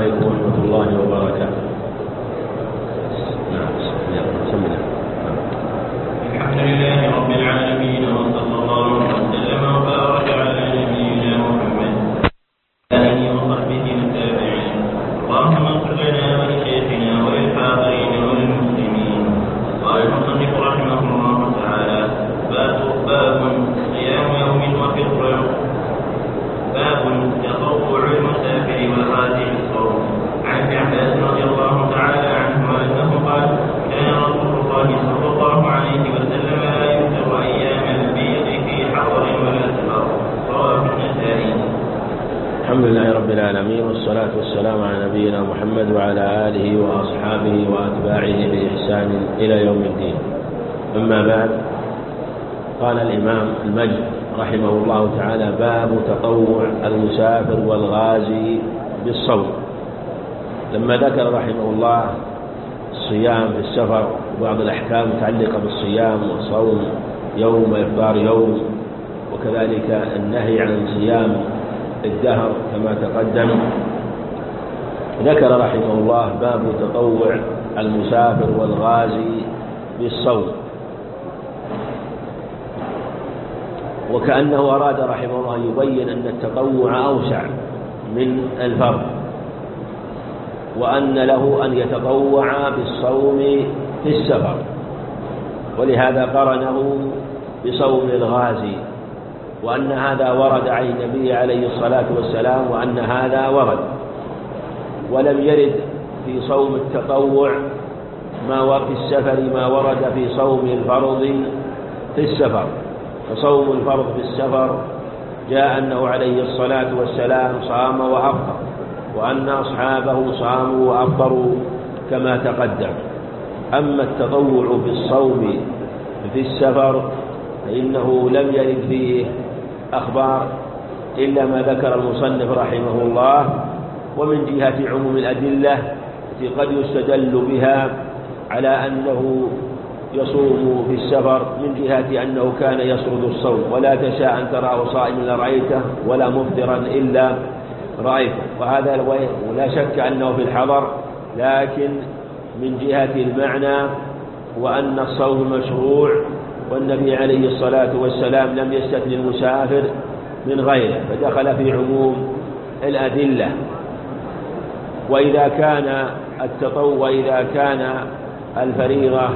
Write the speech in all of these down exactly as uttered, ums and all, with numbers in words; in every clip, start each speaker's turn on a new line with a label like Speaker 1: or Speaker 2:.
Speaker 1: عليكم ورحمة الله وبركاته.
Speaker 2: الحمد لله رب العالمين، وصلى الله وسلم وبارك على نبينا محمد وعلى آله وصحبه والتابعين. اللهم اغفر لنا ولشيخنا وللحاضرين وللمسلمين. قال المصنف رحمه الله تعالى: باب صيام يوم وفطر. باب تطوع المسافر والغازي بالصوم. عن ابن عباس رضي الله تعالى عنه انه قال: كان رسول الله صلى الله عليه وسلم لا يفطر ايام البيض في حضر ولا سفر. رواه النسائي.
Speaker 1: الحمد لله رب العالمين، والصلاة والسلام على نبينا محمد وعلى آله وأصحابه وأتباعه بإحسان إلى يوم الدين. أما بعد، قال الإمام المجد رحمه الله تعالى: باب تطوع المسافر والغازي بالصوم. لما ذكر رحمه الله الصيام في السفر وبعض الأحكام المتعلقة بالصيام وصوم يوم وإفطار يوم، وكذلك النهي عن صيام الدهر كما تقدم، ذكر رحمه الله باب تطوع المسافر والغازي بالصوم. وكأنه أراد رحمه الله يبين أن التطوع أوسع من الفرض، وأن له أن يتطوع بالصوم في السفر، ولهذا قرنه بصوم الغازي، وأن هذا ورد عن النبي عليه الصلاة والسلام، وأن هذا ورد. ولم يرد في صوم التطوع ما في السفر ما ورد في صوم الفرض في السفر. فصوم الفرض في السفر جاء أنه عليه الصلاة والسلام صام وأفطر، وأن أصحابه صاموا وأفطروا كما تقدم. أما التطوع في الصوم في السفر فإنه لم يرد فيه أخبار إلا ما ذكر المصنف رحمه الله، ومن جهة عموم الأدلة التي قد يستدل بها على أنه يصوم في السفر، من جهة أنه كان يسرد الصوم: ولا تشاء أن تراه صائما لرأيته، ولا مفطرا إلا رأيته. وهذا ولا شك أنه في الحضر، لكن من جهة المعنى وأن الصوم مشروع، والنبي عليه الصلاة والسلام لم يستثن المسافر من غيره، فدخل في عموم الأدلة. وإذا كان التطوع وإذا كان الفريضة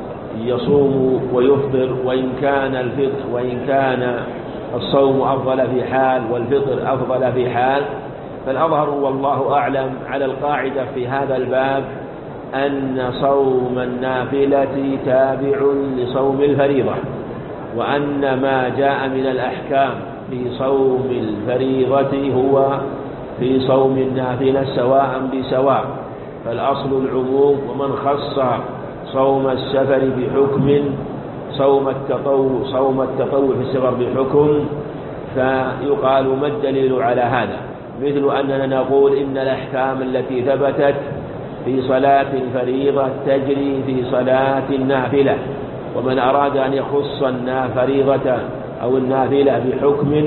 Speaker 1: يصوم ويفطر، وإن كان الفطر وإن كان الصوم أفضل في حال والفطر أفضل في حال، فالأظهر والله أعلم على القاعدة في هذا الباب أن صوم النافلة تابع لصوم الفريضة، وأن ما جاء من الأحكام في صوم الفريضة هو في صوم النافلة سواء بسواء. فالأصل العموم، ومن خص صوم السفر بحكم صوم التطوع صوم التطوع في السفر بحكم، فيقال ما الدليل على هذا؟ مثل أننا نقول إن الأحكام التي ثبتت في صلاة الفريضة تجري في صلاة النافلة، ومن أراد أن يخص الفريضة أو النافلة بحكم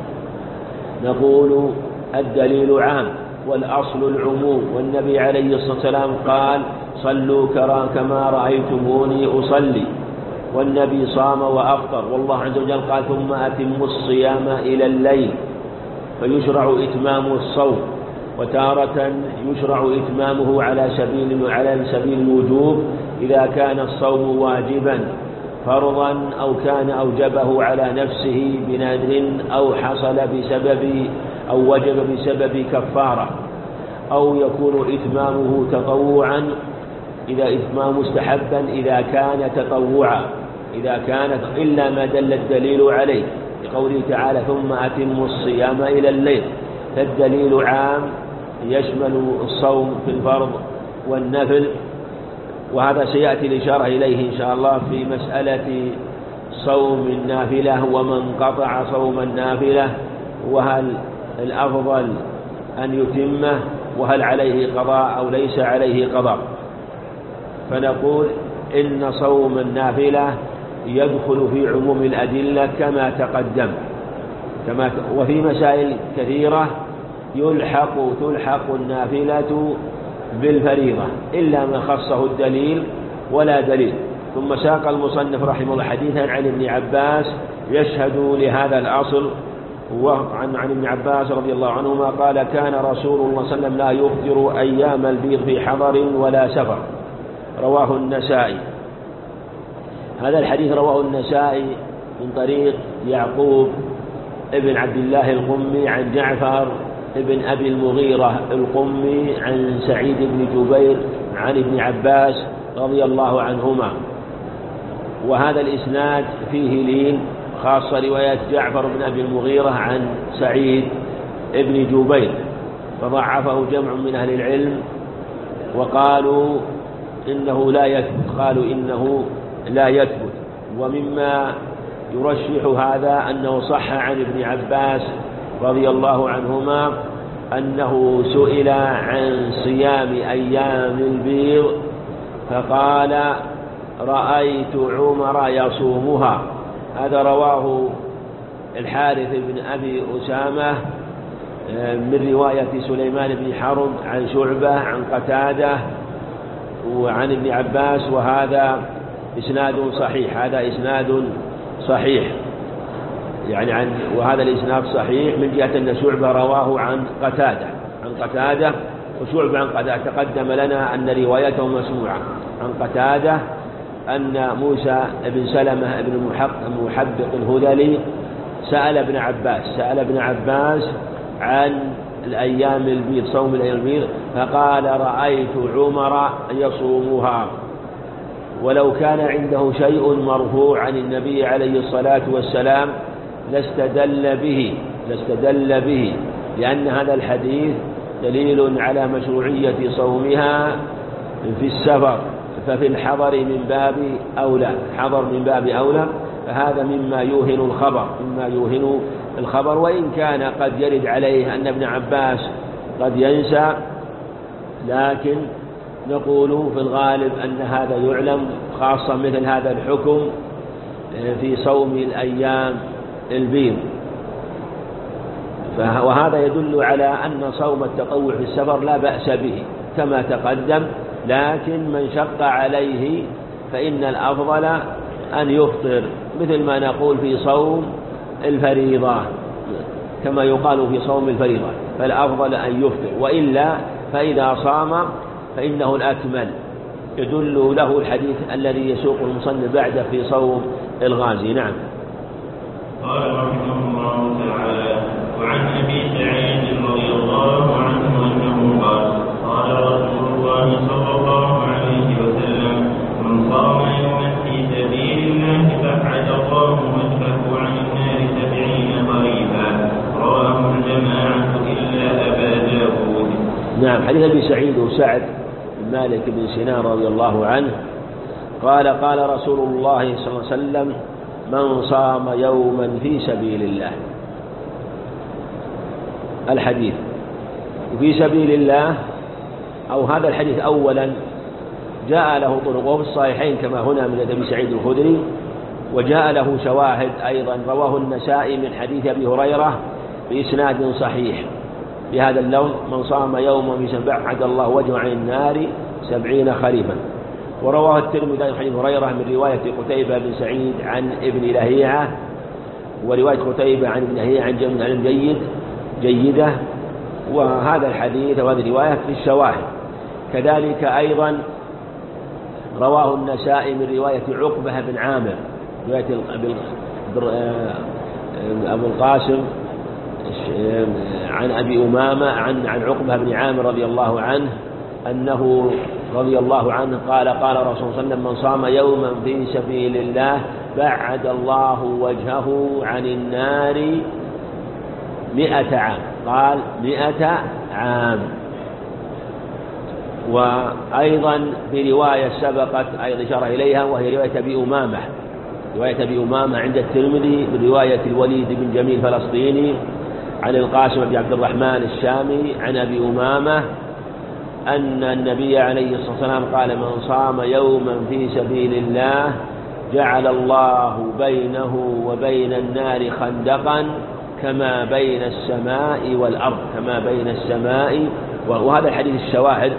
Speaker 1: نقول الدليل عام والأصل العموم. والنبي عليه الصلاة والسلام قال: صلوا كما رأيتموني أصلي، والنبي صام وأفطر، والله عز وجل قال: ثم أتموا الصيام إلى الليل. فيشرع إتمام الصوم، وتارة يشرع إتمامه على سبيل على سبيل الوجوب إذا كان الصوم واجبا فرضا، أو كان أوجبه على نفسه بنذر، أو حصل بسبب أو وجب بسبب كفارة، أو يكون إتمامه تطوعا إذا إتمام مستحبا إذا كان تطوعا، إذا كانت إلا ما دل الدليل عليه لقوله تعالى: ثم أتموا الصيام إلى الليل. فالدليل عام يشمل الصوم في الفرض والنفل، وهذا سيأتي الإشارة إليه إن شاء الله في مسألة صوم النافلة ومن قطع صوم النافلة، وهل الأفضل أن يتمه، وهل عليه قضاء أو ليس عليه قضاء. فنقول إن صوم النافلة يدخل في عموم الأدلة كما تقدم، كما وفي مسائل كثيرة يلحق تلحق النافلة بالفريضة إلا ما خصه الدليل ولا دليل. ثم ساق المصنف رحمه الله حديثا عن ابن عباس يشهد لهذا الأصل، وعن عن ابن عباس رضي الله عنهما قال كان رسول الله صلى الله عليه وسلم لا يفطر أيام البيض في حضر ولا سفر، رواه النسائي. هذا الحديث رواه النسائي من طريق يعقوب ابن عبد الله القمي عن جعفر ابن أبي المغيرة القمي عن سعيد بن جبير عن ابن عباس رضي الله عنهما. وهذا الإسناد فيه لين، خاصة رواية جعفر بن أبي المغيرة عن سعيد بن جبير، فضعفه جمع من أهل العلم وقالوا إنه لا يثبت، قالوا إنه لا يثبت. ومما يرشح هذا أنه صح عن ابن عباس رضي الله عنهما أنه سئل عن صيام أيام البيض فقال رأيت عمر يصومها. هذا رواه الحارث بن أبي أسامة من رواية سليمان بن حرب عن شعبة عن قتادة وعن ابن عباس، وهذا إسناد صحيح. هذا إسناد صحيح يعني عن وهذا الإسناد صحيح من جهة أن شعبة رواه عن قتادة عن قتادة وشعبة عن قتادة. تقدم لنا أن روايته مسموعة عن قتادة أن موسى بن سلمة بن محبق الهذلي سأل ابن عباس سأل ابن عباس عن الأيام البيض، صوم الأيام البيض، فقال رأيت عمر يصومها. ولو كان عنده شيء مرفوع عن النبي عليه الصلاة والسلام لاستدل به لاستدل به لأن هذا الحديث دليل على مشروعية صومها في السفر، ففي الحضر من باب أولى حضر من باب أولى فهذا مما يوهن الخبر مما يوهن الخبر وإن كان قد يرد عليه أن ابن عباس قد ينسى، لكن نقول في الغالب أن هذا يعلم، خاصة مثل هذا الحكم في صوم الأيام البيض. وهذا يدل على أن صوم التطوع في السفر لا بأس به كما تقدم، لكن من شق عليه فإن الأفضل أن يفطر، مثل ما نقول في صوم الفريضة كما يقال في صوم الفريضة، فالأفضل أن يفطر، وإلا فإذا صام فإنه الأكمل. يدل له الحديث الذي يسوق المصنف بعده في صوم الغازي. نعم.
Speaker 2: قال رحمه الله تعالى: وعن أبي سعيد رضي الله عنه أنه قال: قال رسول الله صلى الله عليه وسلم: من صام يوما في سبيل الله فابعد الله وجهه عن النار سبعين خريفا، رواه الجماعة إلا أبا داود.
Speaker 1: نعم. حديث أبي سعيد وسعد بن مالك بن سنان رضي الله عنه قال: قال رسول الله صلى الله عليه وسلم: من صام يوما في سبيل الله. الحديث في سبيل الله أو هذا الحديث أولا جاء له طرق في الصحيحين كما هنا من أبي سعيد الخدري، وجاء له شواهد أيضا رواه النسائي من حديث أبي هريرة بإسناد صحيح بهذا اللون: من صام يوما في سبيل الله بعد الله وجهه عن النار سبعين خريفا. ورواه الترمذي عن حديث هريرة من رواية قتيبة بن سعيد عن ابن لهيعة، ورواية قتيبة عن ابن لهيعة عن جمع علم جيد جيدة. وهذا الحديث وهذه الرواية في الشواهد. كذلك أيضا رواه النسائي من رواية عقبة بن عامر رواية أبو القاسم عن أبي أمامة عن عن عقبة بن عامر رضي الله عنه أنه رضي الله عنه قال: قال رسول الله صلى الله عليه وسلم: من صام يوما في سبيل الله بعد الله وجهه عن النار مئة عام. قال مئة عام. وأيضا في رواية سبقت أيضا إشارة إليها وهي رواية أبي أمامة رواية أبي أمامة عند الترمذي برواية الوليد بن جميل الفلسطيني عن القاسم بن عبد الرحمن الشامي عن أبي أمامة أن النبي عليه الصلاة والسلام قال: من صام يوما في سبيل الله جعل الله بينه وبين النار خندقا كما بين السماء والأرض، كما بين السماء، وهذا الحديث الشواهد.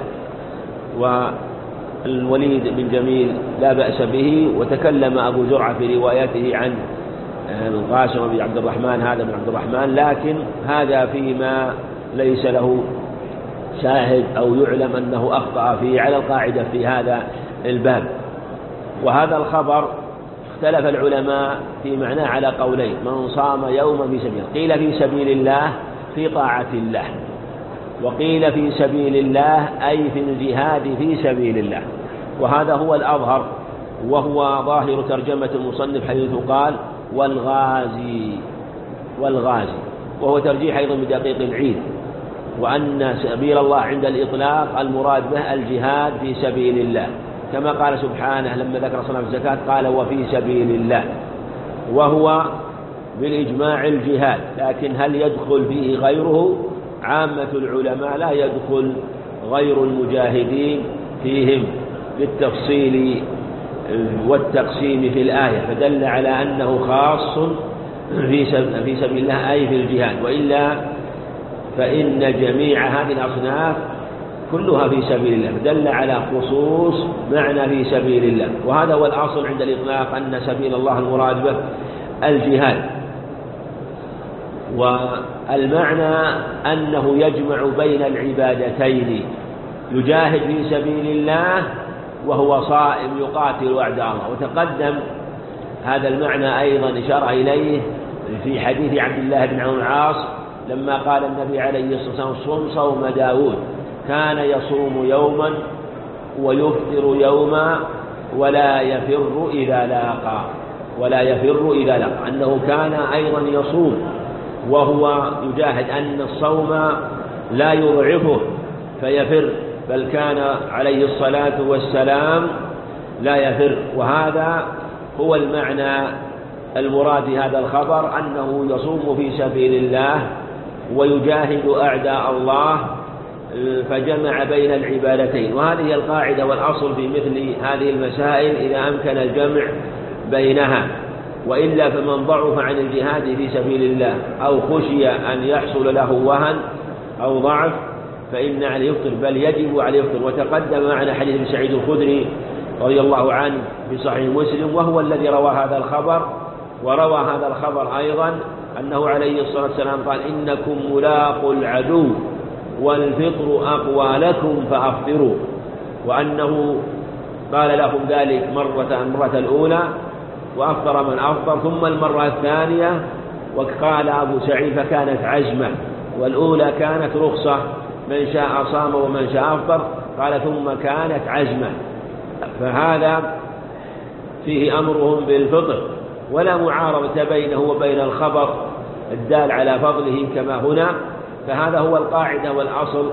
Speaker 1: والوليد بن جميل لا بأس به. وتكلم أبو زرعة في روايته عن القاسم بن عبد الرحمن هذا بن عبد الرحمن، لكن هذا فيما ليس له شاهد أو يعلم أنه أخطأ فيه على القاعدة في هذا الباب. وهذا الخبر اختلف العلماء في معناه على قولين: من صام يوما في سبيل، قيل في سبيل الله في طاعة الله، وقيل في سبيل الله أي في الجهاد في سبيل الله. وهذا هو الأظهر، وهو ظاهر ترجمة المصنف حيث قال والغازي، والغازي، وهو ترجيح أيضا بدقيق العيد، وأن سبيل الله عند الإطلاق المراد به الجهاد في سبيل الله، كما قال سبحانه لما ذكر صلاة الزكاة قال وفي سبيل الله، وهو بالإجماع الجهاد. لكن هل يدخل فيه غيره؟ عامة العلماء لا يدخل غير المجاهدين فيهم بالتفصيل والتقسيم في الآية، فدل على أنه خاص في سبيل الله أي في الجهاد، وإلا فإن جميع هذه الأصناف كلها في سبيل الله، فدل على خصوص معنى في سبيل الله. وهذا هو الأصل عند الإطلاق، أن سبيل الله المراد به الجهاد. والمعنى أنه يجمع بين العبادتين، يجاهد في سبيل الله وهو صائم يقاتل أعداء الله. وتقدم هذا المعنى أيضا إشارة إليه في حديث عبد الله بن عمرو العاص لما قال النبي عليه الصلاة والسلام صم صوم داود، كان يصوم يوما ويفطر يوما ولا يفر إذا لاقى، ولا يفر إذا لاقى، أنه كان أيضا يصوم وهو يجاهد، أن الصوم لا يضعفه فيفر، بل كان عليه الصلاة والسلام لا يفر. وهذا هو المعنى المراد في هذا الخبر، أنه يصوم في سبيل الله ويجاهد أعداء الله، فجمع بين العبادتين. وهذه القاعدة والأصل في مثل هذه المسائل إذا أمكن الجمع بينها، وإلا فمن ضعف عن الجهاد في سبيل الله أو خشي أن يحصل له وهن أو ضعف فإن عليه يفطر، بل يجب عليه يفطر. وتقدم معنا حديث ابن سعيد الخدري رضي الله عنه في صحيح مسلم، وهو الذي روى هذا الخبر. وروى هذا الخبر أيضا أنه عليه الصلاة والسلام قال إنكم ملاقوا العدو والفطر أقوى لكم فأفطروا، وأنه قال لهم ذلك مرة المرة الأولى وأفطر من أفطر، ثم المرة الثانية وقال أبو سعيد فكانت عزمة، والأولى كانت رخصة من شاء صام ومن شاء أفطر، قال ثم كانت عزمة. فهذا فيه أمرهم بالفطر، ولا معارضة بينه وبين الخبر الدال على فضله كما هنا. فهذا هو القاعدة والأصل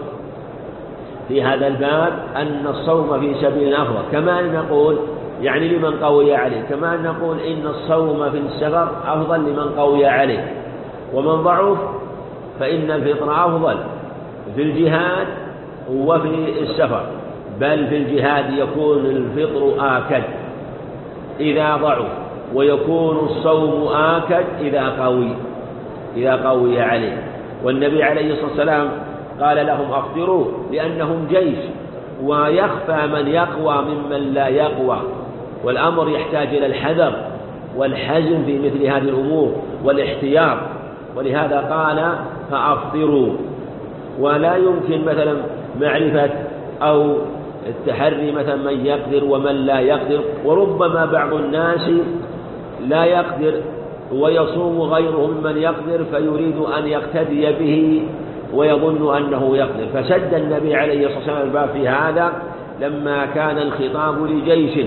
Speaker 1: في هذا الباب، أن الصوم في سبيل أفضل، كما أن نقول يعني لمن قوي عليه، كما أن نقول إن الصوم في السفر أفضل لمن قوي عليه، ومن ضعف فإن الفطر أفضل في الجهاد وفي السفر، بل في الجهاد يكون الفطر آكد إذا ضعف، ويكون الصوم آكد إذا قوي إذا قوي عليه. والنبي عليه الصلاة والسلام قال لهم أفطروا لأنهم جيش، ويخفى من يقوى ممن لا يقوى، والأمر يحتاج إلى الحذر والحزم في مثل هذه الأمور والاحتياط، ولهذا قال فأفطروا. ولا يمكن مثلا معرفة أو التحري مثلا من يقدر ومن لا يقدر، وربما بعض الناس لا يقدر ويصوم غيره ممن يقدر فيريد أن يقتدي به ويظن أنه يقدر، فسد النبي عليه الصلاة والسلام الباب في هذا لما كان الخطاب لجيش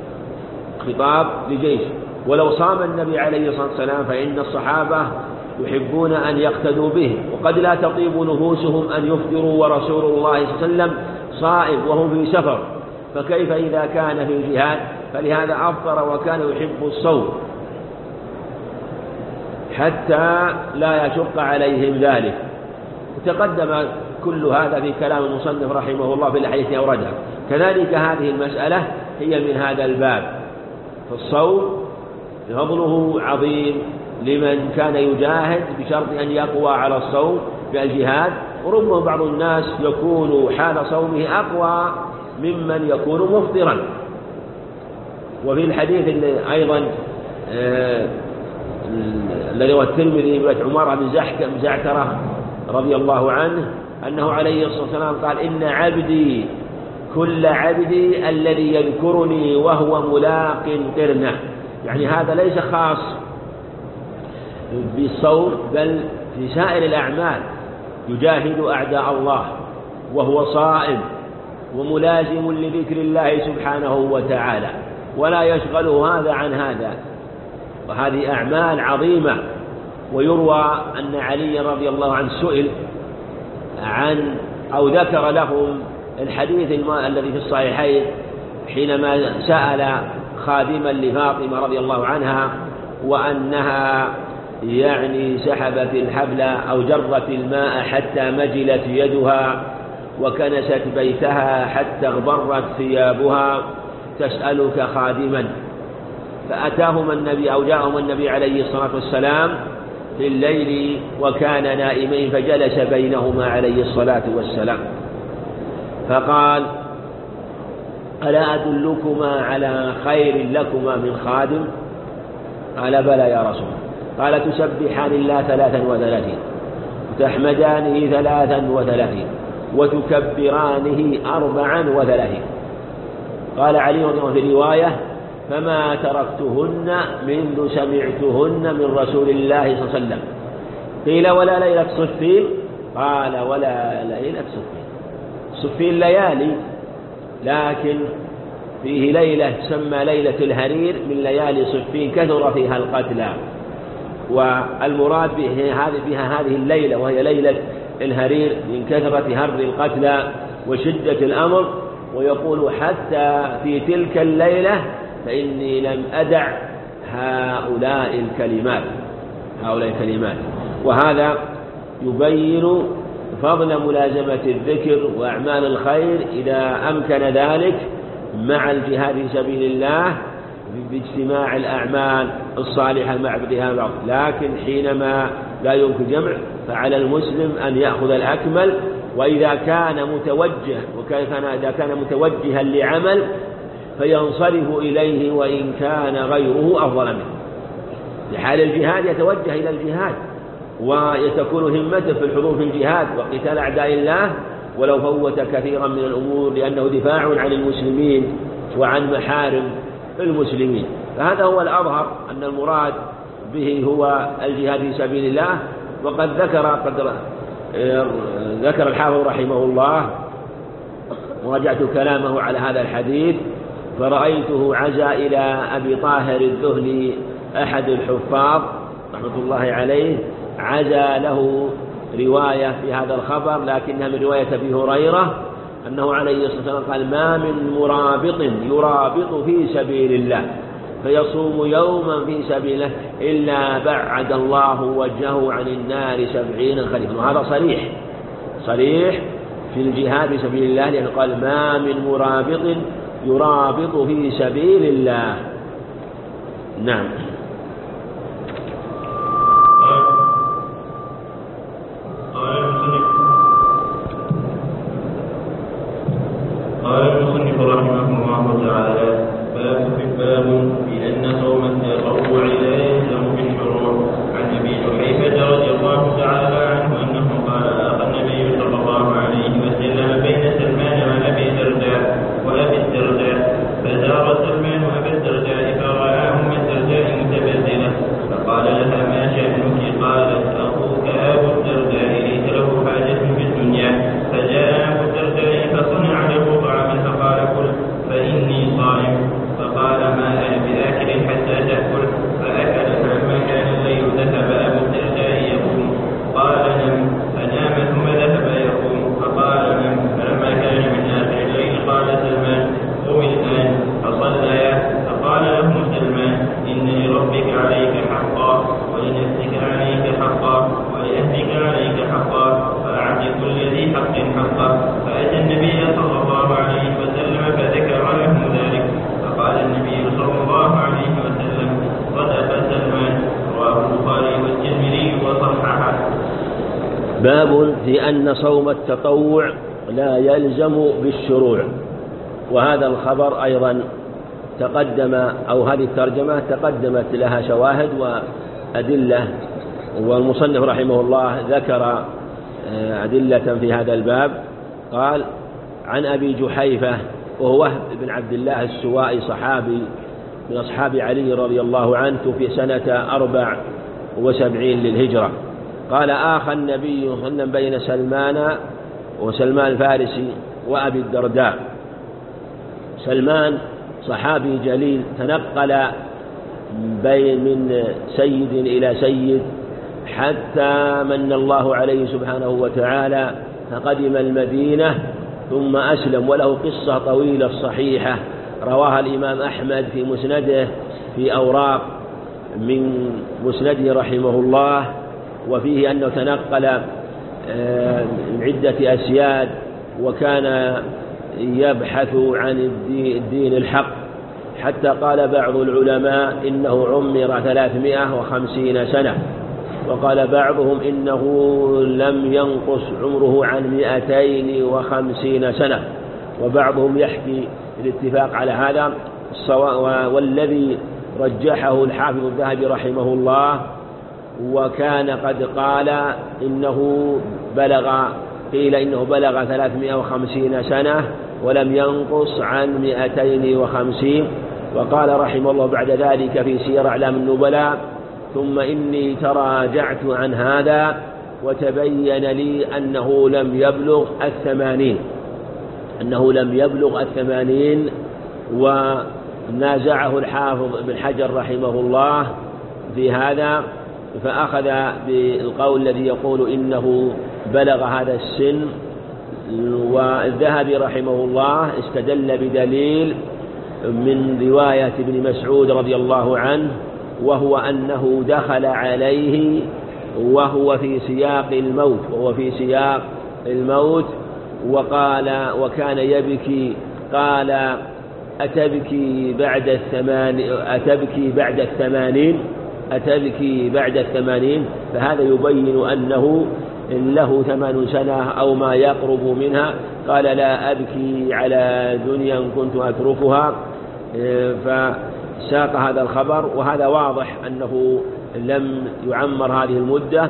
Speaker 1: خطاب لجيش ولو صام النبي عليه الصلاة والسلام فإن الصحابة يحبون أن يقتدوا به، وقد لا تطيب نفوسهم أن يفطروا ورسول الله صلى الله عليه وسلم صائم وهم في سفر، فكيف إذا كان في الجهاد؟ فلهذا أفطر وكان يحب الصوم حتى لا يشق عليهم ذلك. تقدم كل هذا في كلام المصنف رحمه الله في الحديث أوردها. كذلك هذه المسألة هي من هذا الباب، فالصوم فضله عظيم لمن كان يجاهد بشرط أن يقوى على الصوم بالجهاد، وربما بعض الناس يكون حال صومه أقوى ممن يكون مفطرا. وفي الحديث اللي أيضا آه الذي رواه الترمذي بن عمر بن زعترة رضي الله عنه أنه عليه الصلاة والسلام قال: إن عبدي كل عبدي الذي يذكرني وهو ملاق قرنه. يعني هذا ليس خاص بالصوم بل في سائر الأعمال، يجاهد أعداء الله وهو صائم وملازم لذكر الله سبحانه وتعالى، ولا يشغله هذا عن هذا، وهذه أعمال عظيمة. ويروى أن علي رضي الله عنه سئل عن أو ذكر لهم الحديث الذي في الصحيحين حينما سأل خادما لفاطمة رضي الله عنها وأنها يعني سحبت الحبل أو جرت الماء حتى مجلت يدها وكنست بيتها حتى اغبرت ثيابها تسألك خادما، فأتاهم النبي أو جاءهم النبي عليه الصلاة والسلام في الليل وكان نائمين فجلس بينهما عليه الصلاة والسلام فقال: ألا أدلكما على خير لكما من خادم؟ قال: بلى يا رسول الله. قال: تسبحان الله ثلاثا وثلاثين، وتحمدانه ثلاثا وثلاثين، وتكبرانه أربعا وثلاثين. قال علي رضي الله عنه في رواية: فما تركتهن منذ سمعتهن من رسول الله صلى الله عليه وسلم. قيل: ولا ليلة صفين؟ قال: ولا ليلة صفين. صفين ليالي، لكن فيه ليلة تسمى ليلة الهرير من ليالي صفين كثر فيها القتلى، والمراد بها هذه الليلة وهي ليلة الهرير من كثرة هر القتلى وشدة الأمر. ويقول: حتى في تلك الليلة فإني لم أدع هؤلاء الكلمات هؤلاء الكلمات وهذا يبين فضل ملازمة الذكر وأعمال الخير إذا أمكن ذلك مع الجهاد في سبيل الله باجتماع الأعمال الصالحة مع بعضها البعض. لكن حينما لا يمكن جمع فعلى المسلم أن يأخذ الأكمل، وإذا كان متوجه وكان إذا كان متوجها لعمل فينصرف إليه وإن كان غيره أفضل منه. في حال الجهاد يتوجه إلى الجهاد ويتكون همته في الحضور في الجهاد وقتال أعداء الله ولو فوت كثيرا من الأمور، لأنه دفاع عن المسلمين وعن محارم المسلمين. فهذا هو الأظهر أن المراد به هو الجهاد في سبيل الله. وقد ذكر قد ذكر الحافظ رحمه الله، ورجعت كلامه على هذا الحديث فرأيته عزا إلى أبي طاهر الذهلي أحد الحفاظ رحمة الله عليه، عزا له رواية في هذا الخبر لكنها من رواية أبي هريرة أنه عليه الصلاة والسلام قال: ما من مرابط يرابط في سبيل الله فيصوم يوما في سبيله إلا بعد الله وجهه عن النار سبعين خريفا. وهذا صريح صريح في الجهاد في سبيل الله، لأنه قال: ما من مرابط يرابط في سبيل الله. نعم.
Speaker 2: قال المصنف رحمه الله تعالى: باب باب بأن صوم التطوع لا يلزم بالشروع. عن أبي جحيفة رضي الله تعالى عنه أنه قال: ألقى النبي صلى الله عليه وسلم بين سلمان وأبي الدرداء وأبي الدرداء، فزار سلمان أبا الدرداء فرآهما الدرداء
Speaker 1: باب في أن صوم التطوع لا يلزم بالشروع. وهذا الخبر أيضا تقدم، أو هذه الترجمة تقدمت لها شواهد وأدلة، والمصنف رحمه الله ذكر أدلة في هذا الباب. قال: عن أبي جحيفة وهو وهب بن عبد الله السوائي، صحابي من أصحاب علي رضي الله عنه، في سنة أربع وسبعين للهجرة. قال: آخى النبي صلى الله عليه وسلم بين سلمان وسلمان الفارسي وأبي الدرداء. سلمان صحابي جليل تنقل بين من سيد إلى سيد حتى من الله عليه سبحانه وتعالى، فقدم المدينة ثم أسلم، وله قصة طويلة صحيحة رواها الإمام أحمد في مسنده في أوراق من مسنده رحمه الله، وفيه أنه تنقل من عدة أسياد، وكان يبحث عن الدين الحق، حتى قال بعض العلماء إنه عمر ثلاثمائة وخمسين سنة، وقال بعضهم إنه لم ينقص عمره عن مئتين وخمسين سنة، وبعضهم يحكي الاتفاق على هذا. والذي رجحه الحافظ الذهبي رحمه الله، وكان قد قال إنه بلغ قيل إنه بلغ ثلاثمائة وخمسين سنة ولم ينقص عن مئتين وخمسين. وقال رحمه الله بعد ذلك في سير أعلام النبلاء: ثم إني تراجعت عن هذا وتبين لي أنه لم يبلغ الثمانين أنه لم يبلغ الثمانين ونازعه الحافظ بن حجر رحمه الله في هذا، فأخذ بالقول الذي يقول إنه بلغ هذا السن. والذهبي رحمه الله استدل بدليل من رواية ابن مسعود رضي الله عنه، وهو أنه دخل عليه وهو في سياق الموت وهو في سياق الموت وقال وكان يبكي، قال: أتبكي بعد الثمان أتبكي بعد الثمانين أتبكي بعد الثمانين فهذا يبين أنه له ثمان سنة أو ما يقرب منها. قال: لا أبكي على دنيا كنت أتركها. فساق هذا الخبر، وهذا واضح أنه لم يعمر هذه المدة.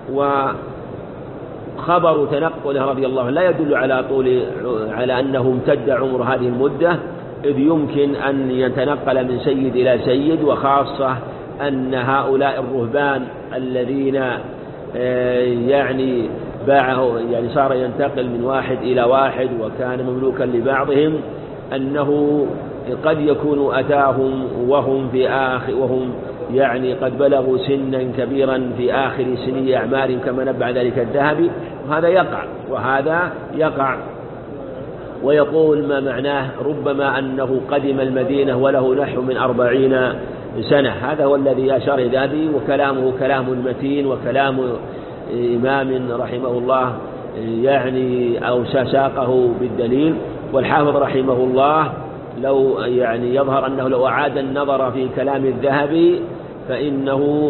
Speaker 1: وخبر تنقله رضي الله عنه لا يدل على طول على أنه امتد عمر هذه المدة، إذ يمكن أن يتنقل من سيد إلى سيد، وخاصة أن هؤلاء الرهبان الذين يعني باعه يعني صار ينتقل من واحد إلى واحد وكان مملوكا لبعضهم، أنه قد يكون أتاهم وهم في آخر وهم يعني قد بلغوا سنا كبيرا في آخر سني أعمارهم كما نبع ذلك الذهبي، وهذا يقع وهذا يقع. ويقول ما معناه ربما أنه قدم المدينة وله نحو من أربعين سنة، هذا هو الذي أشار إلى ذلك، وكلامه كلام متين وكلام إمام رحمه الله يعني أو ساقه بالدليل. والحافظ رحمه الله لو يعني يظهر أنه لو أعاد النظر في كلام الذهبي فإنه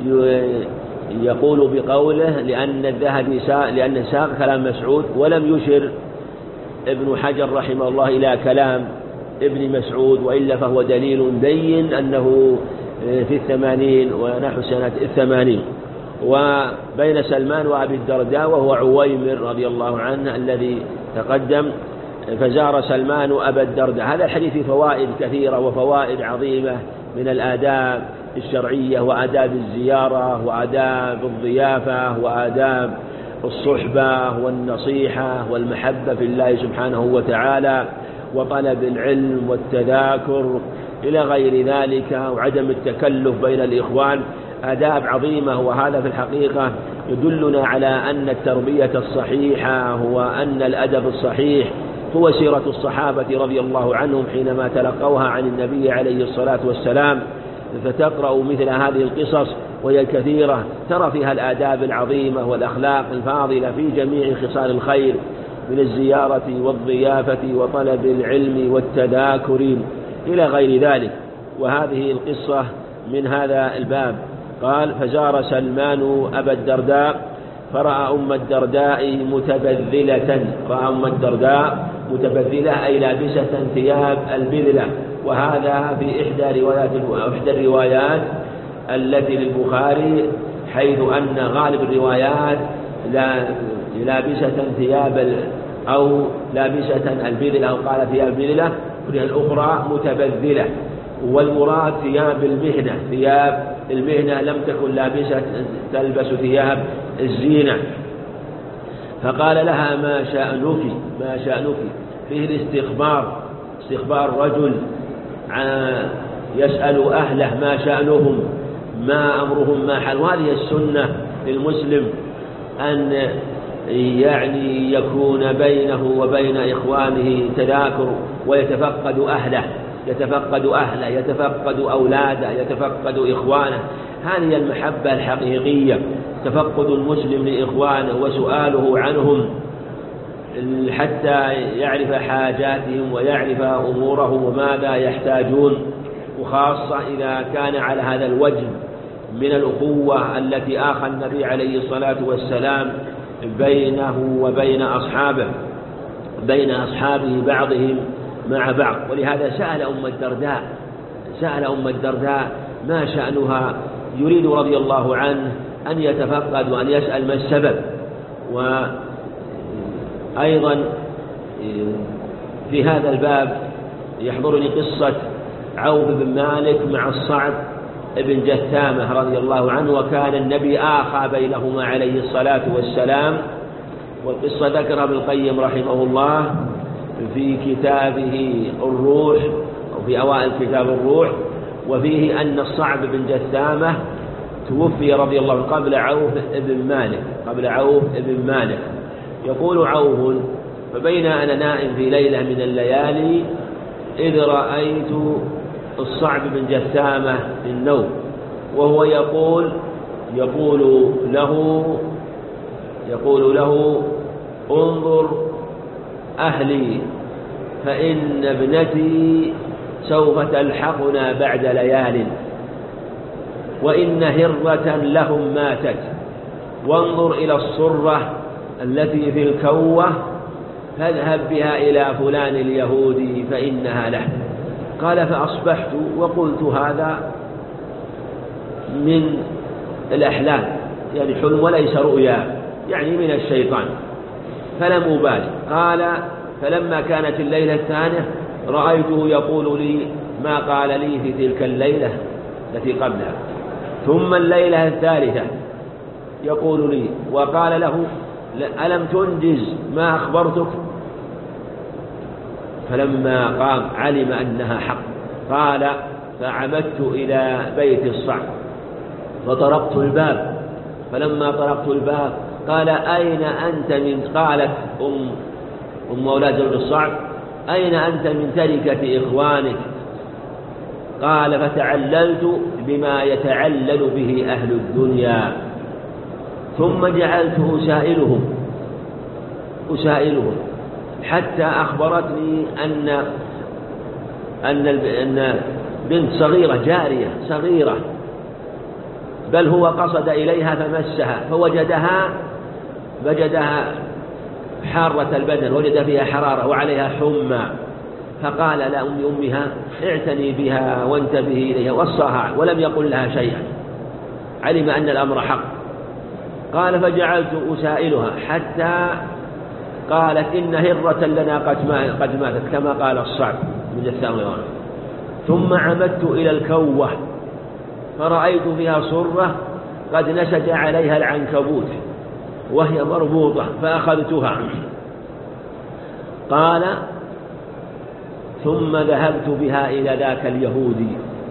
Speaker 1: يقول بقوله لأن الذهبي ساق لأن ساق كلام مسعود، ولم يشر ابن حجر رحمه الله إلى كلام ابن مسعود، وإلا فهو دليل بين أنه في الثمانين ونحو سنة الثمانين. وبين سلمان وأبي الدرداء وهو عويمر رضي الله عنه الذي تقدم، فزار سلمان أبا الدرداء. هذا الحديث فوائد كثيرة وفوائد عظيمة من الآداب الشرعية وآداب الزيارة وآداب الضيافة وآداب الصحبة والنصيحة والمحبة في الله سبحانه وتعالى وطلب العلم والتذاكر إلى غير ذلك، وعدم التكلف بين الإخوان، آداب عظيمة. وهذا في الحقيقة يدلنا على أن التربية الصحيحة وأن الأدب الصحيح هو سيرة الصحابة رضي الله عنهم حينما تلقوها عن النبي عليه الصلاة والسلام. فتقرأ مثل هذه القصص وهي الكثيرة ترى فيها الآداب العظيمة والأخلاق الفاضلة في جميع خصال الخير من الزيارة والضيافة وطلب العلم والتذاكر إلى غير ذلك. وهذه القصة من هذا الباب. قال: فزار سلمان أبا الدرداء فرأى أم الدرداء متبذلة رأى أم الدرداء متبذلة أي لابسة ثياب البذلة، وهذا في إحدى روايات إحدى الروايات التي للبخاري، حيث أن غالب الروايات لابسة ثياب أو لابسة البذلة أو قال ثياب البذلة، والأخرى متبذلة، والمراد ثياب المهنة ثياب المهنة لم تكن لابسة تلبس ثياب الزينة. فقال لها ما شأنك ما شأنك فيه الاستخبار، استخبار رجل يسأل أهله ما شأنهم ما أمرهم ما حال. وهذه السنة للمسلم أن يعني يكون بينه وبين إخوانه تذاكر ويتفقد أهله يتفقد أهله يتفقد أولاده يتفقد إخوانه. هذه المحبة الحقيقية، تفقد المسلم لإخوانه وسؤاله عنهم حتى يعرف حاجاتهم ويعرف أمورهم وماذا يحتاجون، وخاصة إذا كان على هذا الوجه من الأخوة التي آخى النبي عليه الصلاة والسلام بينه وبين أصحابه بين أصحابه بعضهم مع بعض. ولهذا سأل أم الدرداء سأل أم الدرداء ما شأنها، يريد رضي الله عنه أن يتفقد وأن يسأل ما السبب. وأيضا في هذا الباب يحضرني قصة عوف بن مالك مع الصعب بن جثامة رضي الله عنه، وكان النبي آخى بينهما عليه الصلاة والسلام. والقصة ذكرها ابن القيم رحمه الله في كتابه الروح أو في أوائل كتاب الروح، وفيه أن الصعب بن جثامة توفي رضي الله عنه قبل عوف بن مالك قبل عوف بن مالك. يقول عوف: فبين أنا نائم في ليلة من الليالي إذ رأيت الصعب بن جثامة في النوم وهو يقول يقول له يقول له انظر أهلي فإن ابنتي سوف تلحقنا بعد ليال، وإن هرة لهم ماتت، وانظر إلى الصرة التي في الكوة فاذهب بها إلى فلان اليهودي فإنها له. قال: فأصبحت وقلت هذا من الأحلام، يعني حلم وليس رؤيا، يعني من الشيطان، فلم أبالي. قال: فلما كانت الليلة الثانية رأيته يقول لي ما قال لي في تلك الليلة التي قبلها، ثم الليلة الثالثة يقول لي وقال له: ألم تنجز ما أخبرتك؟ فلما قام علم أنها حق. قال: فعمدت إلى بيت الصعب فطرقت الباب، فلما طرقت الباب قال: أين أنت من قالت أم أم مولاه زوج الصعب: أين أنت من تركة إخوانك؟ قال: فتعللت بما يتعلل به أهل الدنيا، ثم جعلت أسائلهم أسائلهم حتى أخبرتني أن أن أن بنت صغيرة جارية صغيرة، بل هو قصد إليها فمسها فوجدها وجدها حارة البدن، وجد فيها حرارة وعليها حمى، فقال لأم أمها: اعتني بها وانتبهي إليها، وصاها ولم يقل لها شيئا، علم أن الأمر حق. قال: فجعلت أسائلها حتى قالت: إن هرة لنا قد ماتت كما قال الصعب من جثامة. ثم عمدت إلى الكوة فرأيت فيها صرة قد نسج عليها العنكبوت وهي مربوطة فأخذتها. قال: ثم ذهبت بها إلى ذاك اليهودي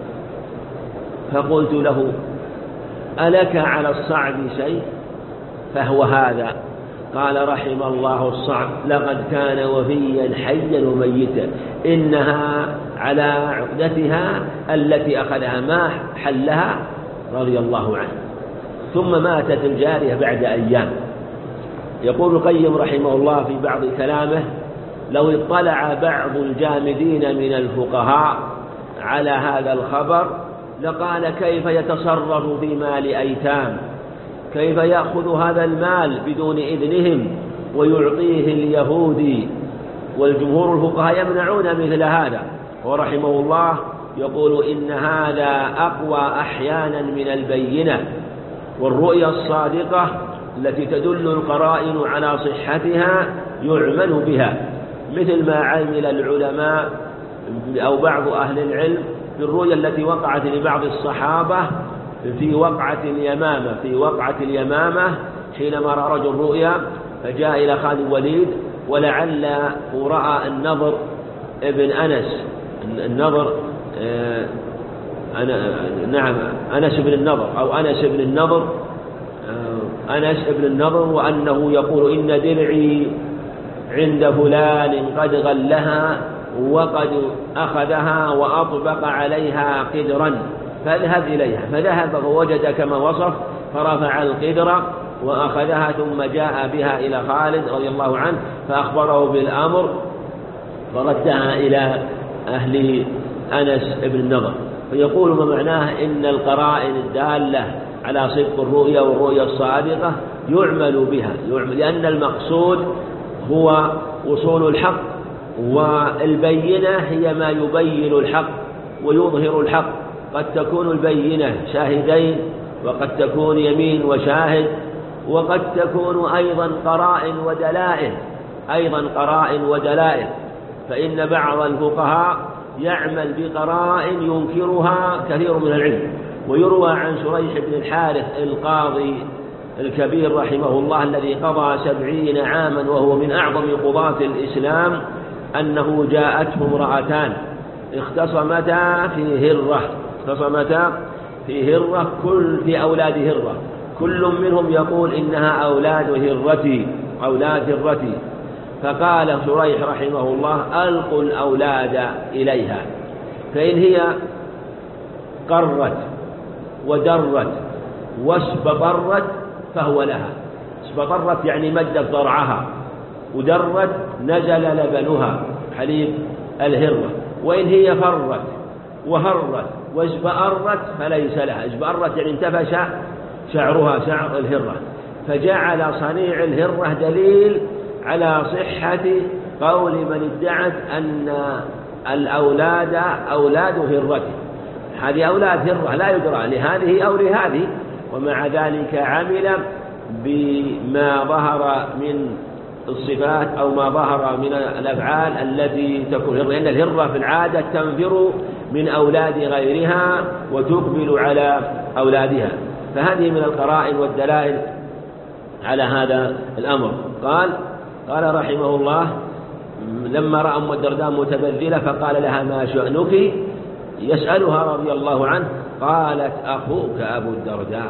Speaker 1: فقلت له: ألك على الصعب شيء؟ فهو هذا. قال: رحم الله الصعب، لقد كان وفيا حيا وميتا، إنها على عقدتها التي أخذها ما حلها رضي الله عنه. ثم ماتت الجارية بعد أيام. يقول القيم رحمه الله في بعض كلامه: لو اطلع بعض الجامدين من الفقهاء على هذا الخبر لقال: كيف يتصرف في مال أيتام كيف يأخذ هذا المال بدون إذنهم ويعطيه اليهودي؟ والجمهور الفقهاء يمنعون مثل هذا. ورحمه الله يقول إن هذا أقوى أحيانا من البينة، والرؤيا الصادقة التي تدل القرائن على صحتها يعمل بها، مثل ما عمل العلماء أو بعض أهل العلم بالرؤيا التي وقعت لبعض الصحابة في وقعة اليمامة في وقعة اليمامة حينما رأى رجل رؤيا فجاء إلى خالد الوليد، ولعله رأى النضر ابن أنس النضر آه أنا نعم أنس بن النضر أو أنس بن النضر آه أنس بن النضر وأنه يقول إن درعي عند فلان قد غلها وقد أخذها وأطبق عليها قدرا فاذهب إليها. فذهب فوجد كما وصف، فرفع القدر وأخذها ثم جاء بها إلى خالد رضي الله عنه فأخبره بالأمر فردها إلى أهل أنس بن النضر. فيقول ما معناه إن القرائن الدالة على صدق الرؤيا والرؤيا الصادقة يعمل بها، يعمل لأن المقصود هو وصول الحق، والبينة هي ما يبين الحق ويظهر الحق. قد تكون البينة شاهدين، وقد تكون يمين وشاهد، وقد تكون أيضا قرائن ودلائل أيضا قرائن ودلائل فإن بعض الفقهاء يعمل بقرائن ينكرها كثير من العلم. ويروى عن شريح بن الحارث القاضي الكبير رحمه الله الذي قضى سبعين عاما وهو من أعظم قضاة الإسلام أنه جاءته امرأتان اختصمتا في هرة اختصمتا في هرة كل في أولاد هرة، كل منهم يقول إنها أولاد هرتي أولاد هرتي فقال شريح رحمه الله ألقوا الأولاد إليها، فإن هي قرت ودرت واسبطرت فهو لها. اسبطرت يعني مدت ضرعها، ودرت نزل لبنها حليب الهرة. وإن هي فرت وهرت واسبأرت فليس لها. اسبأرت يعني انتفش شعرها شعر الهرة. فجعل صنيع الهرة دليل على صحة قول من ادعت أن الأولاد أولاد هرته. هذه أولاد هرة لا يدرى لهذه أو لهذه، ومع ذلك عمل بما ظهر من الصفات أو ما ظهر من الأفعال التي تكون هرة، لأن الهرة في العادة تنفر من أولاد غيرها وتقبل على أولادها. فهذه من القرائن والدلائل على هذا الأمر. قال قال رحمه الله لما رأى أم الدرداء متبذلة فقال لها ما شأنك؟ يسألها رضي الله عنه، قالت أخوك أبو الدرداء.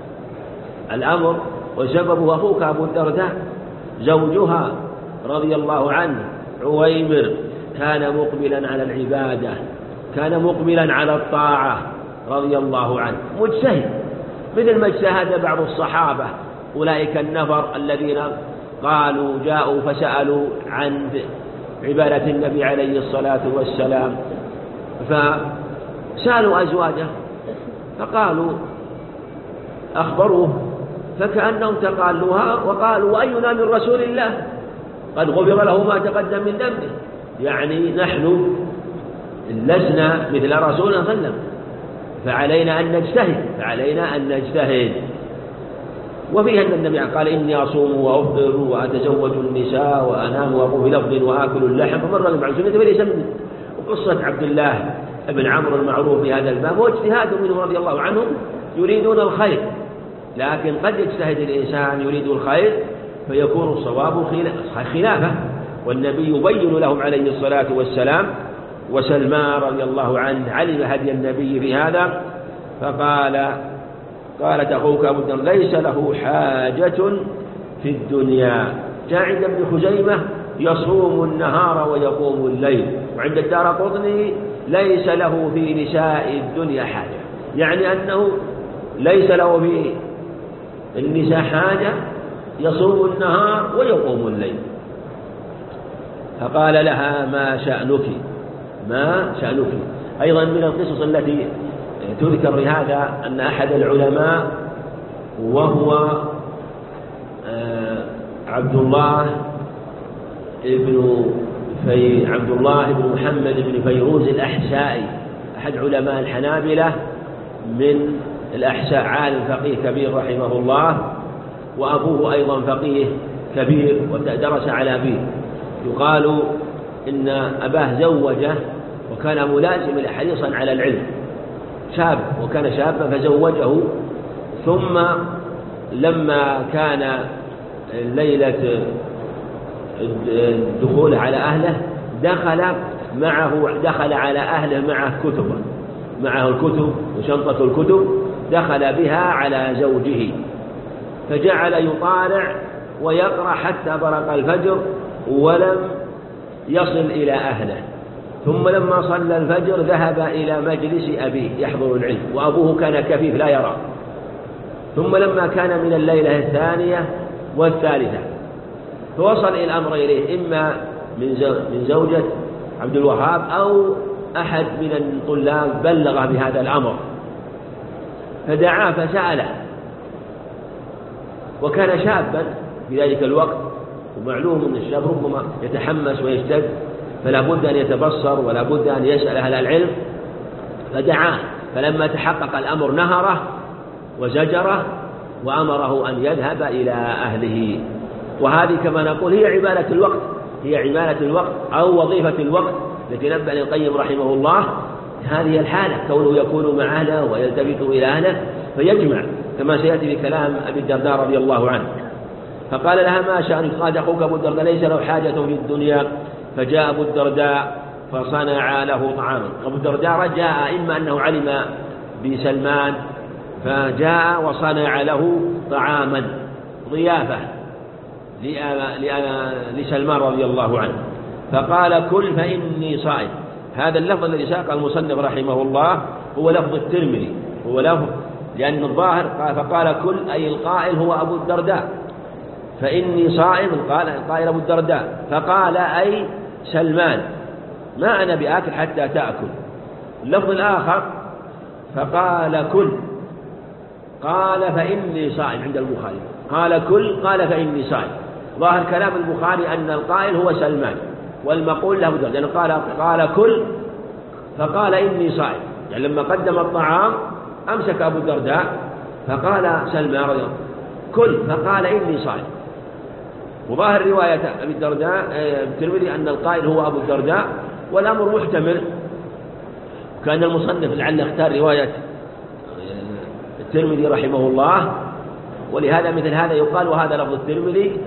Speaker 1: الأمر وسببه أخوك أبو الدرداء. زوجها رضي الله عنه عويمر كان مقبلا على العبادة، كان مقبلا على الطاعة رضي الله عنه، مجتهد مثل ما اجتهد بعض الصحابة أولئك النفر الذين قالوا جاءوا فسألوا عن عبادة النبي عليه الصلاة والسلام، فسألوا أزواجه فقالوا أخبروه فكأنهم تقالوها وقالوا وأينا من رسول الله قد غفر له ما تقدم من ذنبه، يعني نحن لسنا مثل رسولنا صلى الله عليه وسلم فعلينا أن نجتهد فعلينا أن نجتهد. وفيها أن النبي قال إني أصوم وأفطر وأتزوج النساء وأنام وأقوم بلفظ وآكل اللحم فمن رغب عن سنتي فليس مني. وقصة عبد الله بن عمرو المعروف في هذا الباب هو اجتهاد منهم رضي الله عنهم يريدون الخير، لكن قد يجتهد الإنسان يريد الخير فيكون الصواب خلافه، والنبي يبين لهم عليه الصلاة والسلام. وسلمان رضي الله عنه علم هدي النبي في هذا فقال قالت أخوك أبو الدرداء ليس له حاجة في الدنيا. جاء عند ابن خزيمة يصوم النهار ويقوم الليل، وعند الدارقطني ليس له في نساء الدنيا حاجة، يعني أنه ليس له في النساء حاجة، يصوم النهار ويقوم الليل. فقال لها ما شأنك ما شأنك. أيضا من القصص التي تذكر بهذا أن أحد العلماء وهو عبد الله ابن في عبد الله بن محمد بن فيروز الأحسائي، أحد علماء الحنابلة من الأحساء، عالم فقيه كبير رحمه الله، وأبوه أيضا فقيه كبير ودرس على أبيه. يقال إن أباه زوجه وكان ملازما حريصا على العلم، شاب وكان شابا فزوجه، ثم لما كان ليلة الدخول على أهله دخل معه دخل على أهله معه كتب معه الكتب وشنطة الكتب، دخل بها على زوجه فجعل يطالع ويقرأ حتى برق الفجر ولم يصل إلى أهله. ثم لما صلى الفجر ذهب إلى مجلس أبيه يحضر العلم، وأبوه كان كفيف لا يرى. ثم لما كان من الليلة الثانية والثالثة فوصل إلى الأمر إليه، إما من زوجة عبد الوهاب أو أحد من الطلاب بلغه بهذا الأمر، فدعاه فسأله، وكان شابا في ذلك الوقت، ومعلوم أن الشاب ربما يتحمس ويشتد، فلا بد أن يتبصر ولا بد أن يسأل أهل العلم، فدعاه. فلما تحقق الأمر نهره وزجره وأمره أن يذهب إلى أهله. وهذه كما نقول هي عبادة الوقت، هي عبادة الوقت أو وظيفة الوقت التي نبه ابن القيم رحمه الله. هذه الحالة كونه يكون مع أهله ويلتفت إلى أهله فيجمع، كما سيأتي بكلام أبي الدرداء رضي الله عنه. فقال لها: ما شأنك؟ قال: أخوك أبو الدرداء ليس له حاجة في الدنيا. فجاء أبو الدرداء فصنع له طعاما. أبو الدرداء جاء إما أنه علم بسلمان فجاء وصنع له طعاما ضيافة لسلمان رضي الله عنه، فقال: كل فإني صائم. هذا اللفظ الذي ساق المصنف رحمه الله هو لفظ الترمذي، هو لفظ لأن الظاهر قال فقال كل أي القائل هو أبو الدرداء، فإني صائم قال القائل أبو الدرداء، فقال أي سلمان: ما أنا بآكل حتى تأكل. اللفظ الآخر فقال كل قال فإني صائم عند البخاري، قال كل قال فإني صائم. ظاهر كلام البخاري أن القائل هو سلمان والمقول له الدرداء، لأنه قال قال كل فقال إني صائم، يعني لما قدم الطعام أمسك أبو الدرداء فقال سلمان رضي الله كل فقال إني صائم. وظاهر رواية أبي الدرداء الترمذي أن القائل هو أبو الدرداء، والأمر محتمل. كان المصنف لعل اختار رواية الترمذي رحمه الله، ولهذا مثل هذا يقال وهذا لفظ الترمذي،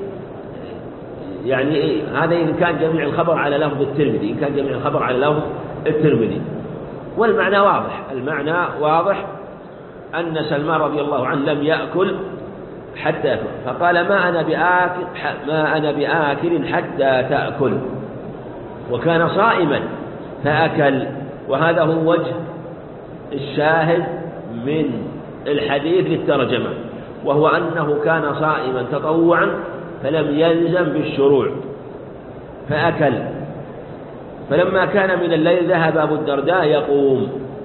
Speaker 1: يعني هذا إن كان جميع الخبر على لفظ الترمذي، إن كان جميع الخبر على لفظ الترمذي. والمعنى واضح، المعنى واضح أن سلمان رضي الله عنه لم يأكل حتى يأكل، فقال: ما أنا بآكل ما أنا بآكل حتى تأكل، وكان صائما فأكل. وهذا هو وجه الشاهد من الحديث للترجمة، وهو أنه كان صائما تطوعا فلم يلزم بالشروع فأكل. فلما كان من الليل ذهب أبو الدرداء يقوم،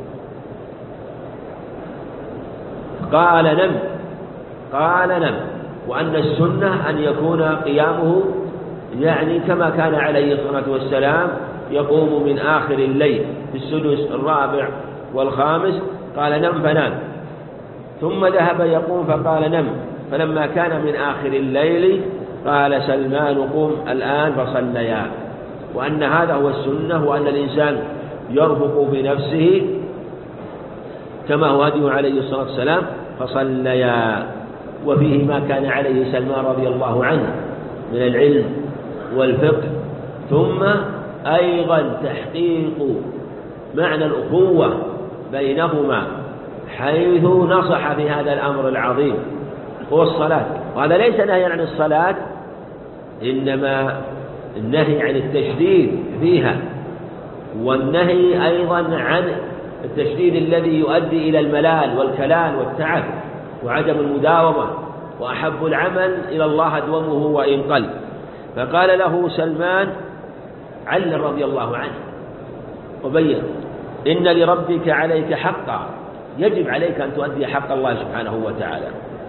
Speaker 1: قال: نم قال نم وأن السنة أن يكون قيامه يعني كما كان عليه الصلاة والسلام يقوم من آخر الليل في السدس الرابع والخامس. قال: نم فنام. ثم ذهب يقوم فقال: نم. فلما كان من آخر الليل قال سلمان: قم الآن فصليا. وأن هذا هو السنة، وأن الإنسان يرفق بنفسه كما هو هديه عليه الصلاة والسلام فصليا. وفيه ما كان عليه سلمان رضي الله عنه من العلم والفقه، ثم أيضا تحقيق معنى الأخوة بينهما، حيث نصح في هذا الأمر العظيم هو الصلاة. وهذا ليس نهي عن الصلاة، إنما النهي عن التشديد فيها، والنهي أيضا عن التشديد الذي يؤدي إلى الملال والكلال والتعب وعدم المداومة، وأحب العمل إلى الله أدومه وإن قل. فقال له سلمان علي رضي الله عنه وبين: إن لربك عليك حقا، يجب عليك أن تؤدي حق الله سبحانه وتعالى.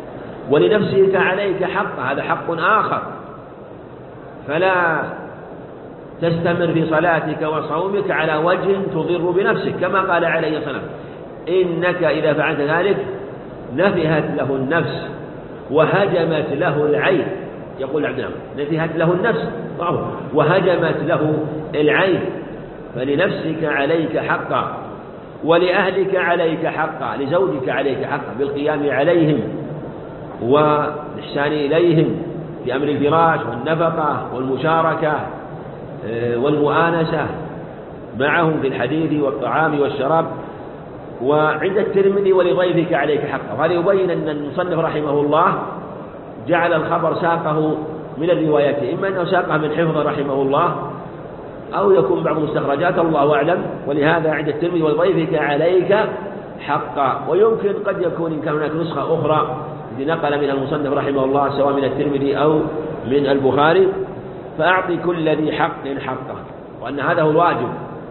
Speaker 1: ولنفسك عليك حق، هذا حق آخر، فلا تستمر في صلاتك وصومك على وجه تضر بنفسك، كما قال عليه الصلاة والسلام: إنك إذا فعلت ذلك نفهت له النفس وهجمت له العين. يقول عبد الله: نفهت له النفس وهجمت له العين. فلنفسك عليك حقا، ولأهلك عليك حقا، لزوجك عليك حقا بالقيام عليهم والإحسان إليهم في أمر الفراش والنفقة والمشاركة والمؤانسة معهم في الحديث والطعام والشراب. وعند الترمذي: ولضيفك عليك حقا. وهذا يبين أن المصنف رحمه الله جعل الخبر ساقه من الروايات، إما أنه ساقه من حفظه رحمه الله أو يكون بعض مستخرجات، الله أعلم. ولهذا عند الترمذي: ولضيفك عليك حقا. ويمكن قد يكون إن كان هناك نسخة أخرى التي نقل منها المصنف رحمه الله سواء من الترمذي أو من البخاري: فأعطي كل ذي حق حقه. وأن هذا هو الواجب،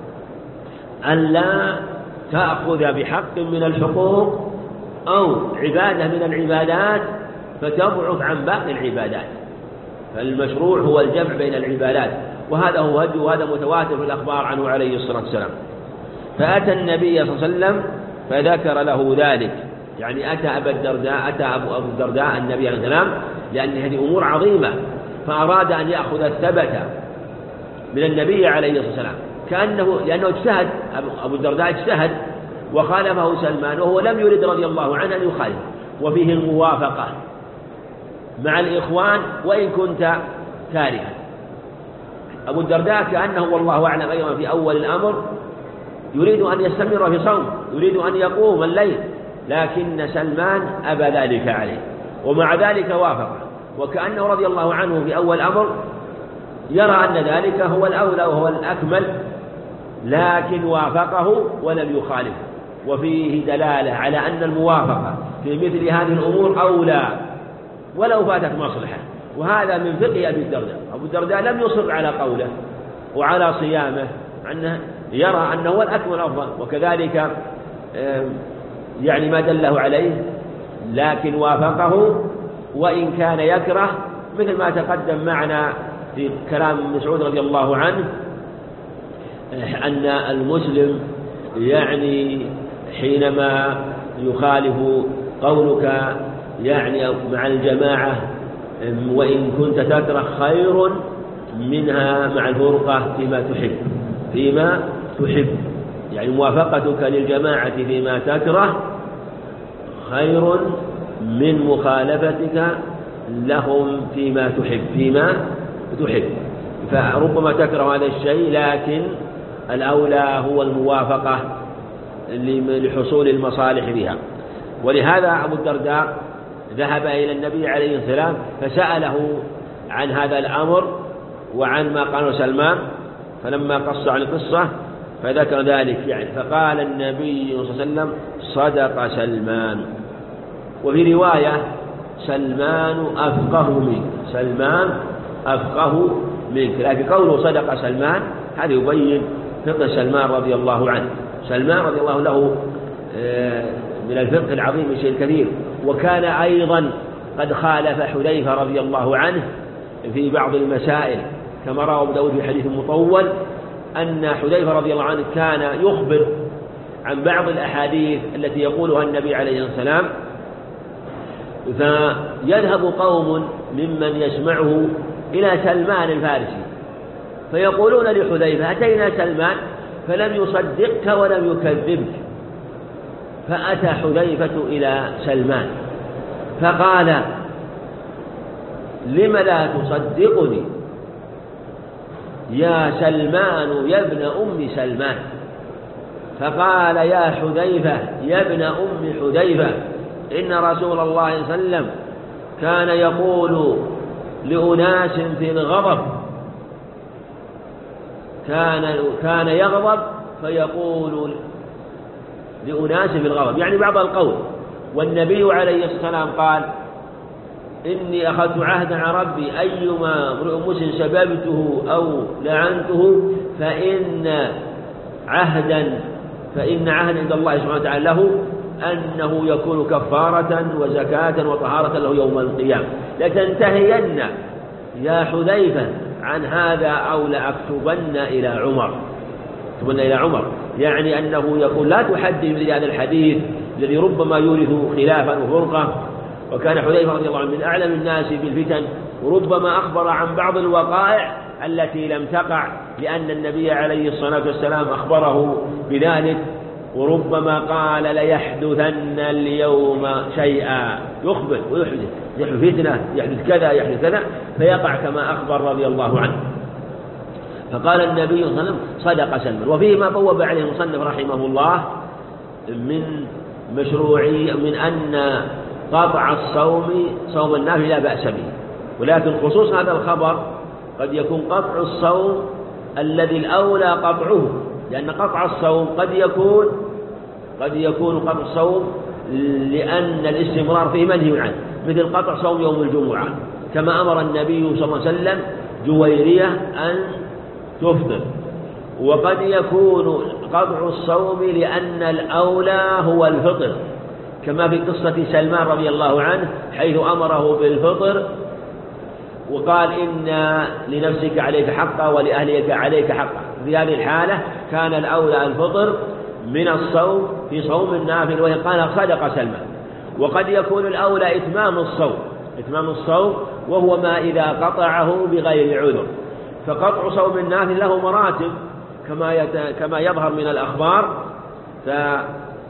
Speaker 1: ألا تأخذ بحق من الحقوق أو عبادة من العبادات فتضعف عن باقي العبادات. فالمشروع هو الجمع بين العبادات، وهذا هو هدي، وهذا متواتر في الأخبار عنه عليه الصلاة والسلام. فأتى النبي صلى الله عليه وسلم فذكر له ذلك، يعني أتى أبا الدرداء أتى أبو الدرداء النبي عليه السلام، لأن هذه أمور عظيمة، فأراد أن يأخذ الثبت من النبي عليه الصلاة والسلام، كأنه لأنه اجتهد أبو الدرداء اجتهد وخالفه سلمان، وهو لم يرد رضي الله عنه أن يخالف. وفيه الموافقة مع الإخوان وإن كنت كارها. أبو الدرداء كأنه والله أعلم أيضا في أول الأمر يريد أن يستمر في صوم، يريد أن يقوم الليل، لكن سلمان أبى ذلك عليه، ومع ذلك وافقه، وكأنه رضي الله عنه في أول الأمر يرى أن ذلك هو الأولى وهو الأكمل، لكن وافقه ولم يخالفه. وفيه دلالة على أن الموافقة في مثل هذه الأمور أولى ولو فاتت مصلحة. وهذا من فقه أبي الدرداء. أبو الدرداء لم يصر على قوله وعلى صيامه، أنه يرى أنه هو الأكمل أفضل، وكذلك يعني ما دله عليه، لكن وافقه وإن كان يكره، مثل ما تقدم معنا في كلام مسعود رضي الله عنه أن المسلم يعني حينما يخالف قولك يعني مع الجماعة وإن كنت تكره خير منها مع الفرقة فيما تحب فيما تحب يعني موافقتك للجماعة فيما تكره خير من مخالفتك لهم فيما تحب فيما تحب فربما تكره هذا الشيء، لكن الأولى هو الموافقة لحصول المصالح بها. ولهذا أبو الدرداء ذهب إلى النبي عليه السلام فسأله عن هذا الأمر وعن ما قاله سلمان، فلما قص عن القصة فذكر ذلك يعني فقال النبي صلى الله عليه وسلم: صدق سلمان. وفي رواية: سلمان أفقه منك سلمان أفقه منك لكن قوله صدق سلمان هذا يبين فقه سلمان رضي الله عنه. سلمان رضي الله له من الفقه العظيم شيء كثير، وكان أيضا قد خالف حذيفة رضي الله عنه في بعض المسائل، كما روى أبو داود في حديث مطول أن حذيفة رضي الله عنه كان يخبر عن بعض الأحاديث التي يقولها النبي عليه السلام، فيذهب قوم ممن يسمعه إلى سلمان الفارسي فيقولون لحذيفة: أتينا سلمان فلم يصدقك ولم يكذبك. فأتى حذيفة إلى سلمان فقال: لم لا تصدقني يا سلمان يا ابن أم سلمان؟ فقال: يا حذيفة يا ابن أم حذيفة، إن رسول الله صلى الله عليه وسلم كان يقول لأناس في الغضب كان كان يغضب فيقول لأناس في الغضب يعني بعض القول، والنبي عليه الصلاة والسلام قال: إني أخذت عهدا عن ربي أيما امرئ مسلم سببته أو لعنته فإن عهدا فإن عهدا عند الله سبحانه وتعالى له أنه يكون كفارة وزكاة وطهارة له يوم القيامة. لتنتهين يا حذيفة عن هذا أو لأكتبن إلى عمر، أكتبن إلى عمر، يعني أنه يقول لا تحدث بهذا الحديث الذي ربما يورث خلافا وفرقة. وكان حذيفة رضي الله عنه من أعلم الناس بالفتن، وربما أخبر عن بعض الوقائع التي لم تقع لأن النبي عليه الصلاة والسلام أخبره بذلك، وربما قال ليحدثن اليوم شيئا، يخبر ويحدث، يحدث فتنة، يحدث كذا يحدث كذا، فيقع كما أخبر رضي الله عنه. فقال النبي صلى الله عليه وسلم صدق سلمان. وفيه ما بوب عليه المصنف رحمه الله من مشروعي من أن قطع الصوم صوم النافلة لا بأس به، ولكن خصوص هذا الخبر قد يكون قطع الصوم الذي الأولى قطعه، لأن قطع الصوم قد يكون قد يكون قطع الصوم لأن الاستمرار فيه منهي عنه، مثل قطع صوم يوم الجمعة كما أمر النبي صلى الله عليه وسلم جويرية أن تفطر. وقد يكون قطع الصوم لأن الأولى هو الفطر، كما في قصة سلمان رضي الله عنه حيث أمره بالفطر وقال إن لنفسك عليك حقا ولأهلك عليك حقا. في هذه الحالة كان الأولى الفطر من الصوم في صوم النافل، وهي قال صدق سلمان. وقد يكون الأولى إتمام الصوم إتمام الصوم وهو ما إذا قطعه بغير عذر. فقطع صوم النافل له مراتب كما يت... كما يظهر من الأخبار، فهذه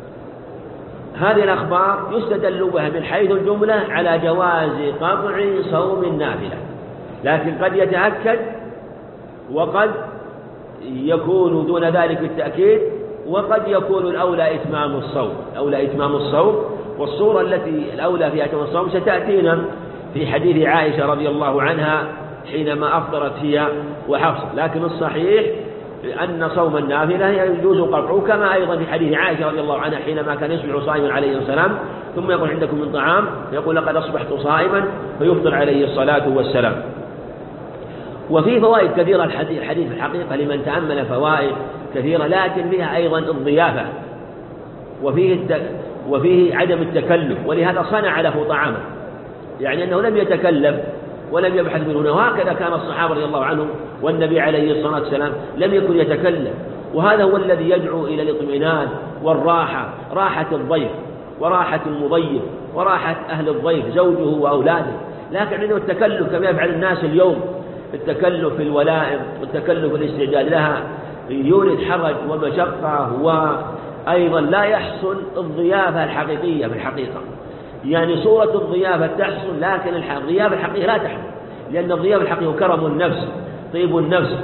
Speaker 1: الأخبار يستدل بها من حيث الجملة على جواز قطع صوم النافلة، لكن قد يتأكد وقد يكون دون ذلك التأكيد، وقد يكون الأولى إتمام الصوم الأولى إتمام الصوم والصورة التي الأولى فيها إتمام الصوم ستأتينا في حديث عائشة رضي الله عنها حينما أفطرت هي وحفصة. لكن الصحيح أن صوم النافلة يجوز قطعه، كما أيضا في حديث عائشة رضي الله عنها حينما كان يصبح صائما عليه السلام ثم يقول عندكم من طعام فيقول لقد أصبحت صائما فيفطر عليه الصلاة والسلام. وفي فوائد كثيرة الحديث, الحديث في الحقيقة لمن تأمل فوائد كثيرة، لكن فيها أيضا الضيافة وفيه, الت... وفيه عدم التكلف، ولهذا صنع له طعاما، يعني أنه لم يتكلف ولم يبحث منه. وهكذا كان الصحابة رضي الله عنهم والنبي عليه الصلاة والسلام لم يكن يتكلم، وهذا هو الذي يدعو إلى الاطمئنان والراحة، راحة الضيف وراحة المضيف وراحة أهل الضيف زوجه وأولاده. لكن عنده التكلف كما يفعل الناس اليوم، التكلف في الولائم والتكلف في الاستعداد لها يورد حرج ومشقة، وأيضا لا يحصل الضيافة الحقيقية في الحقيقة. يعني صورة الضيافة تحصل لكن الضيافة الحقيقية لا تحصل، لأن الضيافة الحقيقية كرم النفس طيب النفس.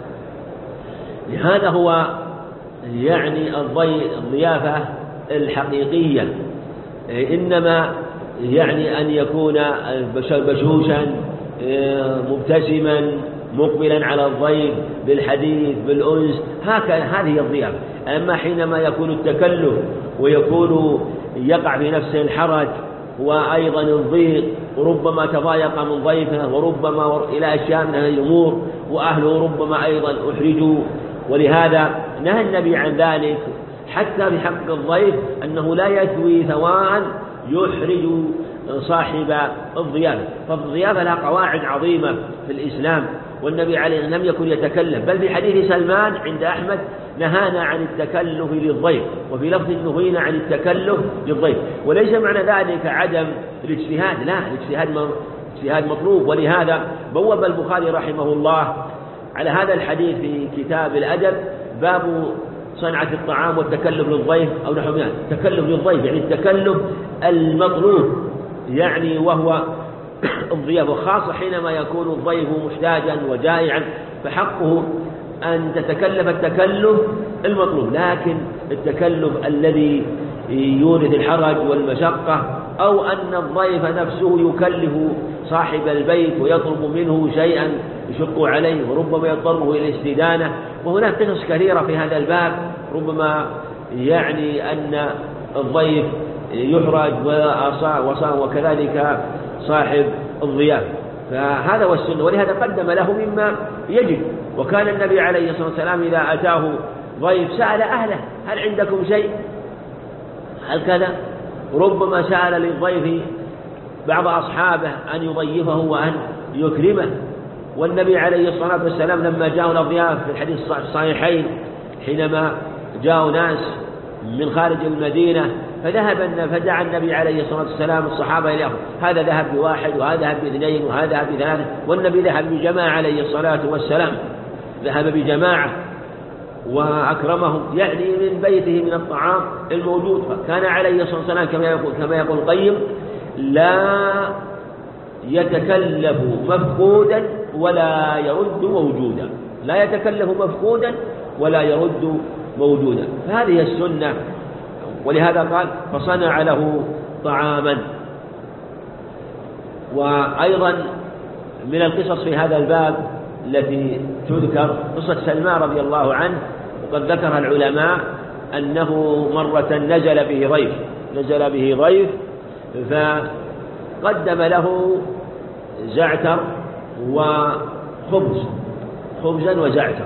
Speaker 1: لهذا هو يعني الضيافة الحقيقية، إنما يعني أن يكون بشوشا مبتسما مقبلا على الضيف بالحديث بالأنس، هكذا هذه الضيافة. أما حينما يكون التكلف ويكون يقع في نفسه الحرج وأيضا الضيق، وربما تضايق من ضيفه وربما إلى أشياء من هذه الأمور، وأهله ربما أيضا أحرجوا، ولهذا نهى النبي عن ذلك حتى بحق الضيف أنه لا يثوي ثواء يحرج صاحب الضيافة. فالضيافة لها قواعد عظيمة في الإسلام، والنبي عليه لم يكن يتكلم، بل في حديث سلمان عند أحمد نهانا عن التكلف للضيف، وفي لفظ نهينا عن التكلف للضيف. وليس معنى ذلك عدم الاجتهاد، لا، الاجتهاد اجتهاد مطلوب. ولهذا بوب البخاري رحمه الله على هذا الحديث في كتاب الأدب باب صنعة الطعام والتكلف للضيف أو نحو ذلك. التكلف للضيف يعني التكلف المطلوب، يعني وهو الضيافة، خاصة حينما يكون الضيف محتاجا وجائعا فحقه أن تتكلف التكلف المطلوب. لكن التكلف الذي يورث الحرج والمشقة، أو أن الضيف نفسه يكلف صاحب البيت ويطلب منه شيئا يشق عليه وربما يضطره إلى الاستدانة. وهناك قصص كثيرة في هذا الباب، ربما يعني أن الضيف يحرج وكذلك صاحب الضيافة، فهذا هو السنة، ولهذا قدم له مما يجب. وكان النبي عليه الصلاة والسلام إذا أتاه ضيف سأل أهله هل عندكم شيء هكذا ربما سأل للضيف بعض أصحابه أن يضيفه وأن يكرمه. والنبي عليه الصلاة والسلام لما جاءوا الأضياف في الحديث الصحيحين حينما جاءوا ناس من خارج المدينة فذهب فدعا النبي عليه الصلاة والسلام الصحابة إليه، هذا ذهب بواحد وهذا ذهب باثنين وهذا ذهب بثلاثة، والنبي ذهب بجماعة عليه الصلاة والسلام، ذهب بجماعة وأكرمهم، يعني من بيته من الطعام الموجود. فكان عليه الصلاة والسلام كما يقول كما يقول القيم لا يتكلف مفقودا ولا يرد موجودا، لا يتكلف مفقودا ولا يرد موجودا، فهذه السنة. ولهذا قال فصنع له طعاما. وأيضا من القصص في هذا الباب التي تذكر قصة سلمان رضي الله عنه، وقد ذكرها العلماء أنه مرة نزل به ضيف نزل به ضيف فقدم له زعتر وخبز خبزا وزعتر،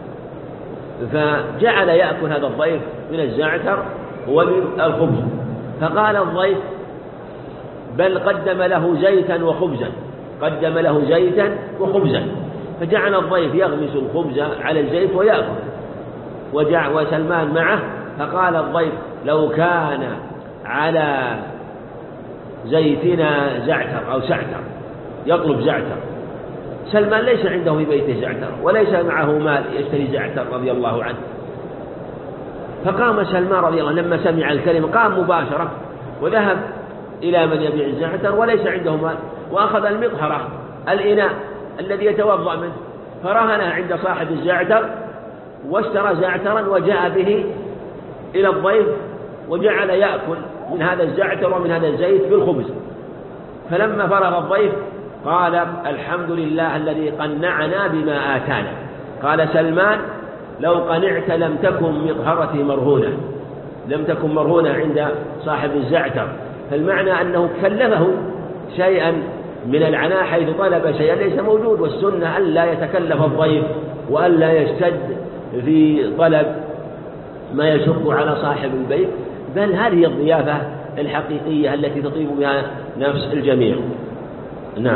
Speaker 1: فجعل يأكل هذا الضيف من الزعتر ومن الخبز، فقال الضيف بل قدم له زيتا وخبزا قدم له زيتا وخبزا فجعل الضيف يغمس الخبز على الزيت ويأكل، وجع وسلمان معه، فقال الضيف لو كان على زيتنا زعتر أو سعتر، يطلب زعتر. سلمان ليس عنده في بيته زعتر وليس معه مال يشتري زعتر رضي الله عنه، فقام سلمان رضي الله عنه لما سمع الكلمة قام مباشرة وذهب إلى من يبيع الزعتر وليس عنده مال، وأخذ المطهرة الإناء الذي يتوضأ منه فرهنه عند صاحب الزعتر واشترى زعترا وجاء به إلى الضيف وجعل يأكل من هذا الزعتر ومن هذا الزيت بالخبز. فلما فرغ الضيف قال الحمد لله الذي قنعنا بما آتانا. قال سلمان لو قنعت لم تكن مطهرتي مرهونة لم تكن مرهونة عند صاحب الزعتر، فالمعنى أنه كلفه شيئا من العناء حيث طلب شيئا ليس موجود، والسنة ألا يتكلف الضيف وألا يشتد في طلب ما يشق على صاحب البيت، بل هذه الضيافة الحقيقية التي تطيب بها نفس الجميع. نعم.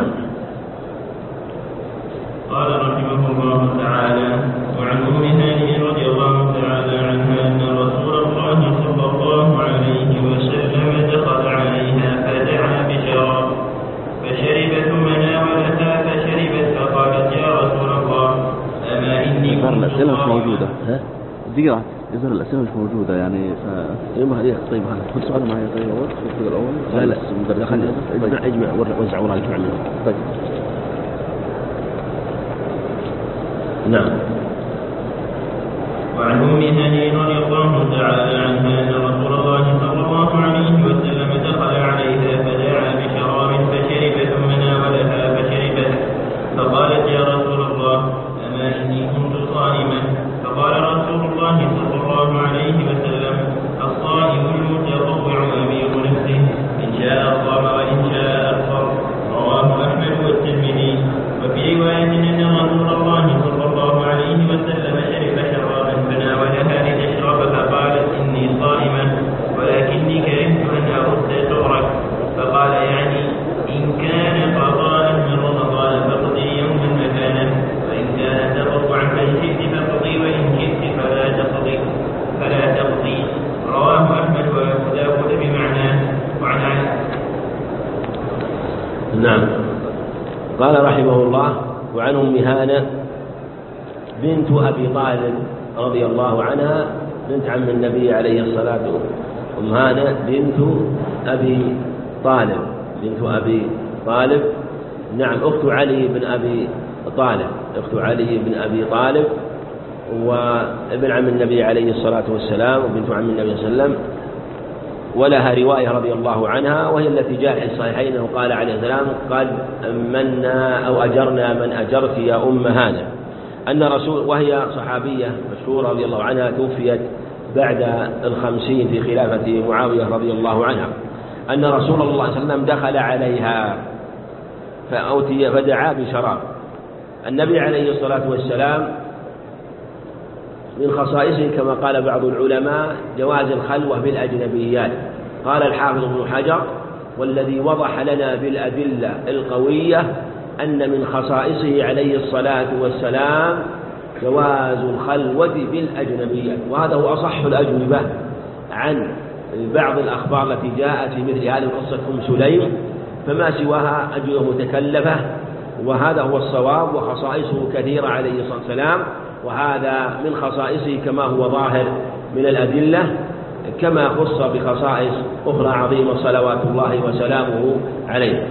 Speaker 2: قال رحمه الله تعالى وعن أم هانئ رضي الله تعالى عنها أن رسول الله صلى الله عليه وسلم دخل عليها فدعا بشراب فشربت ثم ناولتها فشربت فقالت يا رسول الله أما إني
Speaker 3: كنت الأسئلة مش موجودة. ها؟ دقيقة يظهر الأسئلة مش موجودة يعني ف...
Speaker 1: يوم هذه طيب هذا
Speaker 3: كل سؤال معي طيب أول في الأول
Speaker 1: لا لا خلينا اجمع اجمع وزع وراء اجمع منهم.
Speaker 3: طيب.
Speaker 1: نعم.
Speaker 2: وعن أم هانئ رضي الله تعالى عنها أن رسول الله صلى الله عليه وسلم دخل عليها فدعا بشراب فشربت ثم ناولها فشربت فقالت يا رسول الله أما إني كنت صائما، فقال رسول الله صلى الله عليه وسلم الصائم المتطوع أمير نفسه إن شاء صام وإن شاء أفطر. رواه أحمد والترمذي. وفي رواية أن رسول الله صلى الله عليه وسلم شرب شرابا فناولها لتشرب فقالت إني صائمة ولكني كرهت أن أرد شعرك، فقال يعني إن كان قضاء من رمضان فاقضي يوما مكانه، وإن كان تطوعا فإن شئت فاقضي وإن شئت فلا تقضي فلا تقضي. رواه أحمد وأبو داود بمعناه. وعن علي.
Speaker 1: نعم. قال رحمه الله وعن أم هانئ بنت أبي طالب رضي الله عنها بنت عم النبي عليه الصلاة والسلام. أم هانئ بنت أبي طالب بنت أبي طالب نعم أخت علي بن أبي طالب أخت علي بن أبي طالب وابن عم النبي عليه الصلاة والسلام وبنت عم النبي صلى الله عليه وسلم. ولها رواية رضي الله عنها وهي التي جاء في الصحيحين أنه قال عليه السلام قد أمنا أو أجرنا من أجرت يا أم هانئ، أن رسول وهي صحابية مشهورة رضي الله عنها توفيت بعد الخمسين في خلافة معاوية رضي الله عنها، أن رسول الله صلى الله عليه وسلم دخل عليها فأوتي فدعا بشراب. النبي عليه الصلاة والسلام من خصائصه كما قال بعض العلماء جواز الخلوة بالأجنبيات، قال الحافظ ابن حجر: والذي وضح لنا بالأدلة القوية أن من خصائصه عليه الصلاة والسلام جواز الخلوة بالأجنبية. وهذا هو أصح الأجوبة عن بعض الأخبار التي جاءت في مثل هذه قصة أم سليم، فما سواها أجوبة متكلفة، وهذا هو الصواب. وخصائصه كثيرة عليه الصلاة والسلام، وهذا من خصائصه كما هو ظاهر من الأدلة، كما خص بخصائص أخرى عظيمة صلوات الله وسلامه عليه.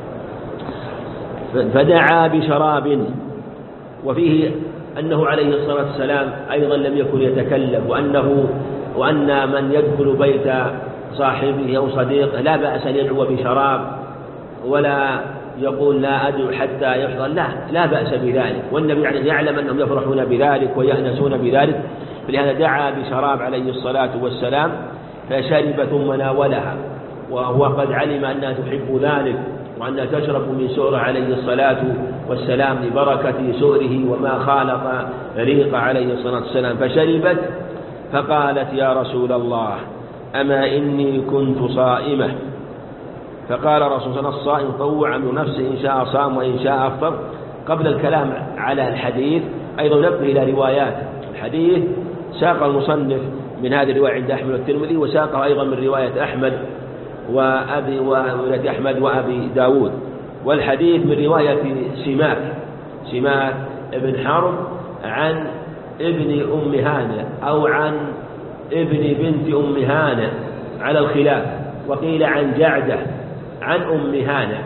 Speaker 1: فدعا بشراب، وفيه أنه عليه الصلاة والسلام أيضا لم يكن يتكلم، وأنه وأن من يدخل بيت صاحبه أو صديقه لا بأس أن يدعو بشراب، ولا يقول لا أدعو حتى يحضر، لا لا بأس بذلك، والنبي يعلم أنهم يفرحون بذلك ويأنسون بذلك، فلهذا دعا بشراب عليه الصلاة والسلام فشرب ثم ناولها، وهو قد علم أنها تحب ذلك وأنها تشرب من سؤره عليه الصلاة والسلام لبركة سؤره وما خالط ريق عليه الصلاة والسلام، فشربت فقالت: يا رسول الله أما إني كنت صائمة. فقال رسول الله: الصائم طوع من نفسه إن شاء صام وإن شاء أفطر. قبل الكلام على الحديث أيضا نبه إلى روايات الحديث. ساق المصنف من هذه الرواية عند أحمد والترمذي، وساقه أيضا من رواية أحمد وأبي ورواية أحمد وأبي داود. والحديث من رواية سماك سماك ابن حرب عن ابن أم هانة أو عن ابن بنت أم هانة على الخلاف، وقيل عن جعدة عن أم هانة،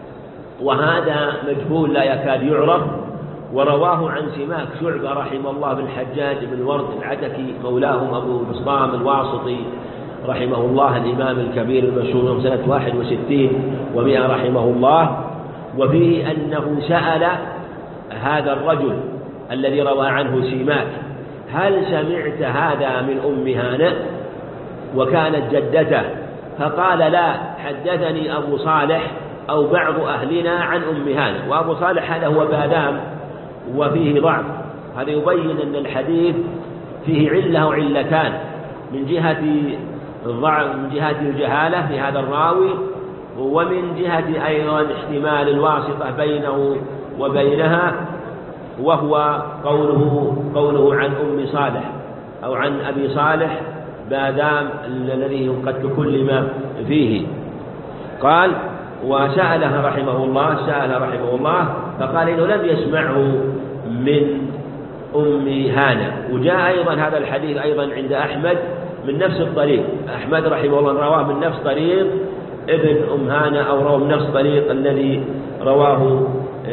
Speaker 1: وهذا مجهول لا يكاد يعرف. ورواه عن سماك شعبة رحمه الله بن الحجاج بن ورد العتكي مولاهم أبو بسطام الواسطي رحمه الله الإمام الكبير المشهور سنة واحد وستين ومئة رحمه الله. وفيه أنه سأل هذا الرجل الذي روى عنه سماك: هل سمعت هذا من أم هانة؟ وكانت جدته، فقال: لا، حدثني أبو صالح أو بعض أهلنا عن أم هانة. وأبو صالح هذا هو بادام وفيه ضعف، هذا يبين أن الحديث فيه علة وعلتان، من جهة الضعف من جهة الجهالة في هذا الراوي، ومن جهة أيضا احتمال الواسطة بينه وبينها، وهو قوله قوله عن أم صالح أو عن أبي صالح بادام الذي قد تكلم فيه. قال: وسأله رحمه الله سأل رحمه الله فقال إنه لم يسمعه من أم هانة. وجاء أيضا هذا الحديث أيضا عند أحمد من نفس الطريق، أحمد رحمه الله رواه من نفس طريق ابن أم هانة، أو رواه من نفس طريق الذي رواه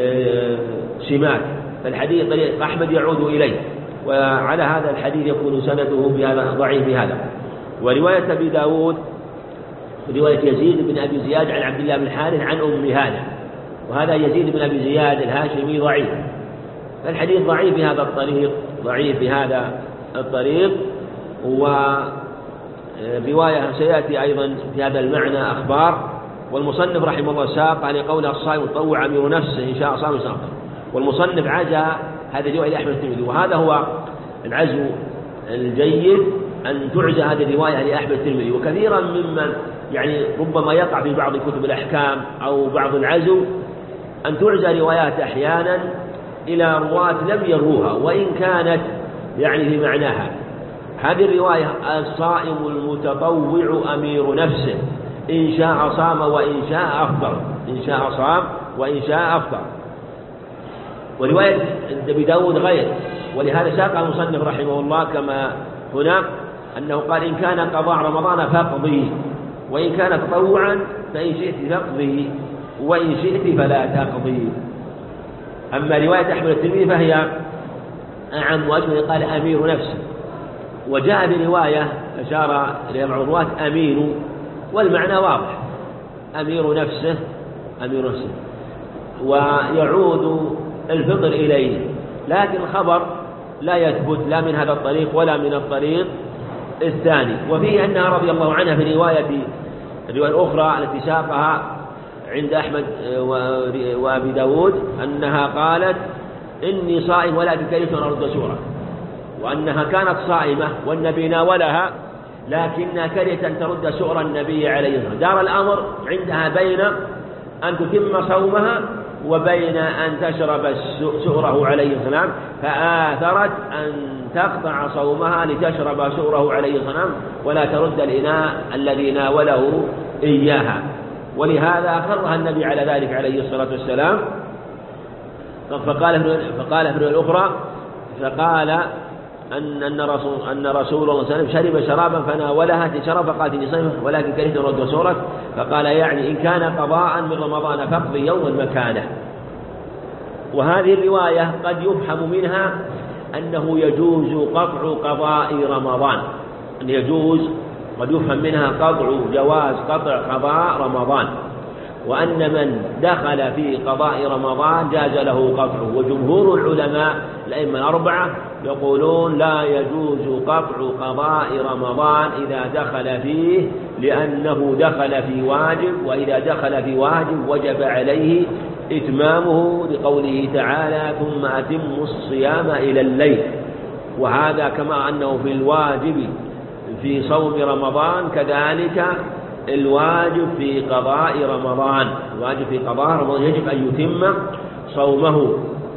Speaker 1: سماك، فالحديث طريق أحمد يعود إليه، وعلى هذا الحديث يكون سنده بهذا ضعيف بهذا. ورواية أبي داود رواية يزيد بن أبي زياد عن عبد الله بن الحارث عن أم هانة، وهذا يزيد بن أبي زياد الهاشمي ضعيف، فالحديث ضعيف بهذا الطريق ضعيف بهذا الطريق. ورواية سيأتي أيضا في هذا المعنى أخبار. والمصنف رحمه الله ساق لقول الصائم طوع أمير نفسه إن شاء صام وإن والمصنف عزى هذه الرواية لأحمد الترمذي، وهذا هو العزو الجيد أن تعزى هذه الرواية لأحمد الترمذي. وكثيرا ممن يعني ربما يقع في بعض كتب الأحكام أو بعض العزو أن تعزى روايات أحيانا إلى رواة لم يروها وإن كانت يعني في معناها. هذه الرواية: الصائم المتطوع أمير نفسه إن شاء صام وإن شاء أفطر، إن شاء صام وإن شاء أفطر. ورواية أبي داود غير، ولهذا ساق المصنف رحمه الله كما هنا أنه قال: إن كان قضاء رمضان فاقضي، وإن كان تطوعا فإن شئت فاقضي، وإن شئت فلا تقضي. أما رواية أحمد الترمذي فهي أعم وأجمل، قال أمير نفسه. وجاء برواية أشار إلى بعض الرواة أمير، والمعنى واضح، أمير نفسه أمير نفسه، ويعود الفطر إليه، لكن الخبر لا يثبت لا من هذا الطريق ولا من الطريق الثاني. وفيه أنها رضي الله عنها في رواية الرواية الأخرى التي ساقها عند أحمد وأبي داود أنها قالت: إني صائم ولا بكلمة أرد سورة، وأنها كانت صائمة والنبي ناولها لكنها كرهت أن ترد سؤر النبي عليه الصلاة والسلام. دار الأمر عندها بين أن تتم صومها وبين أن تشرب سؤره عليه السلام، فآثرت أن تقطع صومها لتشرب سؤره عليه السلام ولا ترد الإناء الذي ناوله إياها. ولهذا أقرها النبي على ذلك عليه الصلاة والسلام. فقال فقال في الأخرى فقال أن أن رسول أن رسول الله صلى الله عليه وسلم شرب شرابا فناولها تشرب فقالت إني صائم ولكن كرهت رد سؤرك، فقال يعني إن كان قضاء من رمضان فاقضي يوما مكانه. وهذه الرواية قد يفهم منها أنه يجوز قطع قضاء رمضان، أن يجوز قد يفهم منها قطع جواز قطع قضاء رمضان، وأن من دخل في قضاء رمضان جاز له قطعه. وجمهور العلماء الأئمة الأربعة يقولون لا يجوز قطع قضاء رمضان إذا دخل فيه، لأنه دخل في واجب، وإذا دخل في واجب وجب عليه إتمامه، لقوله تعالى ثم أتموا الصيام إلى الليل. وهذا كما أنه في الواجب في صوم رمضان كذلك الواجب في قضاء رمضان، الواجب في قضاء رمضان يجب أن يتم صومه.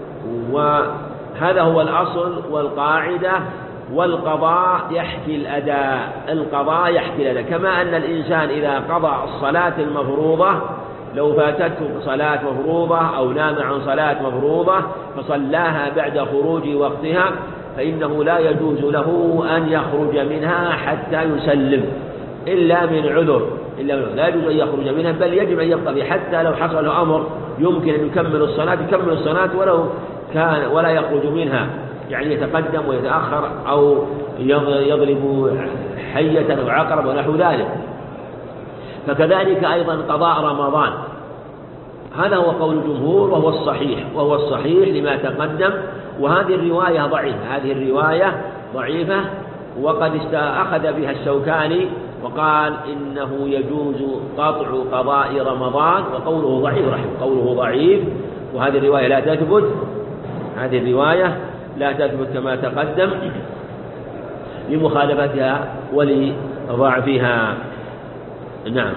Speaker 1: وهذا هو الأصل والقاعدة. والقضاء يحكي الأداء، القضاء يحكي الأداء، كما أن الإنسان إذا قضى الصلاة المفروضة لو فاتته صلاة مفروضة أو نام عن صلاة مفروضة فصلاها بعد خروج وقتها فإنه لا يجوز له أن يخرج منها حتى يسلم إلا من عذر، إلا من عذر. لا يجوز أن يخرج منها، بل يجب أن يبقى، حتى لو حصل أمر يمكن أن يكمل الصلاة يكمل الصلاة ولو كان ولا يخرج منها، يعني يتقدم ويتأخر أو يضرب حية أو عقرب ونحو ذلك. فكذلك أيضا قضاء رمضان، هذا هو قول الجمهور وهو الصحيح، وهو الصحيح لما تقدم. وهذه الرواية ضعيفة، هذه الرواية ضعيفة، وقد أخذ بها الشوكاني وقال إنه يجوز قطع قضاء رمضان، وقوله ضعيف رحمه قوله ضعيف، وهذه الرواية لا تثبت، هذه الرواية لا تثبت كما تقدم لمخالفتها ولضعفها. نعم.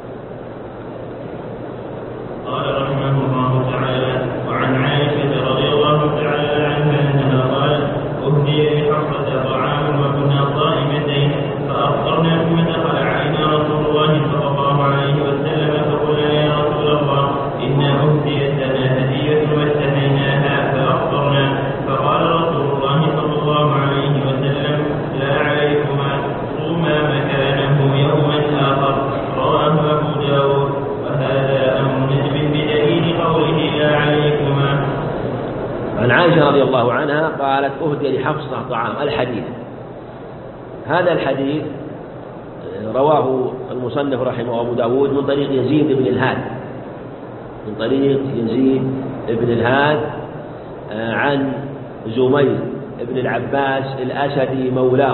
Speaker 2: قال رحمه الله تعالى: وعن عائشة رضي الله تعالى عنها أنها قالت: أهدي بحفصة طعام وكنا صائمتين فأفطرنا ثم دخل علينا رسول الله صلى الله عليه وسلم فقلنا: يا رسول الله إنا أهديت لنا هدية واشتهيناها فأفطرنا، فقال رسول الله صلى الله عليه وسلم: لا عليكما، صوما مكانه يوما آخر. رواه أبو داود. وهذا أمر بدليل قوله لا عليكما.
Speaker 1: عن عائشة رضي الله عنها قالت: أهدي لحفصة طعام. الحديث هذا الحديث رواه المصنف رحمه أبو داود من طريق يزيد بن الهاد، من طريق يزيد بن الهاد عن زميل بن العباس الأسدي مولاه،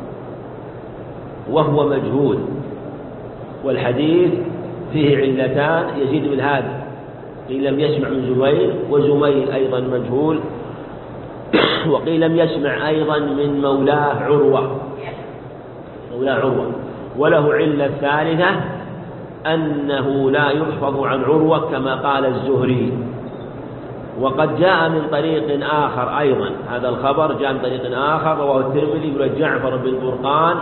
Speaker 1: وهو مجهول. والحديث فيه علتان: يزيد بن الهاد قيل لم يسمع من زميل، وزميل أيضا مجهول، وقيل لم يسمع أيضا من مولاه عروة، مولاه عروة. وله علة ثالثة أنه لا يحفظ عن عروة كما قال الزهري. وقد جاء من طريق آخر أيضا، هذا الخبر جاء من طريق آخر رواه الترمذي بن جعفر بن برقان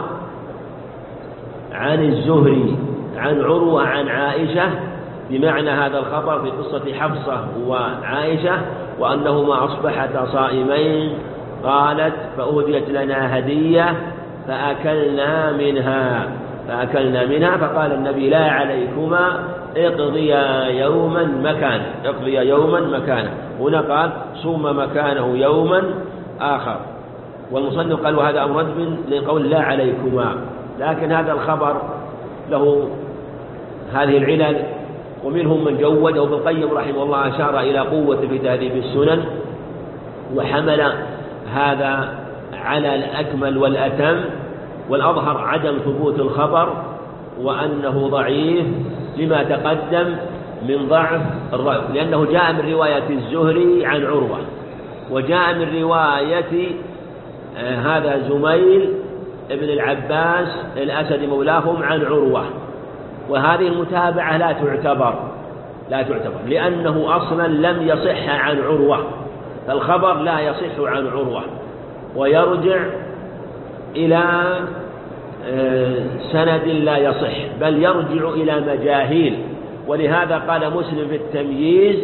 Speaker 1: عن الزهري عن عروة عن عائشة بمعنى هذا الخبر في قصة حفصة وعائشة، وأنهما أصبحتا صائمين. قالت: فأهديت لنا هدية فأكلنا منها فأكلنا منها فقال النبي: لا عليكما، اقضيا يوما مكانه، اقضيا يوما مكانه. هنا قال: صوم مكانه يوما آخر. والمصنف قال: وهذا أمر رد لقول لا عليكما. لكن هذا الخبر له هذه العلل، ومنهم من جود، وابن القيم رحمه الله أشار إلى قوة في تهذيب السنن، وحمل هذا على الأكمل والأتم، والأظهر عدم ثبوت الخبر وأنه ضعيف لما تقدم من ضعف الرأي، لأنه جاء من رواية الزهري عن عروة، وجاء من رواية هذا زميل ابن العباس الأسد مولاهم عن عروة، وهذه المتابعة لا تعتبر لا تعتبر لأنه أصلا لم يصح عن عروة، فالخبر لا يصح عن عروة ويرجع إلى سند لا يصح، بل يرجع إلى مجاهيل. ولهذا قال مسلم في التمييز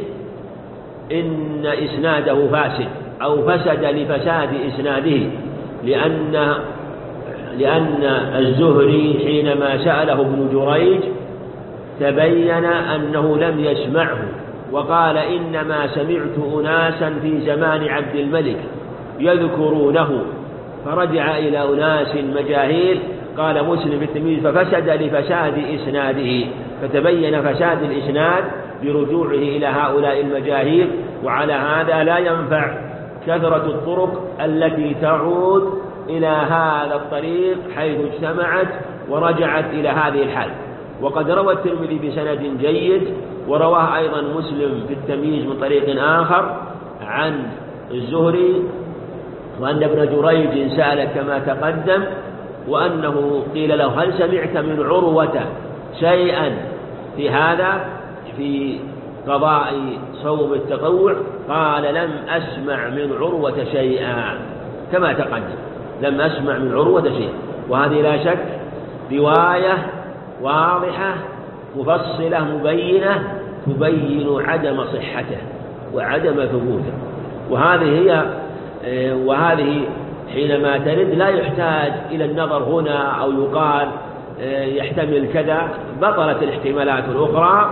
Speaker 1: إن إسناده فاسد أو فسد لفساد إسناده، لأن لأن الزهري حينما سأله ابن جريج تبين أنه لم يسمعه، وقال إنما سمعت أناسا في زمان عبد الملك يذكرونه، فرجع إلى أناس مجاهيل. قال مسلم في التمييز ففسد لفساد إسناده، فتبين فساد الإسناد برجوعه إلى هؤلاء المجاهيل. وعلى هذا لا ينفع كثرة الطرق التي تعود إلى هذا الطريق حيث اجتمعت ورجعت إلى هذه الحال. وقد روى الترمذي بسند جيد، ورواه أيضا مسلم في التمييز من طريق آخر عن الزهري، وأن ابن جريج سأل كما تقدم، وأنه قيل له هل سمعت من عروة شيئا في هذا في قضاء صوم التطوع؟ قال لم أسمع من عروة شيئا كما تقدم، لم أسمع من عروة شيئا. وهذه لا شك رواية واضحة مفصلة مبينة تبين عدم صحته وعدم ثبوته. وهذه هي وهذه حينما ترد لا يحتاج إلى النظر هنا أو يقال يحتمل كذا، بطلت الاحتمالات الأخرى،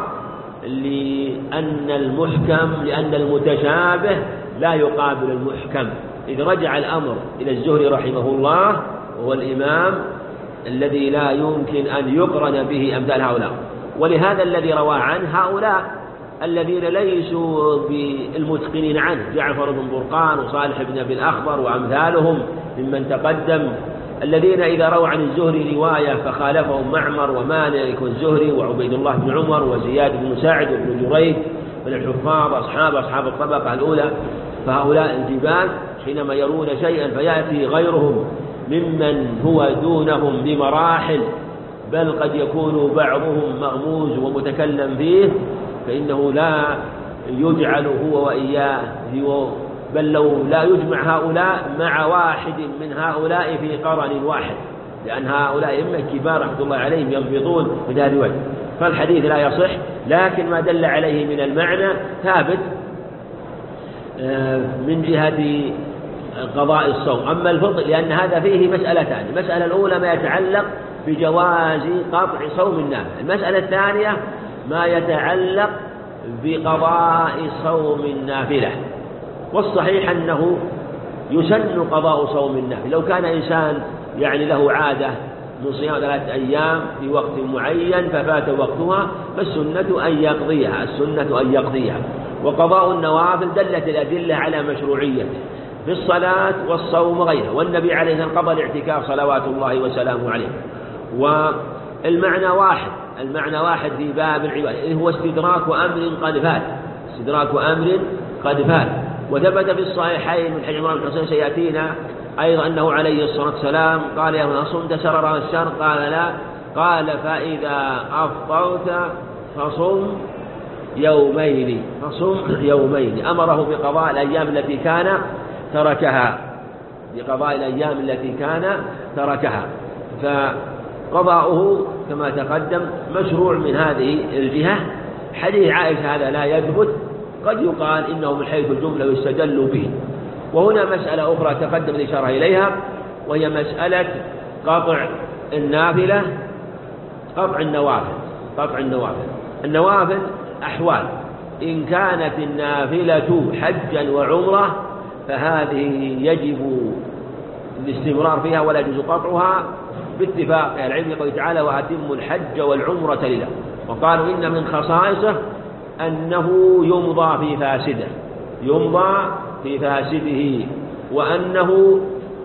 Speaker 1: لأن المحكم لأن المتشابه لا يقابل المحكم. إذ رجع الأمر إلى الزهري رحمه الله، وهو الإمام الذي لا يمكن أن يقرن به أمثال هؤلاء. ولهذا الذي روى عنه هؤلاء الذين ليسوا بالمتقنين عنه، جعفر بن برقان وصالح بن أبي الأخضر وأمثالهم ممن تقدم، الذين إذا روى عن الزهري رواية فخالفهم معمر ومالك والزهري وعبيد الله بن عمر وزياد بن سعد وابن جريج من الحفاظ أصحاب أصحاب الطبقة الأولى. فهؤلاء الجبال حينما يرون شيئا فيأتي غيرهم ممن هو دونهم بمراحل، بل قد يكون بعضهم مغموز ومتكلم فيه، فإنه لا يجعل هو وإياه، بل لو لا يجمع هؤلاء مع واحد من هؤلاء في قرن واحد، لأن هؤلاء إما كبار رحمة الله عليهم يضبطون من هذا الوجه. فالحديث لا يصح، لكن ما دل عليه من المعنى ثابت من جهة قضاء الصوم. أما الفطر لأن هذا فيه مسألتان، المسألة الأولى ما يتعلق بجواز قطع صوم النافلة، المسألة الثانية ما يتعلق بقضاء صوم النافلة. والصحيح أنه يسن قضاء صوم النافلة. لو كان إنسان يعني له عادة من صيام ثلاثة أيام في وقت معين ففات وقتها، فالسنة أن يقضيها السنة أن يقضيها. وقضاء النوافل دلت الأدلة على مشروعيته في الصلاة والصوم وغيره، والنبي عليه الصلاة والسلام قضى الاعتكاف صلوات الله وسلامه عليه. والمعنى واحد المعنى واحد في باب العبادة، هو استدراك أمر قد فات استدراك أمر قد فات. وثبت في الصحيحين من حديث عمران بن حسين سيأتينا أيضا أنه عليه الصلاة والسلام قال يا من أصمت سرر الشهر؟ قال لا. قال فإذا أفطرت فصم يومين فصم يومين أمره بقضاء الأيام التي كان تركها بقضاء الأيام التي كان تركها فقضاؤه كما تقدم مشروع من هذه الجهة. حديث عائشة هذا لا يثبت، قد يقال إنه من حيث الجملة يستدل به. وهنا مسألة أخرى تقدم الإشارة إليها، وهي مسألة قطع النافلة قطع النوافل قطع النوافل النوافل أحوال، إن كانت النافلة حجا وعمرة فهذه يجب الاستمرار فيها ولا يجوز قطعها باتفاق العلم. قال تعالى وأتموا الحج والعمرة لله، وقالوا إن من خصائصه أنه يمضى في فاسده يمضى في فاسده وأنه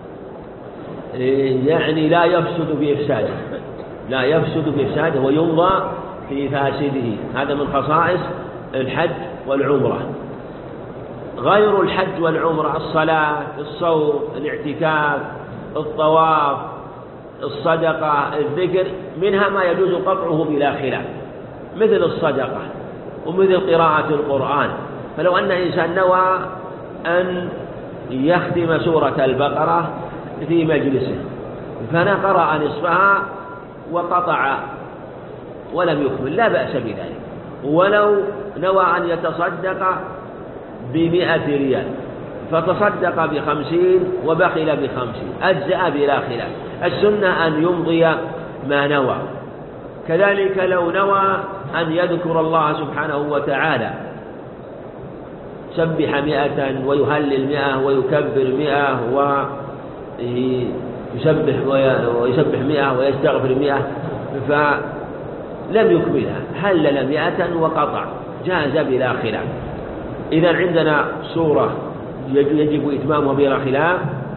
Speaker 1: يعني لا يفسد بإفساده لا يفسد بإفساده ويمضى في فاسده. هذا من خصائص الحج والعمرة. غير الحج والعمرة الصلاة، الصوم، الاعتكاف، الطواف، الصدقة الذكر منها ما يجوز قطعه بلا خلاف مثل الصدقة ومثل قراءة القرآن. فلو أن إنسان نوى أن يختم سورة البقرة في مجلسه فنقرأ نصفها وقطع ولم يكمل لا بأس بذلك. ولو نوى أن يتصدق بمئة ريال فتصدق بخمسين وبخل بخمسين أجزأ بلا خلاف. السنة أن يمضي ما نوى. كذلك لو نوى أن يذكر الله سبحانه وتعالى سبح مئة ويهلل مئة ويكبر مئة ويسبح ويسبح مئة ويستغفر مئة فلم يكملها هلل مئة وقطع جاز بلا خلاف. إذا عندنا صورة يجب إتمامها بلا خلاف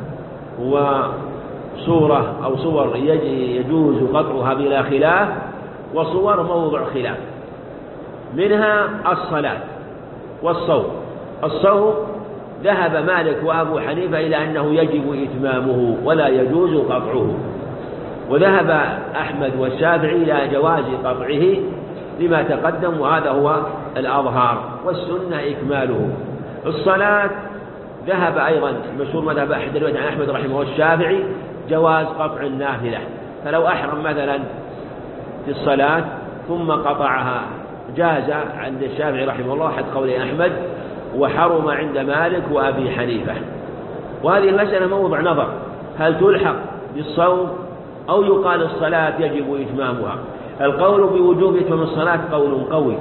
Speaker 1: وصورة أو صور يجوز قطعها بلا خلاف وصور موضع خلاف. منها الصلاة والصوم. الصوم ذهب مالك وأبو حنيفة إلى أنه يجب إتمامه ولا يجوز قطعه، وذهب أحمد والشافعي إلى جواز قطعه لما تقدم وهذا هو الأظهر والسنة إكماله. الصلاة ذهب أيضا مشهور مذهب أحد الروايات عن أحمد رحمه والشافعي جواز قطع النافلة. فلو أحرم مثلا في الصلاة ثم قطعها جاز عند الشافعي رحمه الله حد قول أحمد، وحرم عند مالك وأبي حنيفة. وهذه المسألة موضع نظر، هل تلحق بالصوم أو يقال الصلاة يجب إتمامها؟ القول بوجوب إتمام الصلاة قول قوي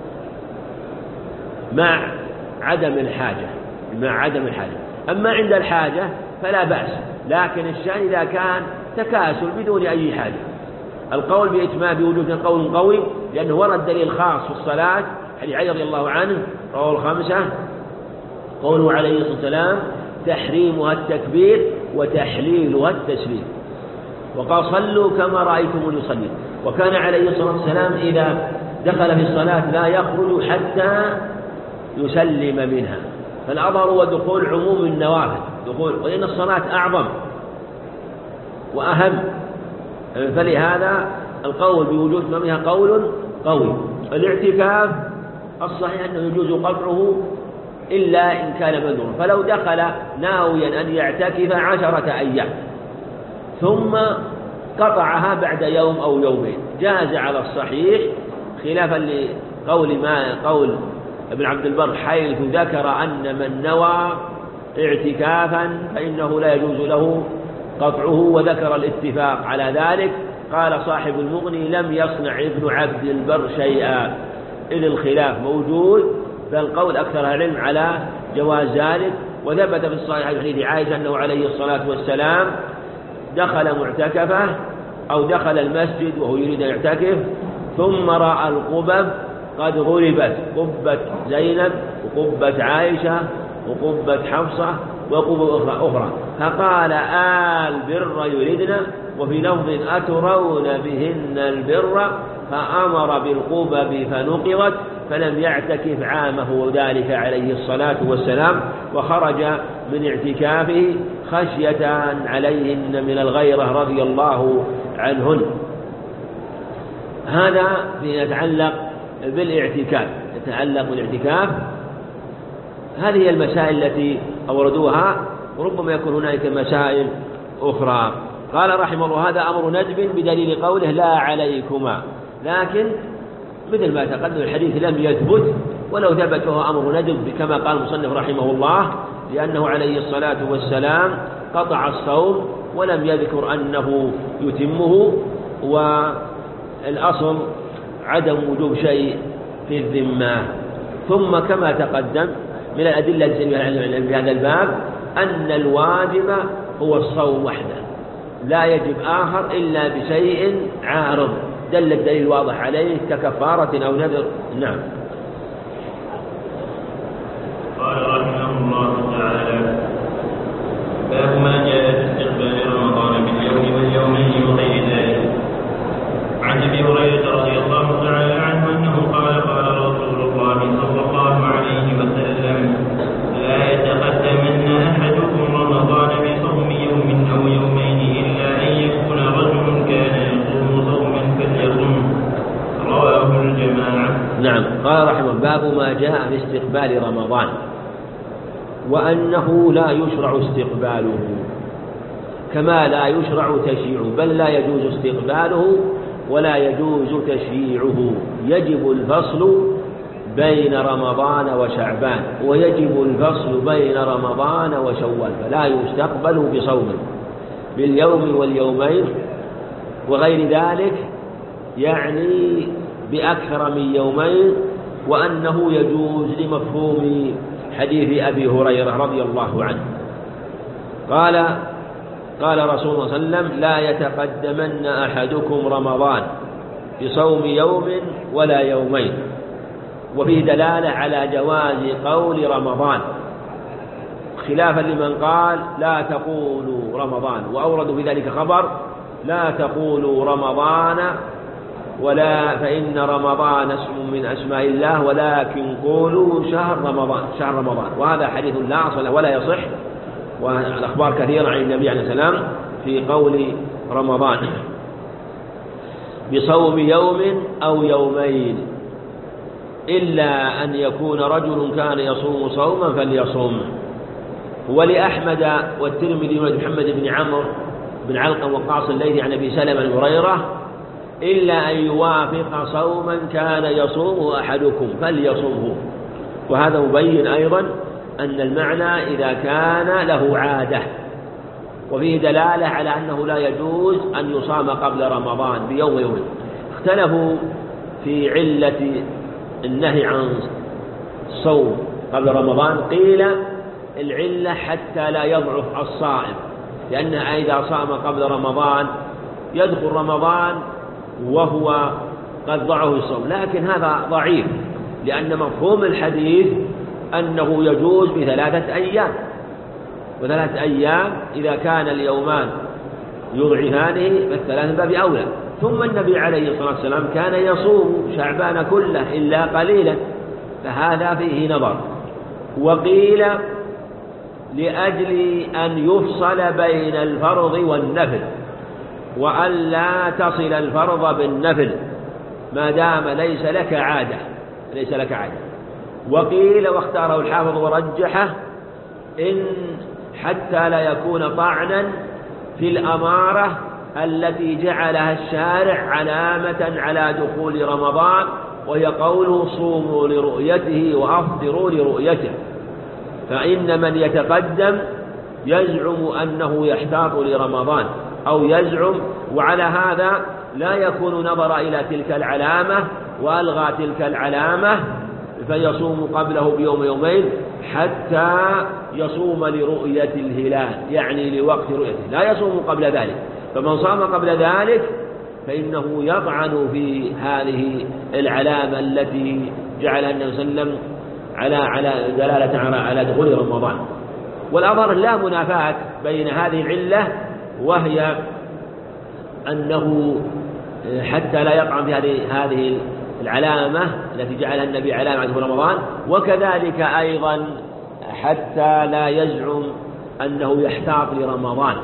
Speaker 1: مع عدم الحاجة مع عدم الحاجة أما عند الحاجة فلا بأس، لكن الشأن إذا كان تكاسل بدون أي حاجة. القول بإتمام بوجوب قول قوي لأنه ورد دليل خاص في الصلاة حديث علي رضي الله عنه رواه الخمسة قوله عليه الصلاة والسلام تحريمها التكبير وتحليلها التسليم، وقال صلوا كما رأيتموني يصلي. وكان عليه الصلاة والسلام إذا دخل في الصلاة لا يخرج حتى يسلم منها. فالأظهر هو دخول عموم النوافل دخول، وإن الصلاة أعظم وأهم، فلهذا القول بوجود إتمامها قول قوي. الاعتكاف الصحيح أنه يجوز قطعه إلا إن كان مذنورا، فلو دخل ناويا أن يعتكف عشرة أيام ثم قطعها بعد يوم أو يومين جاز على الصحيح، خلافا لقول ما قول ابن عبد البر حيث ذكر أن من نوى اعتكافا فإنه لا يجوز له قطعه، وذكر الاتفاق على ذلك. قال صاحب المغني لم يصنع ابن عبد البر شيئا إذ الخلاف موجود، فالقول أكثر العلم على جواز ذلك. وثبت في الصحيح حديث عائشة أنه عليه الصلاة والسلام دخل معتكفه أو دخل المسجد وهو يريد أن يعتكف ثم رأى القبب قد غربت، قبة زينب وقبة عائشة وقبة حفصة وقبة أخرى, أخرى فقال آل بر يريدنا، وفي لفظ أترون بهن البر، فأمر بالقبب فنقضت فلم يعتكف عامه ذلك عليه الصلاة والسلام، وخرج من اعتكافه خشية عليهن من الغيرة رضي الله عنهن. هذا يتعلق بالاعتكاف يتعلق بالاعتكاف هذه هي المسائل التي أوردوها، وربما يكون هناك مسائل أخرى. قال رحمه الله هذا أمر ندب بدليل قوله لا عليكما، لكن مثل ما تقدم الحديث لم يثبت، ولو ثبت فهو أمر ندب كما قال المصنف رحمه الله، لأنه عليه الصلاة والسلام قطع الصوم ولم يذكر أنه يتمه، والأصل عدم وجوب شيء في الذمة. ثم كما تقدم من الأدلة في هذا الباب أن الواجب هو الصوم وحده، لا يجب آخر إلا بشيء عارض دل الدليل واضح عليه ككفارة أو نذر. نعم.
Speaker 2: قال رحمه الله تعالى باب ما جاء في استقبال رمضان باليوم واليومين وغير ذلك. عن ابي هريره رضي الله تعالى عنه انه قال قال رسول الله صلى الله عليه وسلم لا يتقدمن احدكم رمضان بصوم يوم او يومين الا ان يكون رجل
Speaker 1: قال رحمه باب ما جاء في استقبال رمضان، وأنه لا يشرع استقباله كما لا يشرع تشييعه، بل لا يجوز استقباله ولا يجوز تشييعه. يجب الفصل بين رمضان وشعبان، ويجب الفصل بين رمضان وشوال، فلا يستقبل بصوم باليوم واليومين وغير ذلك، يعني بأكثر من يومين، وأنه يجوز لمفهوم حديث أبي هريرة رضي الله عنه قال قال رسول الله صلى الله عليه وسلم لا يتقدمن أحدكم رمضان بصوم يوم ولا يومين، وفيه دلالة على جواز قول رمضان خلافا لمن قال لا تقولوا رمضان، وأوردوا في ذلك خبر لا تقولوا رمضان ولا فإن رمضان اسم من أسماء الله ولكن قولوا شهر رمضان شهر رمضان، وهذا حديث لا أصل ولا يصح، والأخبار كثيرة عن النبي عليه السلام في قول رمضان بصوم يوم أو يومين، إلا أن يكون رجل كان يصوم صوما فليصوم. ولأحمد والترمذي محمد بن عمرو بن علقم وقاص الليثي عن أبي سلمة بن هريرة إلا أن يوافق صوما كان يصومه أحدكم فليصومه. وهذا مبين أيضا أن المعنى إذا كان له عادة، وفيه دلالة على أنه لا يجوز أن يصام قبل رمضان بيوم يوم. اختلفوا في علة النهي عن الصوم قبل رمضان، قيل العلة حتى لا يضعف الصائم، لأنه إذا صام قبل رمضان يدخل رمضان وهو قد ضعه الصوم، لكن هذا ضعيف، لأن مفهوم الحديث أنه يجوز بثلاثة أيام، وثلاثة أيام إذا كان اليومان يضعفانه فالثلاثة باب أولى. ثم النبي عليه الصلاة والسلام كان يصوم شعبان كله إلا قليلا، فهذا فيه نظر. وقيل لأجل أن يفصل بين الفرض والنفل، وأن لا تصل الفرض بالنفل ما دام ليس لك عادة ليس لك عادة. وقيل واختاره الحافظ ورجحه إن حتى لا يكون طعنا في الأمارة التي جعلها الشارع علامة على دخول رمضان، وهي قوله صوموا لرؤيته وأفطروا لرؤيته، فإن من يتقدم يزعم أنه يحتاط لرمضان أو يزعم، وعلى هذا لا يكون نظر إلى تلك العلامة وألغى تلك العلامة فيصوم قبله بيوم يومين حتى يصوم لرؤية الهلال، يعني لوقت رؤيته، لا يصوم قبل ذلك. فمن صام قبل ذلك فإنه يطعن في هذه العلامة التي جعلها النبي صلى الله عليه وسلم على على دلالة على دخول رمضان. والأظهر لا منافاة بين هذه العلة، وهي أنه حتى لا يطعن في هذه هذه العلامة التي جعلها النبي علامة دخول رمضان، وكذلك أيضا حتى لا يزعم أنه يحتاط لرمضان.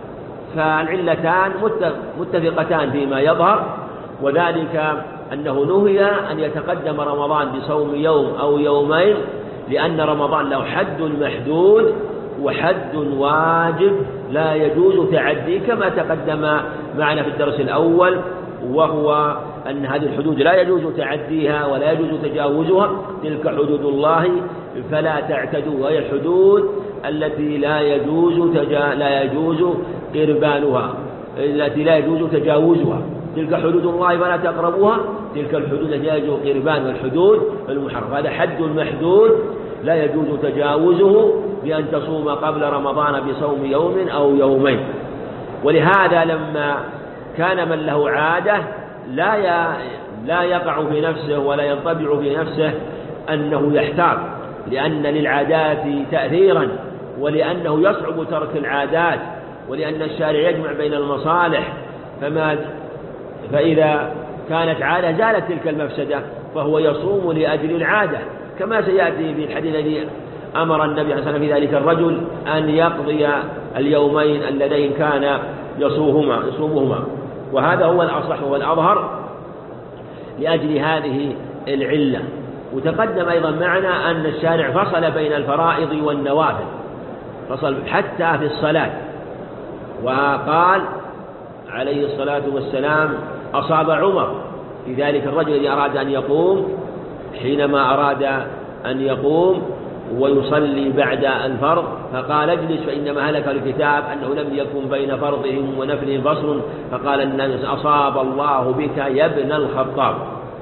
Speaker 1: فالعلتان متفقتان فيما يظهر، وذلك أنه نهي أن يتقدم رمضان بصوم يوم أو يومين، لأن رمضان له حد محدود وحد واجب لا يجوز تعديه كما تقدم معنا في الدرس الأول، وهو أن هذه الحدود لا يجوز تعديها ولا يجوز تجاوزها، تلك حدود الله فلا تعتدوا، وهي الحدود التي لا يجوز تجا لا يجوز قربانها، التي لا يجوز تجاوزها. تلك حدود الله فلا تقربوها، تلك الحدود التي لا يجوز قربان الحدود المحرمة. هذا حد محدود لا يجوز تجاوزه بأن تصوم قبل رمضان بصوم يوم أو يومين. ولهذا لما كان من له عادة لا لا يقع في نفسه ولا ينطبع في نفسه أنه يحتاط، لأن للعادات تأثيرا، ولأنه يصعب ترك العادات، ولأن الشارع يجمع بين المصالح، فما فإذا كانت عادة زالت تلك المفسدة فهو يصوم لأجل العادة، كما سيأتي في الحديث الذي أمر النبي صلى الله عليه وسلم في ذلك الرجل أن يقضي اليومين اللذين كان يصومهما يصومهما وهذا هو الأصح والأظهر لأجل هذه العلة. وتقدم أيضا معنا أن الشارع فصل بين الفرائض والنوافل، فصل حتى في الصلاة، وقال عليه الصلاة والسلام أصاب عمر في ذلك الرجل الذي أراد أن يقوم، حينما أراد أن يقوم ويصلي بعد الفرض فقال اجلس فإنما هلك الكتاب أنه لم يكن بين فرضهم ونفلهم فصل، فقال الناس أصاب الله بك يا ابن الخطاب.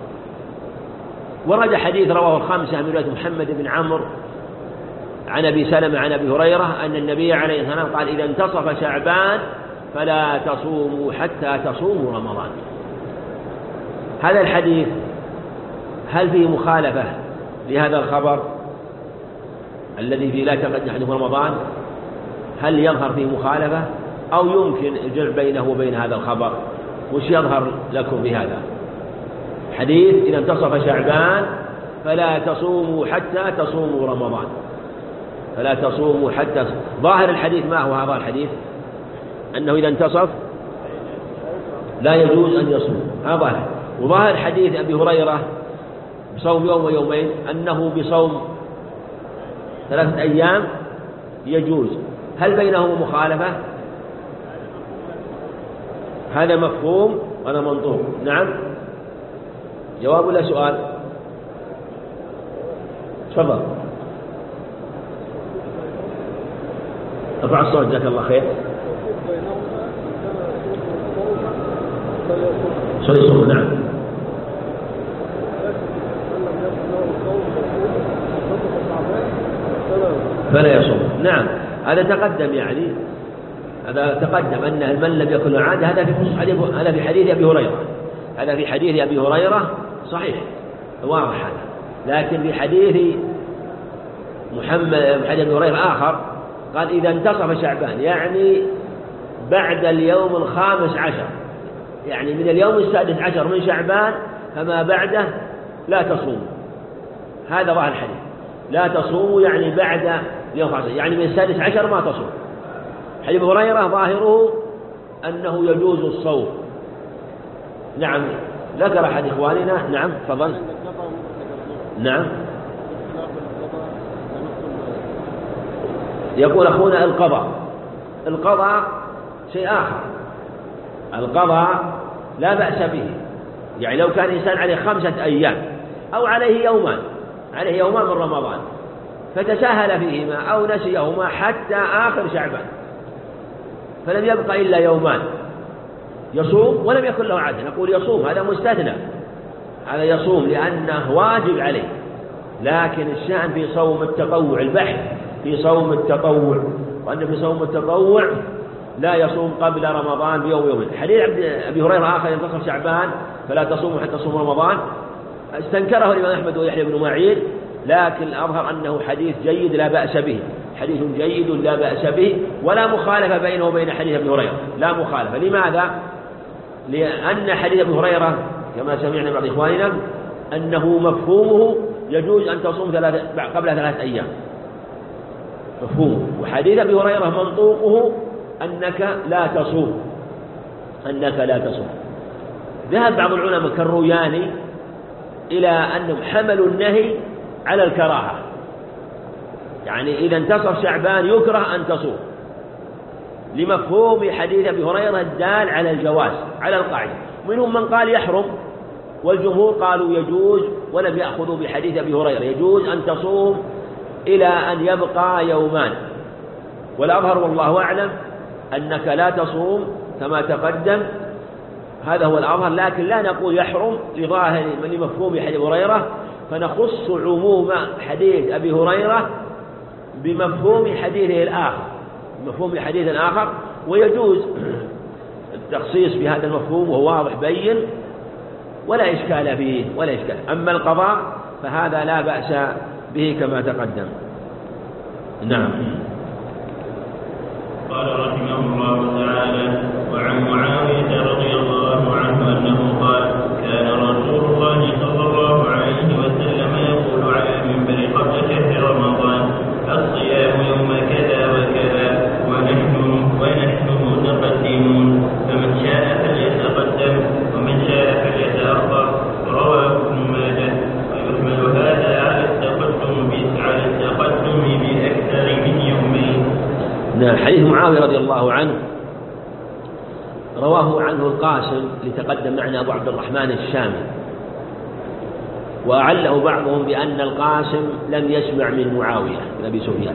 Speaker 1: ورد حديث رواه الخمسة من رواية محمد بن عمرو عن أبي سلمة عن أبي هريرة أن النبي عليه الصلاة والسلام قال إذا انتصف شعبان فلا تصوموا حتى تصوموا رمضان. هذا الحديث هل فيه مخالفة لهذا الخبر الذي فيه لا تقدم أحدكم رمضان؟ هل يظهر فيه مخالفة أو يمكن الجمع بينه وبين هذا الخبر؟ وش يظهر لكم بهذا حديث إذا انتصف شعبان فلا تصوموا حتى تصوموا رمضان، فلا تصوموا حتى ظاهر الحديث ما هو هذا الحديث؟ أنه إذا انتصف لا يجوز أن يصوم، هذا ظاهر. وظاهر حديث أبي هريرة بصوم يوم ويومين أنه بصوم ثلاثة أيام يجوز. هل بينهما مخالفة؟ هذا مفهوم وهذا منطوق. نعم، جواب ولا سؤال؟ تفضل ارفع الصوت جزاك الله خير. صلي صوم. نعم. فلا يصوم. نعم، هذا تقدم، يعني هذا تقدم أن من لم يكن عادة، هذا في هذا في حديث أبي هريرة، هذا في حديث أبي هريرة صحيح واضح هذا. لكن في حديث محمد حديث أبي هريرة آخر قال إذا انتصف شعبان، يعني بعد اليوم الخامس عشر، يعني من اليوم السادس عشر من شعبان فما بعده لا تصوم. هذا ظاهر الحديث، لا تصوموا يعني بعد اليوم الخامس، يعني من السادس عشر ما تصوم. حديث هريرة ظاهره أنه يجوز الصوم. نعم، ذكر أحد إخواننا. نعم تفضل. نعم، يقول أخونا القضاء، القضاء شيء آخر. القضاء لا بأس به، يعني لو كان إنسان عليه خمسة أيام أو عليه يومان، عليه يومان من رمضان فتساهل فيهما أو نسيهما حتى آخر شعبان فلم يبقى إلا يومان، يصوم ولم يكن له عادة، نقول يصوم، هذا مستثنى، هذا يصوم لأنه واجب عليه. لكن الشأن في صوم التطوع، البحث في صوم التطوع، وأن في صوم التطوع لا يصوم قبل رمضان بيوم يومين. حديث أبي هريرة آخر ينتصف شعبان فلا تصوموا حتى تصوموا رمضان استنكره الإمام أحمد ويحيى بن معين، لكن الأظهر أنه حديث جيد لا بأس به، حديث جيد لا بأس به، ولا مخالفة بينه وبين حديث أبي هريرة، لا مخالفة. لماذا؟ لأن حديث أبي هريرة كما سمعنا بعض إخواننا أنه مفهومه يجوز أن تصوم ثلاثة قبل ثلاثة أيام مفهومه، وحديث أبي هريرة منطوقه أنك لا تصوم، أنك لا تصوم. ذهب بعض العلماء كالروياني إلى أنهم حملوا النهي على الكراهة، يعني إذا انتصف شعبان يكره أن تصوم، لمفهوم حديث أبي هريرة الدال على الجواز على القاعدة. منهم من قال يحرم، والجمهور قالوا يجوز، ولم يأخذوا بحديث أبي هريرة، يجوز أن تصوم إلى أن يبقى يومان. والأظهر والله أعلم أنك لا تصوم كما تقدم، هذا هو الأظهر، لكن لا نقول يحرم لظاهر لمفهوم حديث هريرة، فنخص عموم حديث أبي هريرة بمفهوم حديثه الآخر، بمفهوم حديث آخر، ويجوز التخصيص بهذا المفهوم وهو واضح بين ولا إشكال فيه ولا إشكال. أما القضاء فهذا لا بأس به كما تقدم. نعم.
Speaker 2: قال رحمه الله تعالى: وعن معاوية رضي الله عنه أنه قال: كان رسول الله صلى الله عليه وسلم يقول على المنبر قبل شهر رمضان: الصيام يوم كذا وكذا ونحن ونحن متقدمون، فمن شاء فليتقدم ومن شاء فليتأخر. رواه ابن ماجه. ويحمل هذا
Speaker 1: معاوية رضي الله عنه رواه عنه القاسم لتقدم معنا أبو عبد الرحمن الشامي، وأعله بعضهم بأن القاسم لم يسمع من معاوية بن أبي سفيان،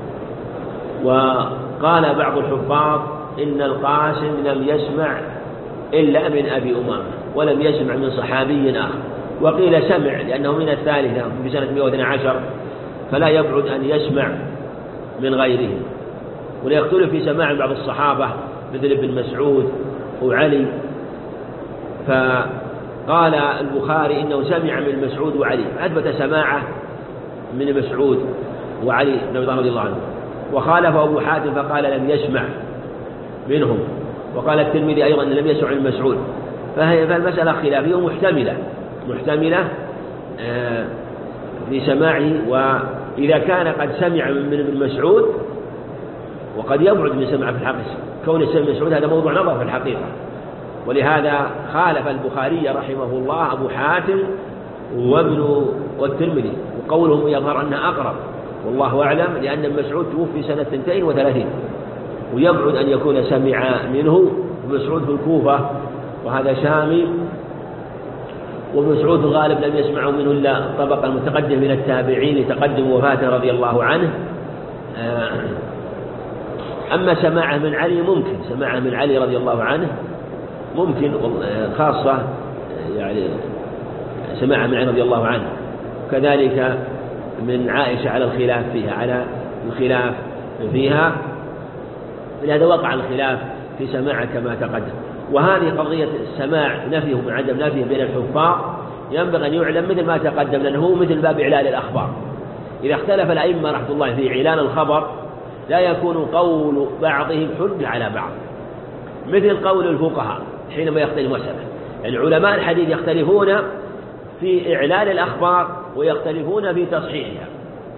Speaker 1: وقال بعض الحفاظ إن القاسم لم يسمع إلا من أبي أمامة ولم يسمع من صحابي آخر، وقيل سمع لأنه من الثالثة في سنة مئة واثني عشر فلا يبعد أن يسمع من غيره. ولا يختلف في سماع بعض الصحابة مثل ابن مسعود وعلي، فقال البخاري إنه سمع من مسعود وعلي، أثبت سماعه من مسعود وعلي رضي الله عنه. وخالف أبو حاتم فقال لم يسمع منهم، وقال الترمذي أيضا أن لم يسمع من مسعود. فهي فالمسألة خلافية محتملة محتملة في سماعه، وإذا كان قد سمع من ابن مسعود وقد يبعد من سماعه في الحقيقة، كون السمع من مسعود هذا موضوع نظر في الحقيقة، ولهذا خالف البخاري رحمه الله أبو حاتم وابن والترمذي، وقولهم يظهر أنه أقرب والله أعلم، لأن ابن مسعود توفي سنة اثنتين وثلاثين ويبعد أن يكون سمع منه. ابن مسعود في الكوفة وهذا شامي، وابن مسعود الغالب لم يسمعوا منه إلا الطبقة المتقدم من التابعين لتقدم وفاته رضي الله عنه. أما سماعه من علي ممكن، سماعه من علي رضي الله عنه ممكن، خاصة يعني سماعه من علي رضي الله عنه، كذلك من عائشة على الخلاف فيها على الخلاف فيها لهذا وقع الخلاف في سماعه كما تقدم. وهذه قضية السماع نفيه وعدم نفيه بين الحفاظ ينبغي أن يعلم مثل ما تقدم، لأنه مثل باب إعلان الأخبار. إذا اختلف الأئمة رحمة الله في إعلان الخبر لا يكون قول بعضهم حجة على بعض، مثل قول الفقهاء حينما يختلف مسألة. يعني علماء الحديث يختلفون في إعلان الأخبار ويختلفون في تصحيحها،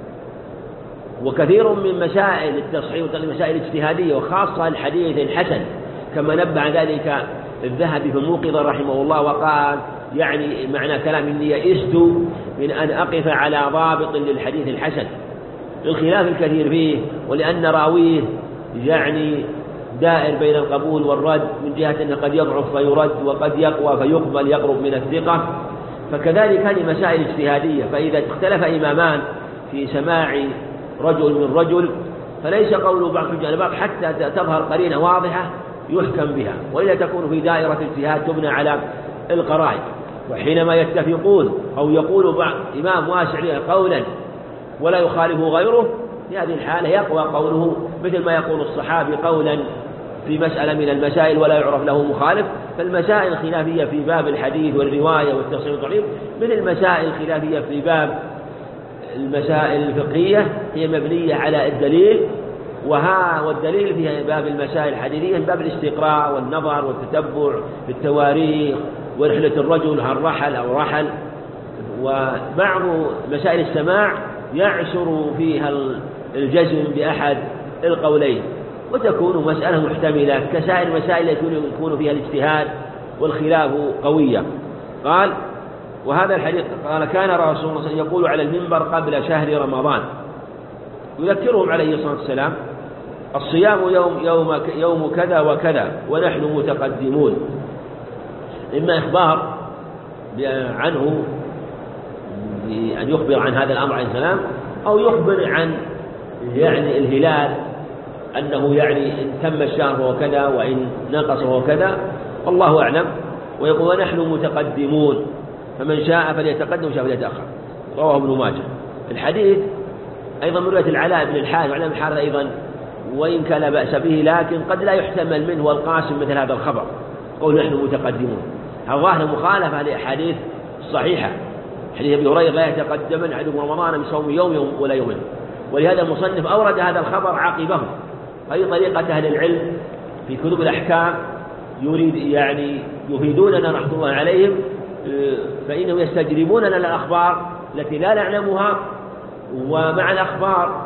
Speaker 1: وكثير من مسائل التصحيح مسائل اجتهادية، وخاصة الحديث الحسن كما نبه ذلك الذهبي في الموقظة رحمه الله، وقال يعني معنى كلام إني يئست من أن أقف على ضابط للحديث الحسن للخلاف الكثير فيه، ولأن راويه يعني دائر بين القبول والرد، من جهة أنه قد يضعف فيرد وقد يقوى فيقبل يقرب من الثقة. فكذلك هذه مسائل اجتهادية، فإذا اختلف إمامان في سماع رجل من رجل فليس قول بعض حجة على بعض حتى تظهر قرينة واضحة يحكم بها، وإلا تكون في دائرة اجتهاد تبنى على القرائن. وحينما يتفقون أو يقول بعض إمام واسع له قولا ولا يخالفه غيره، في هذه الحالة يقوى قوله، مثل ما يقول الصحابي قولا في مسألة من المسائل ولا يعرف له مخالف. فالمسائل الخلافية في باب الحديث والرواية والتصحيح والتضعيف مثل المسائل الخلافية في باب المسائل الفقهية هي مبنية على الدليل، وها والدليل في باب المسائل الحديثية باب الاستقراء والنظر والتتبع في التواريخ ورحلة الرجل هل رحل أو رحل. وبعض مسائل السماع يعسر فيها الجزم بأحد القولين، وتكون مسألة محتملة كسائر المسائل التي يكون فيها الاجتهاد والخلاف قوية. قال وهذا الحديث قال كان رسول الله صلى الله عليه وسلم يقول على المنبر قبل شهر رمضان يذكرهم عليه الصلاة والسلام الصيام يوم, يوم, يوم كذا وكذا ونحن متقدمون، إما إخبار عنه بأن يخبر عن هذا الأمر عليه السلام، أو يخبر عن يعني الهلال أنه يعني إن تم الشهر فهو كذا وإن نقص فهو كذا، الله أعلم. ويقول ونحن متقدمون فمن شاء فليتقدم وشاء فليتأخر، رواه ابن ماجه. الحديث أيضا من رواية العلاء بن الحارث وعلى الحارث أيضا وإن كان لا بأس به، لكن قد لا يحتمل منه والقاسم مثل هذا الخبر قول نحن متقدمون، هذا مخالفة لأحاديث الصحيحة. حديث أبي هريرة لا يتقدمن أحدكم رمضان بصوم يوم, يوم ولا يومين، ولهذا المصنف أورد هذا الخبر عقبه. أي طريقة أهل العلم في كتب الأحكام يريد يعني يفيدوننا رحمة الله عليهم، فإنهم يستجربوننا الأخبار التي لا نعلمها، ومع الأخبار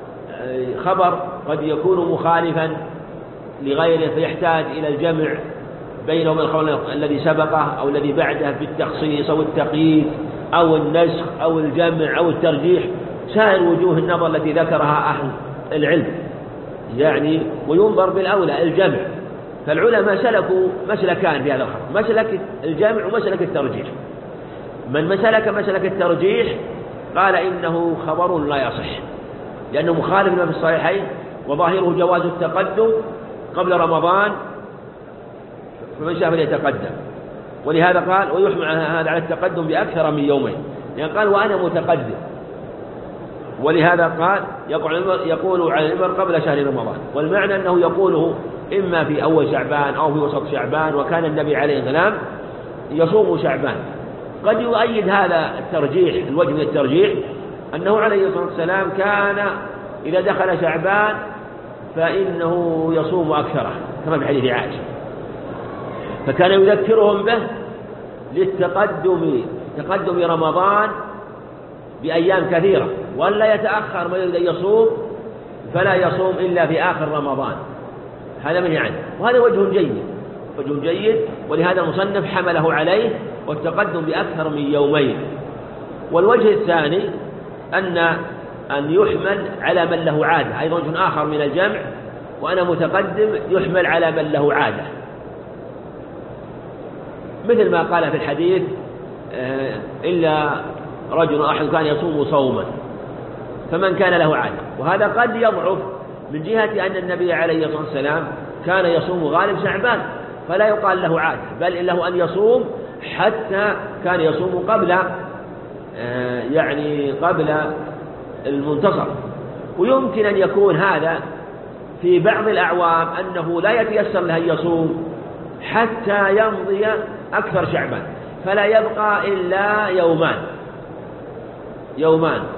Speaker 1: خبر قد يكون مخالفا لغيره فيحتاج إلى الجمع بينه وبين الخبر الذي سبقه أو الذي بعده بالتخصيص أو التقييد أو النسخ أو الجمع أو الترجيح، سائر وجوه النظر التي ذكرها أهل العلم. يعني وينظر بالأولى الجمع. فالعلماء سلكوا مسلكان في هذا الخبر، مسلك الجمع ومسلك الترجيح. من مسلك مسلك الترجيح قال إنه خبر لا يصح لأنه مخالف لما في الصحيحين، وظاهره جواز التقدم قبل رمضان فمن شاء فليتقدم. ولهذا قال ويحمل هذا على التقدم بأكثر من يومين، يعني قال وأنا متقدم. ولهذا قال يقول على الإمر قبل شهر رمضان، والمعنى أنه يقوله إما في أول شعبان أو في وسط شعبان، وكان النبي عليه السلام يصوم شعبان. قد يؤيد هذا الترجيح الوجه من الترجيح أنه عليه الصلاة والسلام كان إذا دخل شعبان فإنه يصوم أكثره كما في حديث عائشة، فكان يذكرهم به للتقدم تقدم رمضان بأيام كثيرة، ولا يتأخر ما يريد أن يصوم فلا يصوم إلا في آخر رمضان. هذا من يعني، وهذا وجه جيد وجه جيد ولهذا المصنف حمله عليه والتقدم بأكثر من يومين. والوجه الثاني أن أن يحمل على من له عادة، أيضا وجه آخر من الجمع، وأنا متقدم يحمل على من له عادة، مثل ما قال في الحديث إلا رجل أحد كان يصوم صوما، فمن كان له عادة. وهذا قد يضعف من جهة أن النبي عليه الصلاة والسلام كان يصوم غالب شعبان فلا يقال له عادة، بل له أن يصوم حتى كان يصوم قبل يعني قبل المنتصف. ويمكن أن يكون هذا في بعض الأعوام أنه لا يتيسر له أن يصوم حتى يمضي أكثر شعبان، فلا يبقى إلا يومان يومان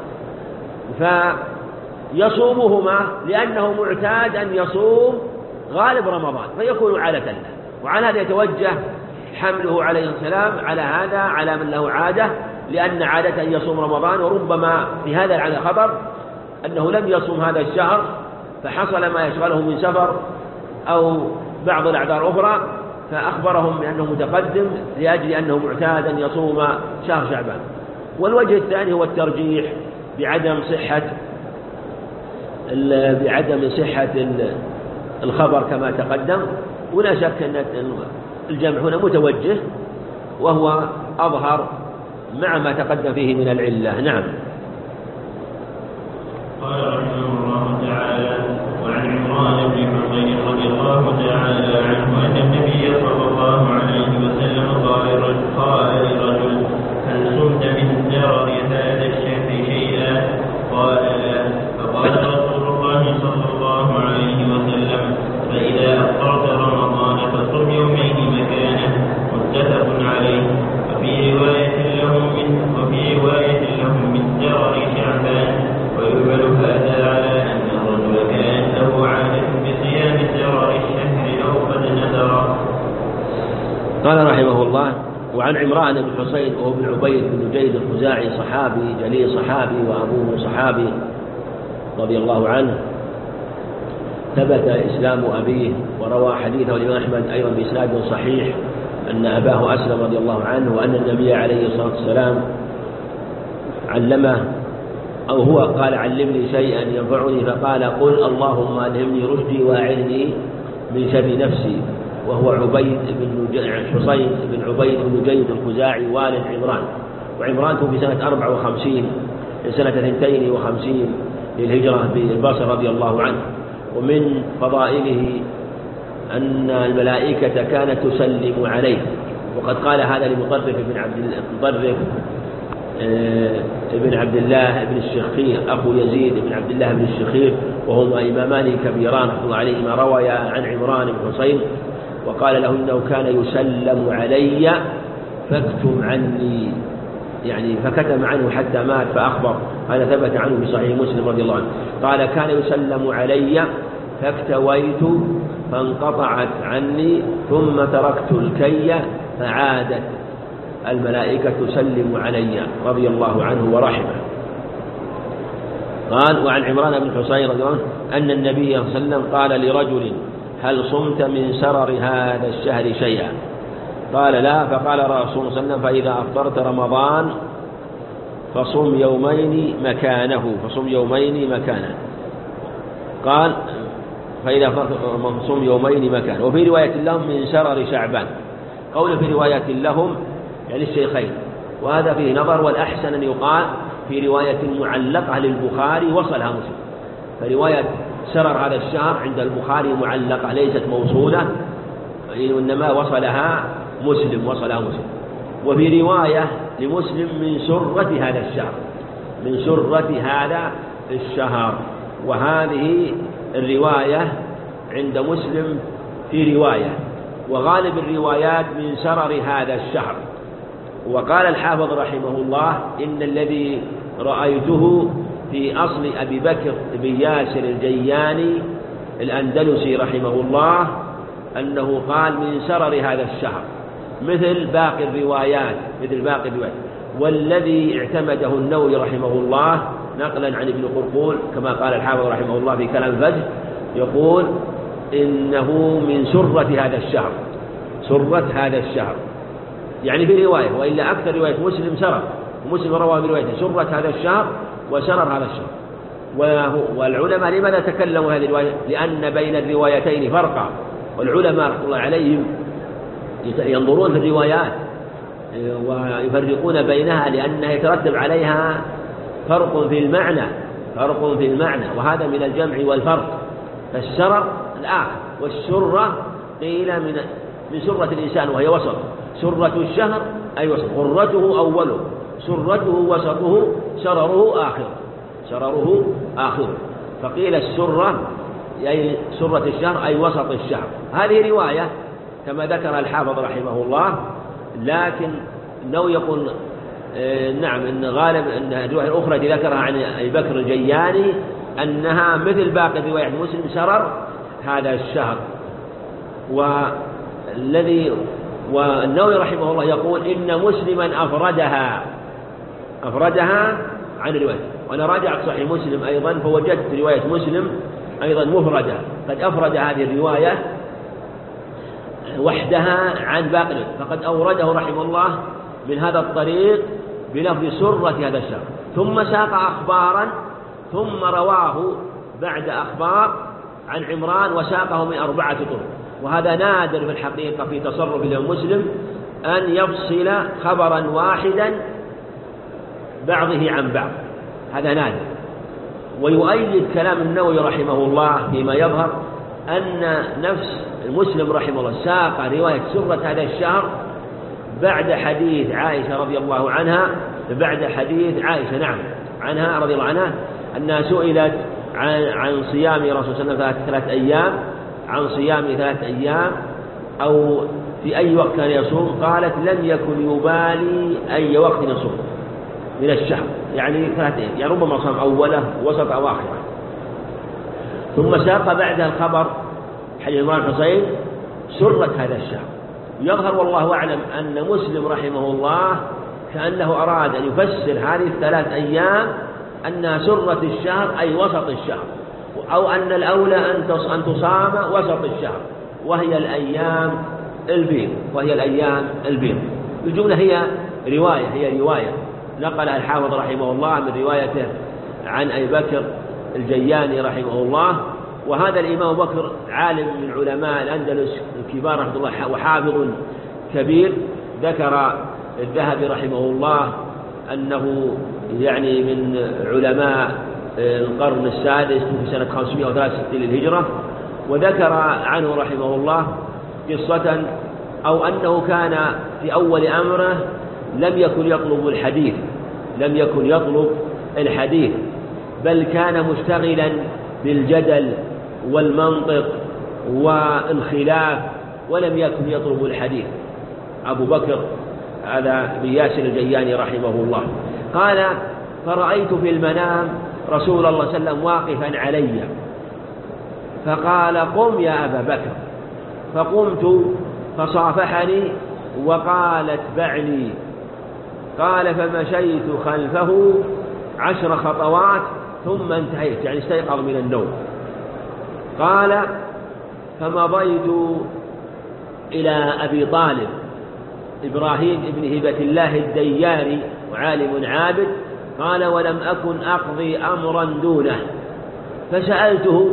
Speaker 1: فيصومهما لأنه معتاد أن يصوم غالب رمضان فيكون عادة له. وعلى هذا يتوجه حمله عليه السلام على هذا على من له عادة، لأن عادة أن يصوم رمضان. وربما في هذا العادة خبر أنه لم يصوم هذا الشهر فحصل ما يشغله من سفر أو بعض الأعذار أخرى، فأخبرهم بأنه متقدم لأجل أنه معتاد أن يصوم شهر شعبان. والوجه الثاني هو الترجيح بعدم صحة بعدم صحة الخبر كما تقدم. ولا شك أن الجمع هنا متوجه وهو أظهر مع ما تقدم فيه من العلة. نعم.
Speaker 2: قال رحمه الله تعالى: وعن عمران بن حصين رضي الله تعالى عنه أن النبي صلى الله عليه وسلم قال لرجل: هل صمت من درر هذا الشهر شيئا؟ قال: لا. فقال رسول الله صلى الله عليه وسلم: فإذا أفطرت رمضان فصم يومين مكانه. متفق عليه. وفي رواية لهم من وفي رواية لهم من درر شعبان. ويقبل هذا على أن الرجل كان له عادة بصيام درر الشهر أو قد نذر.
Speaker 1: قال رحمه الله: وعن عمران بن حصين وهو بن عبيد بن جيد الخزاعي صحابي جليل صحابي وأبوه صحابي رضي الله عنه، ثبت إسلام أبيه وروى حديثه الإمام أحمد أيضا بإسناد صحيح أن أباه أسلم رضي الله عنه، وأن النبي عليه الصلاة والسلام علمه أو هو قال: علمني شيئا ينفعني، فقال: قل اللهم ألهمني رشدي وأعذني من شر نفسي. وهو عبيد بن حصين بن عبيد بن جيد الخزاعي والد عمران، وعمران في سنة أربع وخمسين سنة اثنتين وخمسين للهجرة بالبصرة رضي الله عنه. ومن فضائله أن الملائكة كانت تسلم عليه، وقد قال هذا لمطرف بن عبد مطرف ابن عبد الله بن الشخير أخو يزيد بن عبد الله بن الشخير، وهما إمامان كبيران رحمه الله عليهما، رويا عن عمران بن حصين وقال له: إنه كان يسلم علي فاكتم عني، يعني فكتم عنه حتى مات فأخبر. هذا ثبت عنه في صحيح مسلم رضي الله عنه. قال: كان يسلم علي فاكتويت فانقطعت عني ثم تركت الكي فعادت الملائكة تسلم علي رضي الله عنه ورحمه. قال: وعن عمران بن حصين رضي الله عنه أن النبي صلى الله عليه وسلم قال لرجل: هل صمت من سرر هذا الشهر شيئا؟ قال: لا. فقال الرسول صلى الله عليه وسلم: فإذا أفطرت رمضان فصم يومين مكانه فصم يومين مكانه. قال: فإذا صم يومين مكان. وفي رواية لهم من شرر شعبان، قول في رواية لهم يعني الشيخين، وهذا فيه نظر، والأحسن أن يقال في رواية معلقة للبخاري وصلها مسلم، فرواية شرر هذا الشهر عند البخاري معلقة ليست موصولة، وإنما وصلها مسلم وصلها مسلم. وفي رواية لمسلم من سرة هذا الشهر، من سرة هذا الشهر. وهذه الرواية عند مسلم في رواية، وغالب الروايات من سرر هذا الشهر. وقال الحافظ رحمه الله إن الذي رأيته في أصل أبي بكر بن ياسر الجياني الأندلسي رحمه الله أنه قال من سرر هذا الشهر مثل باقي الروايات مثل باقي الروايات والذي اعتمده النووي رحمه الله نقلا عن ابن قرقول كما قال الحافظ رحمه الله في كلام الفجر، يقول إنه من سرة هذا الشهر، سرة هذا الشهر يعني في رواية، وإلا أكثر رواية مسلم سرر، مسلم روى برواية سرة هذا الشهر وسرر هذا الشهر. والعلماء لماذا تكلموا هذه الرواية؟ لأن بين الروايتين فرقا، والعلماء رحمه الله عليهم ينظرون في الروايات ويفرقون بينها لأنها يترتب عليها فرق في المعنى، فرق في المعنى، وهذا من الجمع والفرق. فالسرر الآخر، والسرة قيل من من سرة الإنسان وهي وسط، سرة الشهر أي وسط، غرته أوله، سرته وسطه، سرره آخر، سرره آخر. فقيل السرة أي سرة الشهر أي وسط الشهر. هذه رواية كما ذكر الحافظ رحمه الله، لكن لو يقول آه نعم إن غالب أن الرواية الأخرى التي ذكرها عن أبي بكر الجياني أنها مثل باقي رواية مسلم سرر هذا الشهر. والذي والنووي رحمه الله يقول إن مسلما أفردها، أفردها عن الرواية. وأنا راجعت صحيح مسلم أيضا فوجدت رواية مسلم أيضا مفردة، قد أفرد هذه الرواية وحدها عن باقي، فقد أورده رحمه الله من هذا الطريق بلفظ سرة هذا الشهر، ثم ساق أخبارا ثم رواه بعد أخبار عن عمران وساقه من أربعة طرق. وهذا نادر في الحقيقة في تصرف الإمام مسلم أن يفصل خبرا واحدا بعضه عن بعض، هذا نادر. ويؤيد كلام النووي رحمه الله فيما يظهر أن نفس مسلم رحمه الله ساق رواية سرة هذا الشهر بعد حديث عائشة رضي الله عنها، بعد حديث عائشة نعم عنها رضي الله عنها أنها سئلت عن, عن صيام رسول الله صلى الله عليه وسلم ثلاث أيام، عن صيام ثلاث أيام أو في أي وقت كان يصوم، قالت لم يكن يبالي أي وقت يصوم من الشهر، يعني ثلاث أيام، يعني ربما صام أوله وسط أو آخره. ثم ساق بعدها الخبر حديث عمران الحصين سرة هذا الشهر. يظهر والله أعلم أن مسلم رحمه الله كأنه أراد أن يفسر هذه الثلاث أيام أنها سرة الشهر أي وسط الشهر، أو أن الأولى أن تصام وسط الشهر وهي الأيام البيض، وهي الأيام البيض. الجملة هي رواية، هي رواية نقلها الحافظ رحمه الله من روايته عن أبي بكر الجياني رحمه الله. وهذا الإمام بكر عالم من علماء الأندلس الكبار رحمه الله وحافظ كبير. ذكر الذهبي رحمه الله أنه يعني من علماء القرن السادس في سنة خمسمائة وثلاثة وستين للهجرة. وذكر عنه رحمه الله قصة أو أنه كان في أول أمره لم يكن يطلب الحديث، لم يكن يطلب الحديث بل كان مشتغلا بالجدل والمنطق والخلاف ولم يكن يطلب الحديث. أبو بكر هذا بن ياسر الجياني رحمه الله قال فرأيت في المنام رسول الله صلى الله عليه وسلم واقفا علي فقال قم يا أبا بكر، فقمت فصافحني وقال اتبعني، قال فمشيت خلفه عشر خطوات ثم انتهيت، يعني استيقظ من النوم. قال فمضيت إلى أبي طالب إبراهيم ابن هبة الله الدياري وعالم عابد، قال ولم أكن أقضي أمرا دونه، فسألته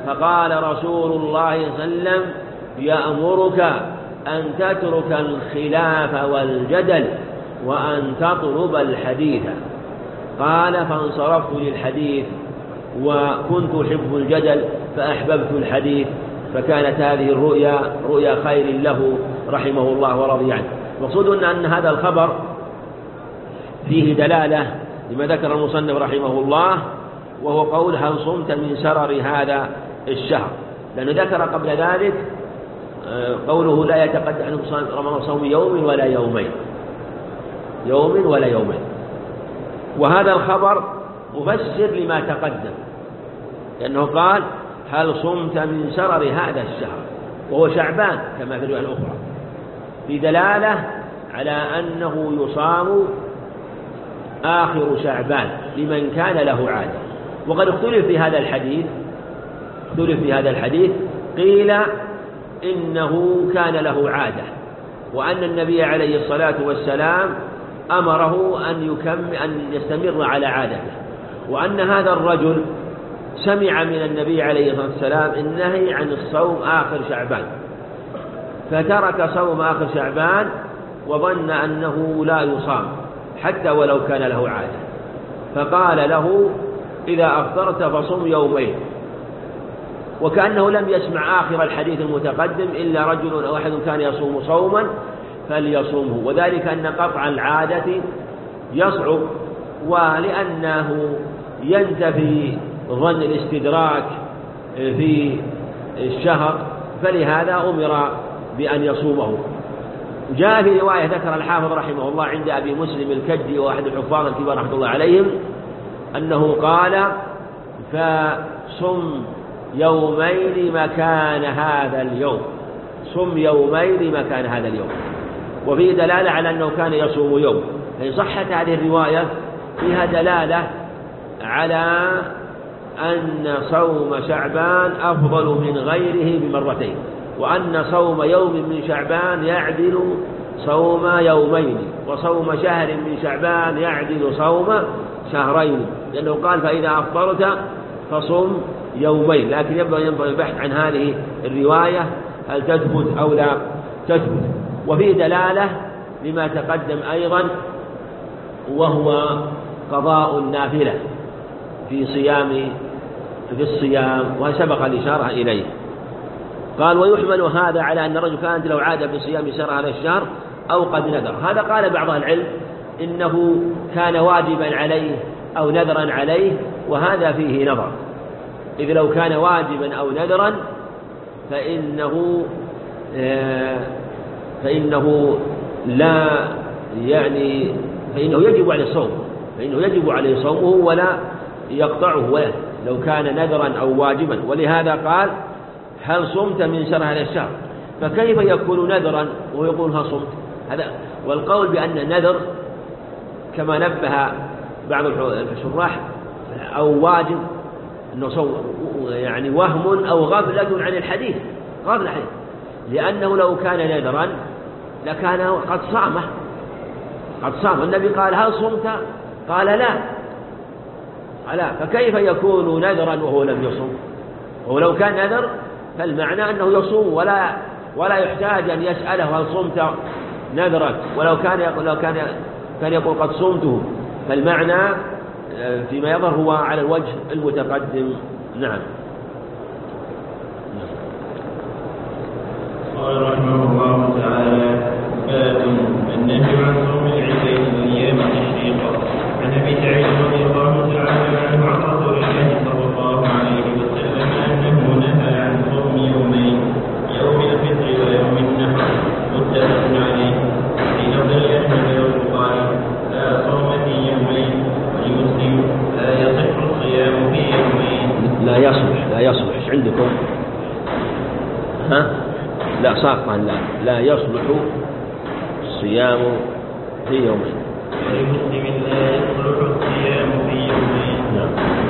Speaker 1: فقال رسول الله صلى الله عليه وسلم يأمرك أن تترك الخلاف والجدل وأن تطلب الحديث. قال فانصرفت للحديث وكنت أحب الجدل فأحببت الحديث، فكانت هذه الرؤيا رؤيا خير له رحمه الله ورضي عنه. مقصود أن هذا الخبر فيه دلالة لما ذكر المصنف رحمه الله، وهو قول هل صمت من سرر هذا الشهر، لأنه ذكر قبل ذلك قوله لا يتقدم عن رمضان صوم يوم ولا يومين، يوم ولا يومين. وهذا الخبر مفسر لما تقدم، لأنه قال هل صمت من سرر هذا الشهر، وهو شعبان كما في الرواية الأخرى، في دلالة على أنه يصام آخر شعبان لمن كان له عادة. وقد اختلف في هذا الحديث اختلف في هذا الحديث قيل إنه كان له عادة، وأن النبي عليه الصلاة والسلام أمره أن يكمل أن يستمر على عادته، وأن هذا الرجل سمع من النبي عليه الصلاة والسلام النهي عن الصوم آخر شعبان، فترك صوم آخر شعبان وظن أنه لا يصام حتى ولو كان له عادة، فقال له إذا أفطرت فصم يومين، وكأنه لم يسمع آخر الحديث المتقدم إلا رجل أو أحد كان يصوم صوما فليصومه، وذلك أن قطع العادة يصعب، ولأنه ينتفي ظن الاستدراك في الشهر، فلهذا أمر بأن يصومه. جاء في رواية ذكر الحافظ رحمه الله عند أبي مسلم الكدي وأحد الحفاظ الكبار رحمه الله عليهم أنه قال فصم يومين مكان هذا اليوم، صم يومين مكان هذا اليوم، وفيه دلالة على أنه كان يصوم يوم. فإن صحت هذه الرواية فيها دلالة على أن صوم شعبان أفضل من غيره بمرتين، وأن صوم يوم من شعبان يعدل صوم يومين، وصوم شهر من شعبان يعدل صوم شهرين، لأنه قال فإذا أفطرت فصم يومين. لكن يبقى ينبغي البحث عن هذه الرواية هل تثبت أو لا تثبت. وفيه دلالة لما تقدم أيضا، وهو قضاء النافلة في صيام في الصيام، وسبق الإشارة إليه. قال ويحمل هذا على أن الرجل كانت له عادة في صيام سر هذا الشهر أو قد نذر. هذا قال بعض العلم إنه كان واجبا عليه أو نذرا عليه، وهذا فيه نظر، إذ لو كان واجبا أو نذرا فإنه فإنه لا يعني فإنه يجب عليه الصوم فإنه يجب عليه صومه ولا يقطعه ولا لو كان نذرا أو واجبا. ولهذا قال هل صمت من شهر هذا الشهر، فكيف يكون نذرا وهو يقول هل صمت؟ هذا والقول بأن النذر كما نبه بعض الشراح أو واجب أنه صوم يعني وهم أو غفلة عن الحديث، غفلة الحديث، لأنه لو كان نذرا لكان قد صامه قد صام. النبي قال هل صمت؟ قال لا لا فكيف يكون نذرا وهو لم يصم؟ ولو كان نذر فالمعنى أنه يصوم ولا ولا يحتاج أن يسأله هل صمت نذرا، ولو كان يقول لو كان كان يقول قد صمته، فالمعنى فيما يظهر هو على الوجه المتقدم. نعم.
Speaker 2: قال رحمه الله تعالى باب النهي عن صوم العيدين وايام التشريق. عن ابي سعيد رضي الله تعالى عنه عن رسول الله صلى الله عليه وسلم انه نهى عن صوم يومين، يوم الفطر ويوم النحر، متفق عليه. في لفظ احمد والبخاري لا صوم في يومين، ولمسلم لا يصح الصيام في يومين.
Speaker 1: لا يصلح لا يصلح ايش عندكم؟ ها؟ لا ساقطا لا لا يصلح الصيام في يومين.
Speaker 2: ولمسلم لا يصلح الصيام في يومين.
Speaker 1: نعم.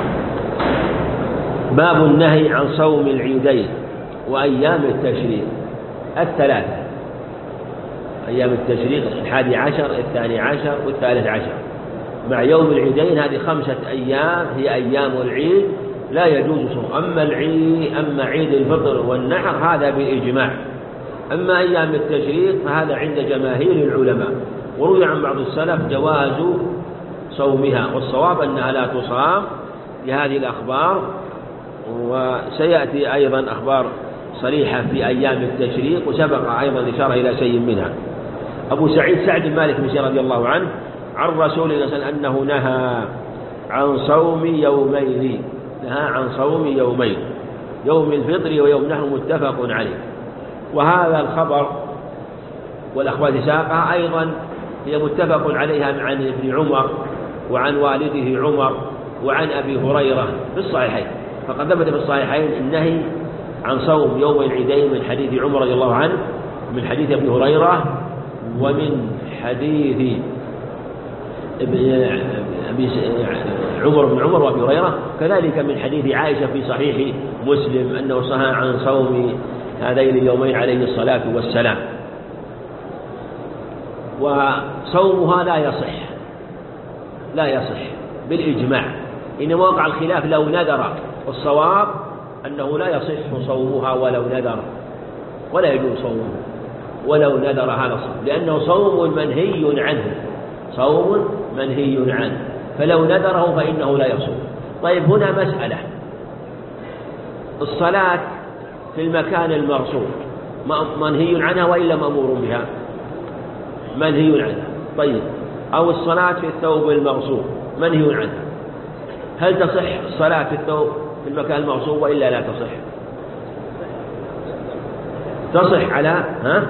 Speaker 1: باب النهي عن صوم العيدين وأيام التشريق الثلاثة، أيام التشريق الحادي عشر الثاني عشر والثالث عشر مع يوم العيدين، هذه خمسة أيام هي أيام العيد لا يجوز صوم. أما العيد أما عيد الفطر والنحر هذا بالإجماع. أما أيام التشريق فهذا عند جماهير العلماء، وروي عن بعض السلف جواز صومها، والصواب أنها لا تصام لهذه الأخبار، وسيأتي أيضا أخبار صريحة في أيام التشريق، وسبق أيضا الإشارة إلى شيء منها. أبو سعيد سعد بن مالك بن سير رضي الله عنه عن رسول الله صلى الله عليه وسلم أنه نهى عن صوم يومين، نهى عن صوم يومين، يوم الفطر ويوم النحر، متفق عليه. وهذا الخبر والأخبار ساقها أيضا هي متفق عليها عن ابن عمر وعن والده عمر وعن أبي هريرة في الصحيحين، فقد ثبت في الصحيحين النهي عن صوم يوم العيدين من حديث عمر رضي الله عنه، من حديث ابي هريرة، ومن حديث عمر بن عمر وابي هريرة، كذلك من حديث عائشة في صحيح مسلم أنه صح عن صوم هذين اليومين عليه الصلاة والسلام. وصومها لا يصح، لا يصح بالإجماع، إنما وقع الخلاف لو نذر، والصواب أنه لا يصح صومها ولو نذر، ولا يجوز صومه ولو نذر هذا الصوم، لأنه صوم منهي عنه، صوم منهي عنه، فلو نذره فإنه لا يصوم. طيب هنا مسألة، الصلاة في المكان المغصوب منهي عنها وإلا مأمور بها؟ منهي عنها. طيب أو الصلاة في الثوب المغصوب منهي عنها، هل تصح الصلاة في الثوب في المكان المغصوب وإلا لا تصح؟ تصح على ها؟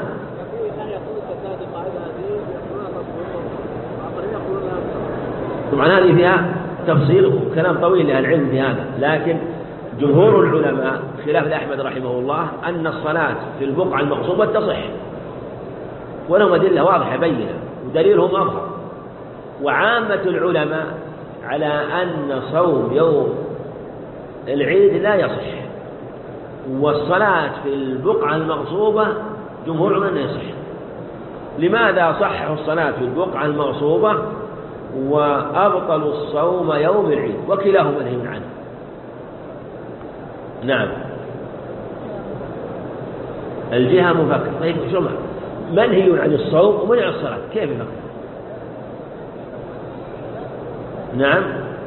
Speaker 1: طبعا هذه فيها تفصيل وكلام طويل لأهل العلم في هذا، لكن جمهور العلماء خلاف أحمد رحمه الله أن الصلاة في البقعة المغصوبة تصح، ولهم أدلة واضحة بينة ودليلهم أظهر. وعامة العلماء على أن صوم يوم العيد لا يصح، والصلاة في البقعة المغصوبة جمهور العلماء يصح. لماذا صححوا الصلاة في البقعة المغصوبة وأبطلوا الصوم يوم العيد؟ وكلاهما منهي عنه. نعم، الجهة مفكر. طيب شو منهي عن الصوم ومنع الصلاة، كيف يفكر؟ نعم.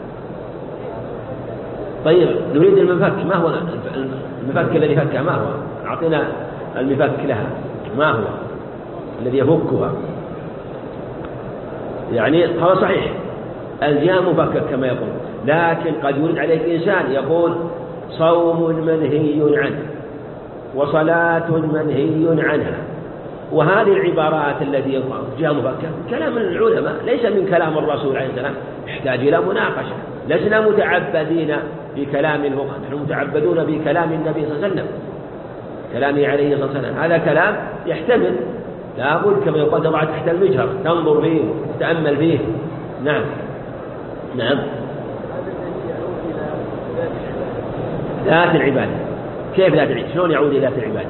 Speaker 1: طيب نريد المفك، ما هو المفك الذي فكها؟ ما هو؟ أعطينا المفك لها، ما هو الذي يفكها؟ يعني هو صحيح الجهة مفكك كما يقول، لكن قد يريد عليك إنسان يقول صوم منهي عنه وصلاة منهي عنها، وهذه العبارات التي يقال جهة مفكك كلام من العلماء ليس من كلام الرسول عليه السلام، يحتاج إلى مناقشة. لسنا متعبدين بكلام الفقهاء، نحن متعبدون بكلام النبي صلى الله عليه وسلم، كلامه عليه الصلاة والسلام. هذا كلام يحتمل، لا بد كما يقال تضع تحت المجهر، تنظر فيه تتأمل فيه. نعم نعم. ذات العبادة، كيف ذات العبادة؟ شلون يعود إلى ذات العبادة؟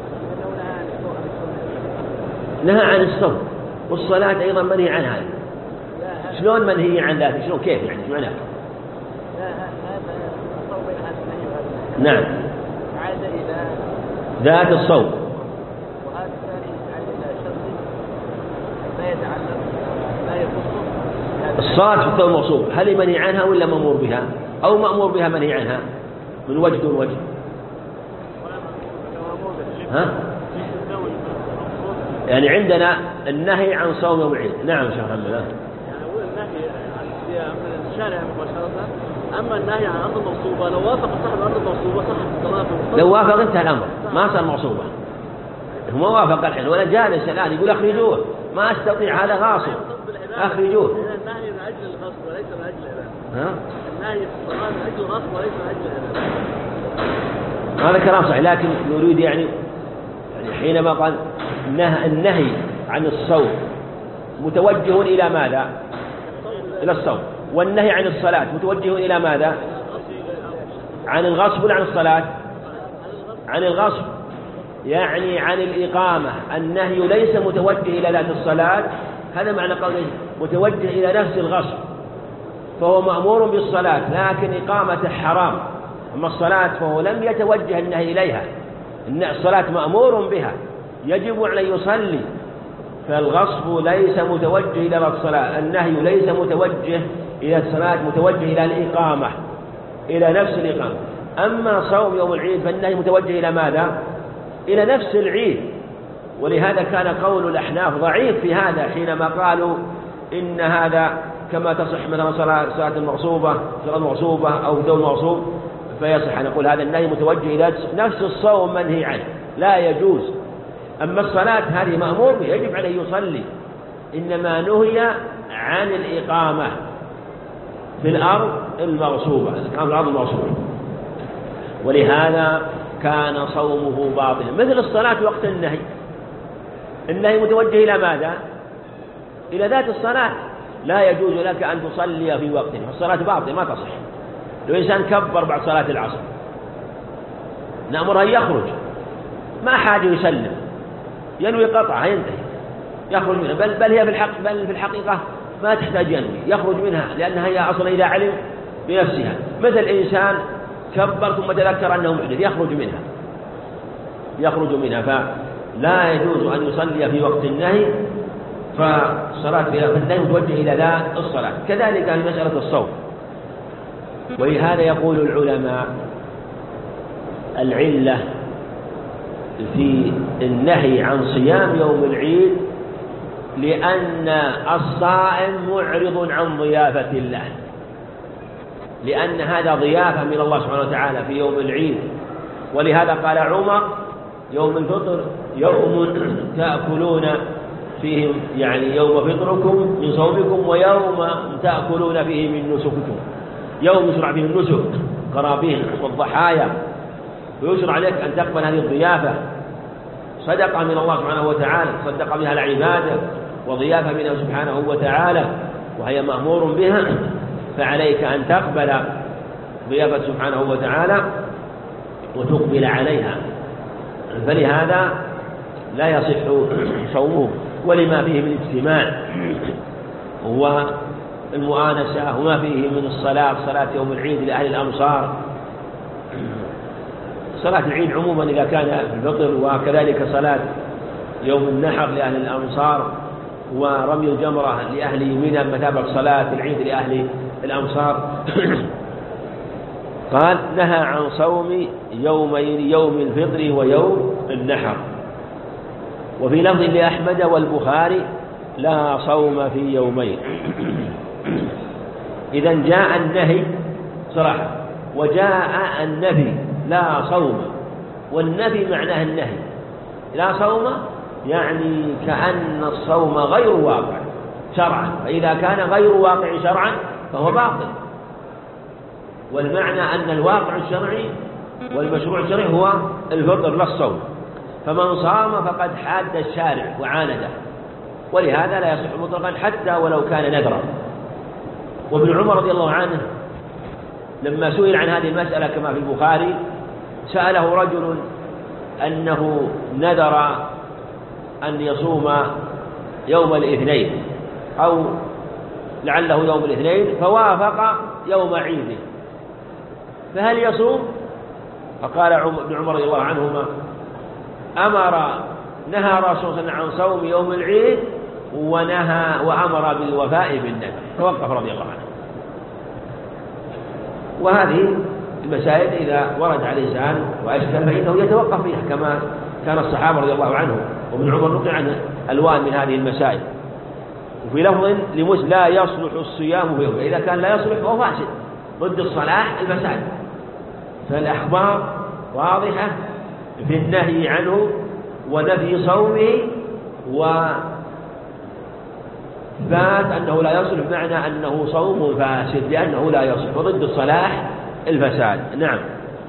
Speaker 1: نهى عن الصوم، والصلاة أيضا منهي عنها. شلون منهي عن ذات؟ شلون كيف يعني؟ شو معناه؟ نعم،
Speaker 4: عاد إلى
Speaker 1: ذات الصوم،
Speaker 4: وهذا الثاني عاد إلى شرط لا يتعلق لا يخص
Speaker 1: الصلاة في الثوب المغصوب، هل منهي عنها ولا مأمور بها؟ أو مأمور بها منهي عنها من وجه دون وجه؟ ها؟ يعني عندنا النهي عن صوم يوم العيد. نعم شيخ محمد.
Speaker 4: يعني هو النهي عن الصيام من الشارع مباشرة، أما النهي عن الأرض المغصوبة لو وافق صاحب الأرض المغصوبة صح الصلاة.
Speaker 1: لو وافق انتهى الأمر، ما صار مغصوبة، هو ما وافق الحين ولا جالس الآن يقول أخرجوه، ما أستطيع هذا غاصب، أخرجوه.
Speaker 4: النهي من أجل الغصب وليس من أجل العبادة.
Speaker 1: ها؟
Speaker 4: النهي في الصلاة من أجل الغصب وليس من أجل العبادة.
Speaker 1: هذا كلام صحيح، لكن نريد يعني حينما قال النهي عن الصوم متوجه إلى ماذا؟ إلى الصوم، والنهي عن الصلاة متوجه إلى ماذا؟ عن الغصب ولا عن الصلاة؟ عن الغصب، يعني عن الإقامة. النهي ليس متوجه إلى ذات الصلاة، هذا معنى قوله متوجه إلى نفس الغصب، فهو مأمور بالصلاة لكن إقامة حرام، أما الصلاة فهو لم يتوجه النهي إليها، إن الصلاة مأمور بها يجب عليه أن يصلي، فالغصب ليس متوجه إلى الصلاة، النهي ليس متوجه إلى الصلاة، متوجه إلى الإقامة، إلى نفس الإقامة. أما صوم يوم العيد فالنهي متوجه إلى ماذا؟ إلى نفس العيد. ولهذا كان قول الأحناف ضعيف في هذا حينما قالوا إن هذا كما تصح مثلا صلاة المغصوبة صلاة المغصوبة أو دون المغصوب فيصح أن نقول هذا النهي متوجه إلى نفس الصوم منهي عنه لا يجوز. أما الصلاة هذه مأمور به يجب عليه يصلي، إنما نهي عن الإقامة في الأرض المغصوبة، الإقامة في الأرض المغصوبة، ولهذا كان صومه باطلا. مثل الصلاة وقت النهي، النهي متوجه إلى ماذا؟ إلى ذات الصلاة، لا يجوز لك أن تصلي في وقتها، فالصلاة باطلة ما تصح. لو إنسان كبر بعد صلاة العصر نأمره أن يخرج، ما حاجة يسلم، ينوي قطعها ينتهي يخرج منها، بل, بل هي في الحق بل في الحقيقة ما تحتاج ينوي، يخرج منها لأنها هي أصلا إذا علم بنفسها. مثل إنسان كبر ثم تذكر أنه محدث يخرج منها يخرج منها فلا يجوز أن يصلي في وقت النهي، فالصلاة في النهي متوجه إلى ذات الصلاة. كذلك في مسألة الصوم، ولهذا يقول العلماء العلة في النهي عن صيام يوم العيد لأن الصائم معرض عن ضيافة الله، لأن هذا ضيافة من الله سبحانه وتعالى في يوم العيد. ولهذا قال عمر يوم الفطر يوم تأكلون فيه، يعني يوم فطركم من صومكم ويوم تأكلون فيه من نسككم، يوم يشرع فيه النسك قرابين والضحايا، ويشرع عليك أن تقبل هذه الضيافة صدقة من الله سبحانه وتعالى، صدق بها العباد وضيافة منه سبحانه وتعالى، وهي مأمور بها، فعليك أن تقبل ضيافة سبحانه وتعالى وتقبل عليها. فلهذا لا يصح صومه، ولما فيه من اجتماع والمؤانسة وما فيه من الصلاة، صلاة يوم العيد لأهل الأمصار، صلاة العيد عموما إذا كان في الفطر، وكذلك صلاة يوم النحر لأهل الأمصار، ورمي الجمرة لأهل منى مثابة صلاة العيد لأهل الأمصار. قال نهى عن صوم يومين، يوم الفطر ويوم النحر. وفي لفظ لأحمد والبخاري لا صوم في يومين. إذا جاء النهي صراحة وجاء النفي لا صوم، والنفي معناه النهي، لا صوم يعني كأن الصوم غير واقع شرعا، فإذا كان غير واقع شرعا فهو باطل. والمعنى أن الواقع الشرعي والمشروع الشرعي هو الفطر لا الصوم، فمن صام فقد حاد الشارع وعانده، ولهذا لا يصح مطلقا حتى ولو كان نذرا. وابن عمر رضي الله عنه لما سئل عن هذه المسألة كما في البخاري، سأله رجل أنه نذر أن يصوم يوم الاثنين أو لعله يوم الاثنين فوافق يوم عيد، فهل يصوم؟ فقال ابن عمر رضي الله عنهما أمر نهى رسول الله عن صوم يوم العيد ونهى وأمر بالوفاء بالنذر، توقف رضي الله عنه. وهذه المسائل إذا ورد على الإنسان وأشكل فإنه يتوقف فيها، كما كان الصحابة رضي الله عنهم وابن عمر نقل عنه ألوان من هذه المسائل. وفي لفظ لمسلم لا يصلح الصيام فيه، إذا كان لا يصلح فهو فاسد، ضد الصلاح الفساد. فالأخبار واضحة في النهي عنه ونفي صومه، وثبات أنه لا يصلح معنى أنه صوم فاسد لأنه لا يصلح، وضد الصلاح الفساد. نعم.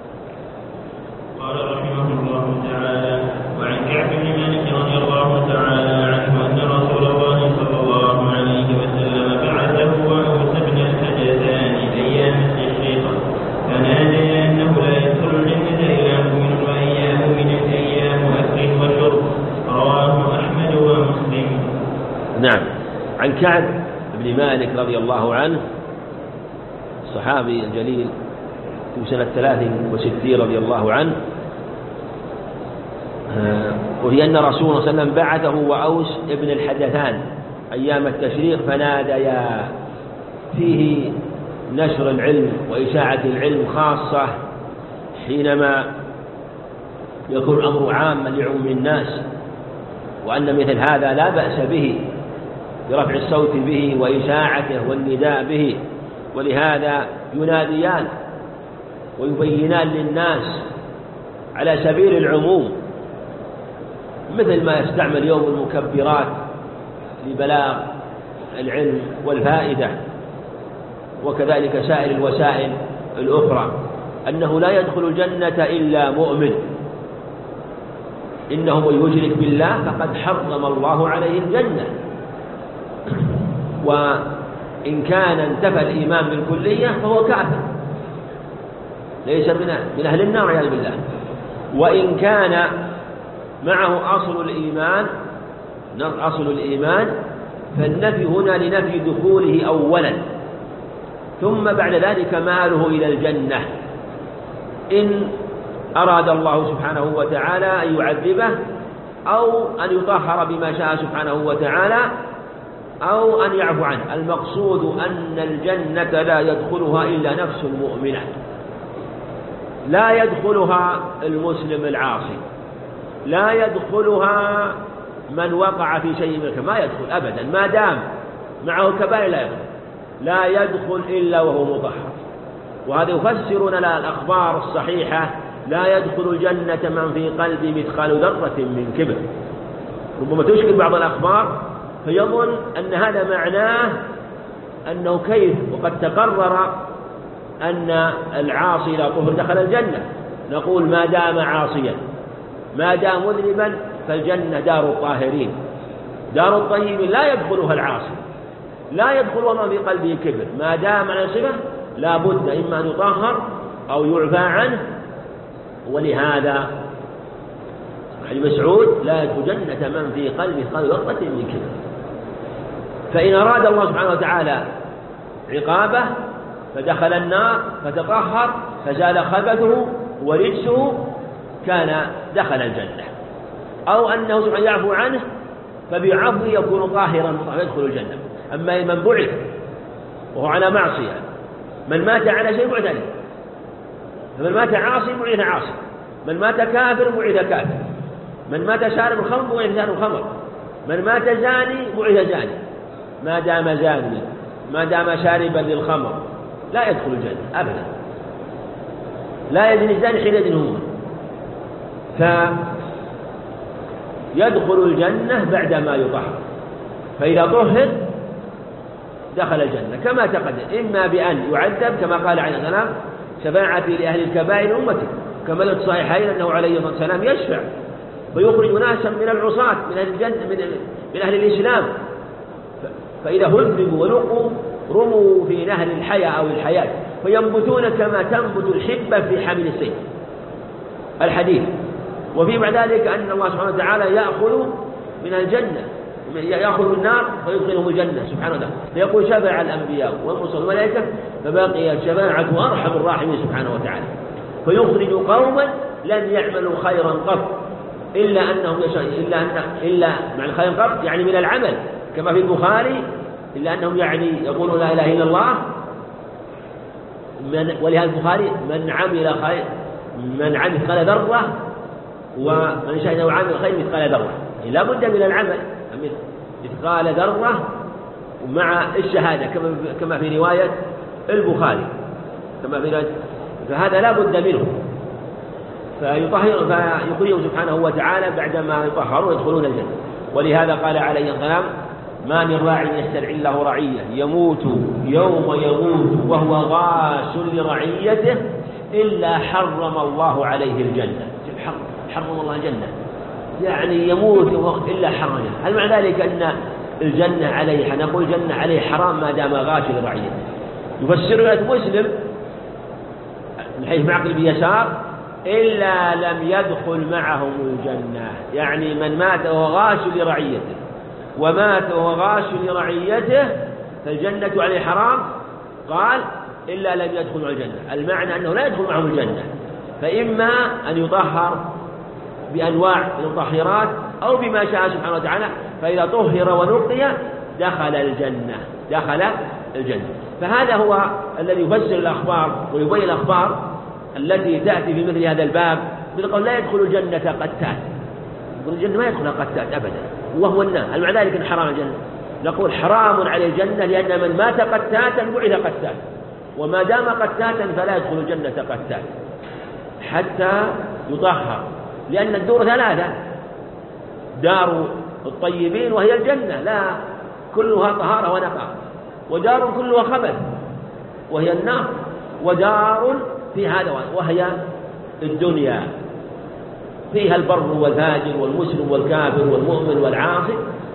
Speaker 2: قال رحمه الله تعالى: وعن كعب بن مالك رضي الله تعالى عنه أن رسول الله صلى الله عليه وسلم بعثه وأوس بن الحدثان أيام التشريق، فنادى أنه لا يدخل الجنة إلا مؤمن وأيام من الأيام أكل وشرب. رواه أحمد ومسلم.
Speaker 1: نعم. عن كعب بن مالك رضي الله عنه الصحابي الجليل في سنة ثلاث وستين رضي الله عنه، وهي أن رسول الله صلى الله عليه وسلم بعثه وأوس ابن الحدثان أيام التشريق فناديا، فيه نشر العلم وإشاعة العلم خاصة حينما يكون الأمر عاما لعموم الناس، وأن مثل هذا لا بأس به برفع الصوت به وإشاعته والنداء به، ولهذا يناديان ويبينان للناس على سبيل العموم، مثل ما يستعمل يوم المكبرات لبلاغ العلم والفائدة، وكذلك سائر الوسائل الأخرى، أنه لا يدخل الجنة إلا مؤمن، إنه من يشرك بالله فقد حرم الله عليه الجنة. وإن كان انتفى الإيمان بالكلية فهو كافر ليس من أهل النار والعياذ بالله. وإن كان معه أصل الإيمان أصل الإيمان فالنفي هنا لنفي دخوله أولا، ثم بعد ذلك ماله إلى الجنة إن أراد الله سبحانه وتعالى أن يعذبه أو أن يطهر بما شاء سبحانه وتعالى أو أن يعفو عنه. المقصود أن الجنة لا يدخلها إلا نفس مؤمنة، لا يدخلها المسلم العاصي، لا يدخلها من وقع في شيء منك، ما يدخل أبدا ما دام معه كبائر لا يدخل، لا يدخل إلا وهو مطهر. وهذا يفسر لنا الأخبار الصحيحة لا يدخل الجنة من في قلبه مثقال ذرة من كبر. ربما تشكل بعض الأخبار فيظن أن هذا معناه أنه كيف، وقد تقرر أن العاصي لا طهر دخل الجنة. نقول ما دام عاصيا ما دام مذنبا فالجنة دار الطاهرين، دار الطيبين لا يدخلها العاصي، لا يدخلها من في قلبه كبر، ما دام على صفة لا بد إما أن يطهر أو يعفى عنه. ولهذا ابن مسعود لا يدخل جنة من في قلبه مثقال ذرة من كبر. فإن أراد الله سبحانه وتعالى عقابه فدخل النار فتطهر فزال خبثه ورجسه كان دخل الجنة، أو أنه سبحانه يعفو عنه فبعفو يكون طاهرا يدخل الجنة. أما من بعث وهو على معصية، من مات على شيء بعث عليه، فمن مات عاصي بعث عاصي، من مات كافر بعث كافر، من مات شارب الخمر بعث شارب الخمر، من مات زاني بعث زاني، ما دام زاني ما دام شاربا للخمر لا يدخل الجنة أبدا، لا يزني الزاني حين يزني هو، فيدخل الجنة بعدما يطهر. فإذا طهر دخل الجنة كما تقدم، إما بأن يعذب كما قال عليه السلام شفاعتي لأهل الكبائر أمتي، كما في الصحيحين أنه عليه الصلاة والسلام يشفع ويخرج ناسا من العصاة من أهل الجنة من, من أهل الإسلام، فإذا هذبوا ولقوا رموا في نهر الحياة أو الحياة فينبتون كما تنبت الحبة في حمل السيف الحديث. وفي بعد ذلك أن الله سبحانه وتعالى يأخذ من الجنة يأخذ النار فيدخلهم الجنة سبحانه وتعالى، فيقول شفع الأنبياء والمرسلون والملائكة فبقي الشفاعة أرحم الراحمين سبحانه وتعالى، فيخرج قوما لم يعملوا خيرا قط إلا أنهم إلا أن إلا مع الخير قط يعني من العمل، كما في البخاري إلا أنهم يعني يقولون لا إله إلا الله من، ولهذا البخاري من عمل خير من عمل مثقال ذرة ومن شهد وعمل خير مثقال ذرة، يعني لا بد من العمل مثقال ذرة مع الشهادة كما كما في رواية البخاري كما في رواية، فهذا لا بد منه، فيطهر فيخرجهم سبحانه وتعالى بعدما يطهرون يدخلون الجنة. ولهذا قال عليه السلام ما من راع يسترعي الله رعية يموت يوم يموت وهو غاش لرعيته إلا حرم الله عليه الجنة. حرم الله الجنة يعني يموت إلا حرم الجنة. هل معنى ذلك أن الجنة عليه نقول الجنة عليه حرام ما دام غاش لرعيته؟ يفسر مسلم من حيث معقل بيسار إلا لم يدخل معهم الجنة، يعني من مات وهو غاش لرعيته ومات وهو غاش لرعيته فالجنة عليه حرام. قال إلا لم يدخلوا الجنة. المعنى أنه لا يدخل معهم الجنة، فإما أن يطهر بأنواع المطهرات أو بما شاء سبحانه وتعالى، فإذا طهر ونقي دخل الجنة دخل الجنة. فهذا هو الذي يفسر الأخبار ويبين الأخبار التي تأتي في مثل هذا الباب، بالقول لا يدخل الجنة قتال. يقول الجنة ما يدخلها قتال أبدا، وهو النار. مع ذلك حرام الجنة، نقول حرام على الجنة لأن من مات قتاتا بعث قتال، وما دام قتاتا فلا يدخل الجنة قتال حتى يطهر، لأن الدور ثلاثة: دار الطيبين وهي الجنة لا كلها طهارة ونقاء، ودار كلها خبث وهي النار، ودار في هذا وهي الدنيا فيها البر والفاجر والمسلم والكافر والمؤمن والعاصي،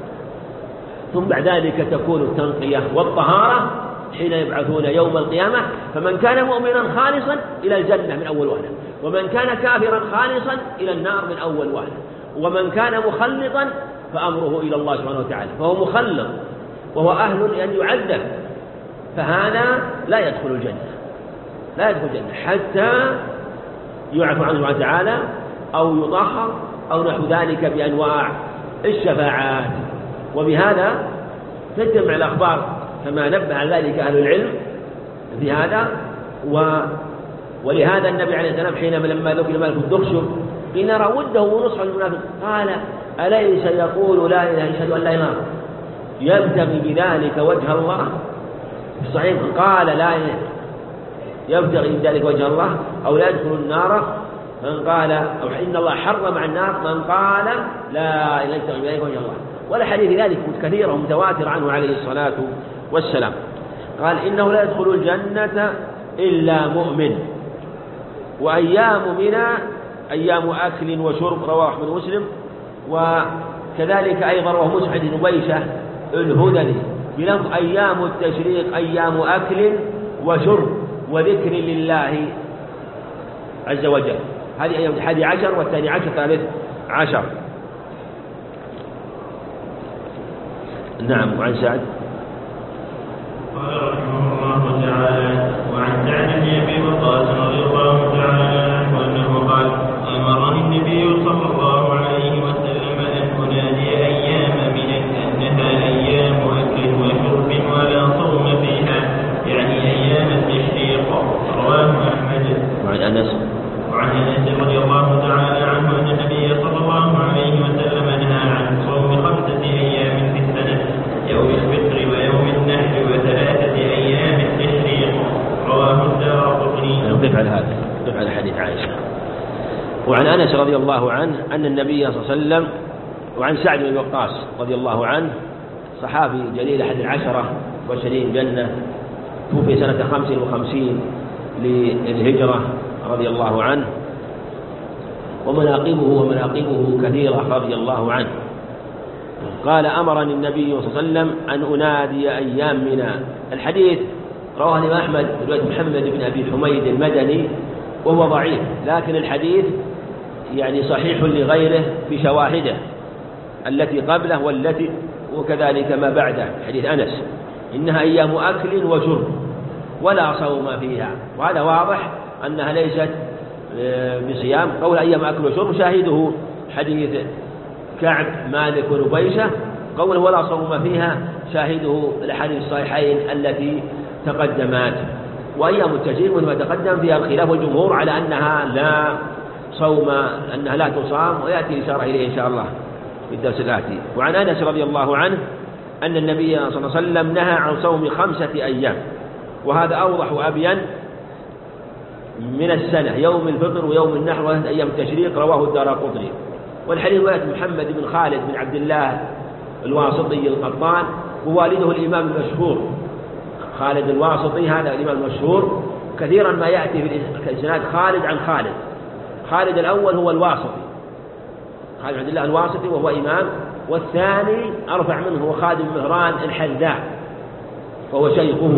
Speaker 1: ثم بعد ذلك تكون التنقية والطهارة حين يبعثون يوم القيامة. فمن كان مؤمنا خالصا إلى الجنة من أول وهلة، ومن كان كافرا خالصا إلى النار من أول وهلة، ومن كان مخلطا فأمره إلى الله سبحانه وتعالى، فهو مخلط وهو أهل لأن يعذب، فهذا لا يدخل الجنة لا يدخل الجنة حتى يعفو عنه سبحانه وتعالى أو يطهر أو نحو ذلك بأنواع الشفاعات. وبهذا تجمع الأخبار كما نبه على ذلك أهل العلم في هذا. و... ولهذا النبي عليه السلام حينما لما ذكر مالك الدخشر قيل نرى وده ونصح المنافق، قال: أليس يقول لا إله يشهد أن لا إله يبتغي بذلك وجه الله؟ صحيح قال لا يبتغي بذلك وجه الله أو لا يدخل النار من قال، أو إن الله حرم على النار من قال لا يبتغي بذلك وجه الله. والحديث ذلك كثيرة متواتر عنه عليه الصلاة والسلام. قال: إنه لا يدخل الجنة إلا مؤمن. وأيام منى أيام أكل وشرب، رواه أحمد ومسلم. وكذلك أيضا رواه مسعد بن نبيشة الهذلي بلفظ أيام التشريق أيام أكل وشرب وذكر لله عز وجل. هذه أيام الحادي عشر والثاني عشر ثالث عشر. نعم. وعن سعد
Speaker 2: قال رحمه الله تعالى: وعن سعد بن أبي وقاص رضي الله تعالى عنه أنه قال: أمرني النبي صلى الله عليه وسلم أن أنادي أيام من أنها أيام أكل وشرب ولا صوم فيها، يعني أيام التشريق. رواه أحمد.
Speaker 1: وعن أنس
Speaker 2: وعن أنس رضي الله تعالى عنه أن النبي صلى الله عليه وسلم نهى عن صوم خمسة أيام في السنة: يوم الفطر ويوم النحر وثلاثة أيام التشريق. رواه الدارقطني.
Speaker 1: نقف على هذا، نقف على حديث عائشة. وعن أنس رضي الله عنه أن النبي صلى الله عليه وسلم، وعن سعد بن وقاص رضي الله عنه صحابي جليل أحد العشرة وشرين جنة، توفي سنة خمس وخمسين للهجرة رضي الله عنه، ومناقبه ومناقبه كثيرة رضي الله عنه. قال: أمرني النبي صلى الله عليه وسلم أن أنادي أيام منى. الحديث رواه الإمام أحمد رواية محمد بن أبي حميد المدني وهو ضعيف، لكن الحديث يعني صحيح لغيره في شواهده التي قبله والتي وكذلك ما بعده. حديث أنس إنها أيام أكل وشرب ولا صوم فيها، وهذا واضح أنها ليست بصيام. قول أيام أكل وشرب شاهده حديث كعب مالك ونبيشة، قوله ولا صوم فيها شاهده الأحاديث الصحيحين التي تقدمات. وأيام التشريق مثل ما تقدم فيها الخلاف والجمهور على أنها لا صوم، أنها لا تصام، ويأتي الإشارة إليه إن شاء الله في الدرس الآتي. وعن أنس رضي الله عنه أن النبي صلى الله عليه وسلم نهى عن صوم خمسة أيام، وهذا أوضح وأبين من السنة: يوم الفطر ويوم النحر وثلاثة أيام التشريق. رواه الدارقطني. والحديث رواية محمد بن خالد بن عبد الله الواسطي القطان، ووالده الإمام المشهور خالد الواسطي، هذا الإمام المشهور. كثيرا ما يأتي في الإسناد خالد عن خالد. خالد الأول هو الواسطي، خالد عبد الله الواسطي وهو إمام، والثاني أرفع منه هو خالد بن مهران الحذاء وهو شيخه.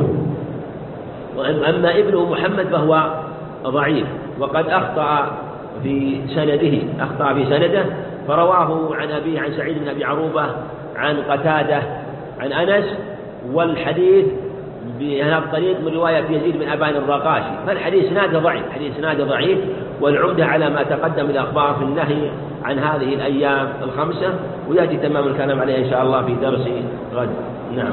Speaker 1: وأما ابنه محمد فهو ضعيف وقد أخطأ في سنده أخطأ في سنده فرواه عن أبيه عن سعيد بن أبي عروبة عن قتادة عن أنس، والحديث بهذا الطريق من رواية يزيد بن أبان الرقاشي، فالحديث نادى ضعيف، حديث نادى ضعيف. والعمدة على ما تقدم الأخبار في النهي عن هذه الأيام الخمسة، ويأتي تمام الكلام عليه إن شاء الله في درس غد. نعم.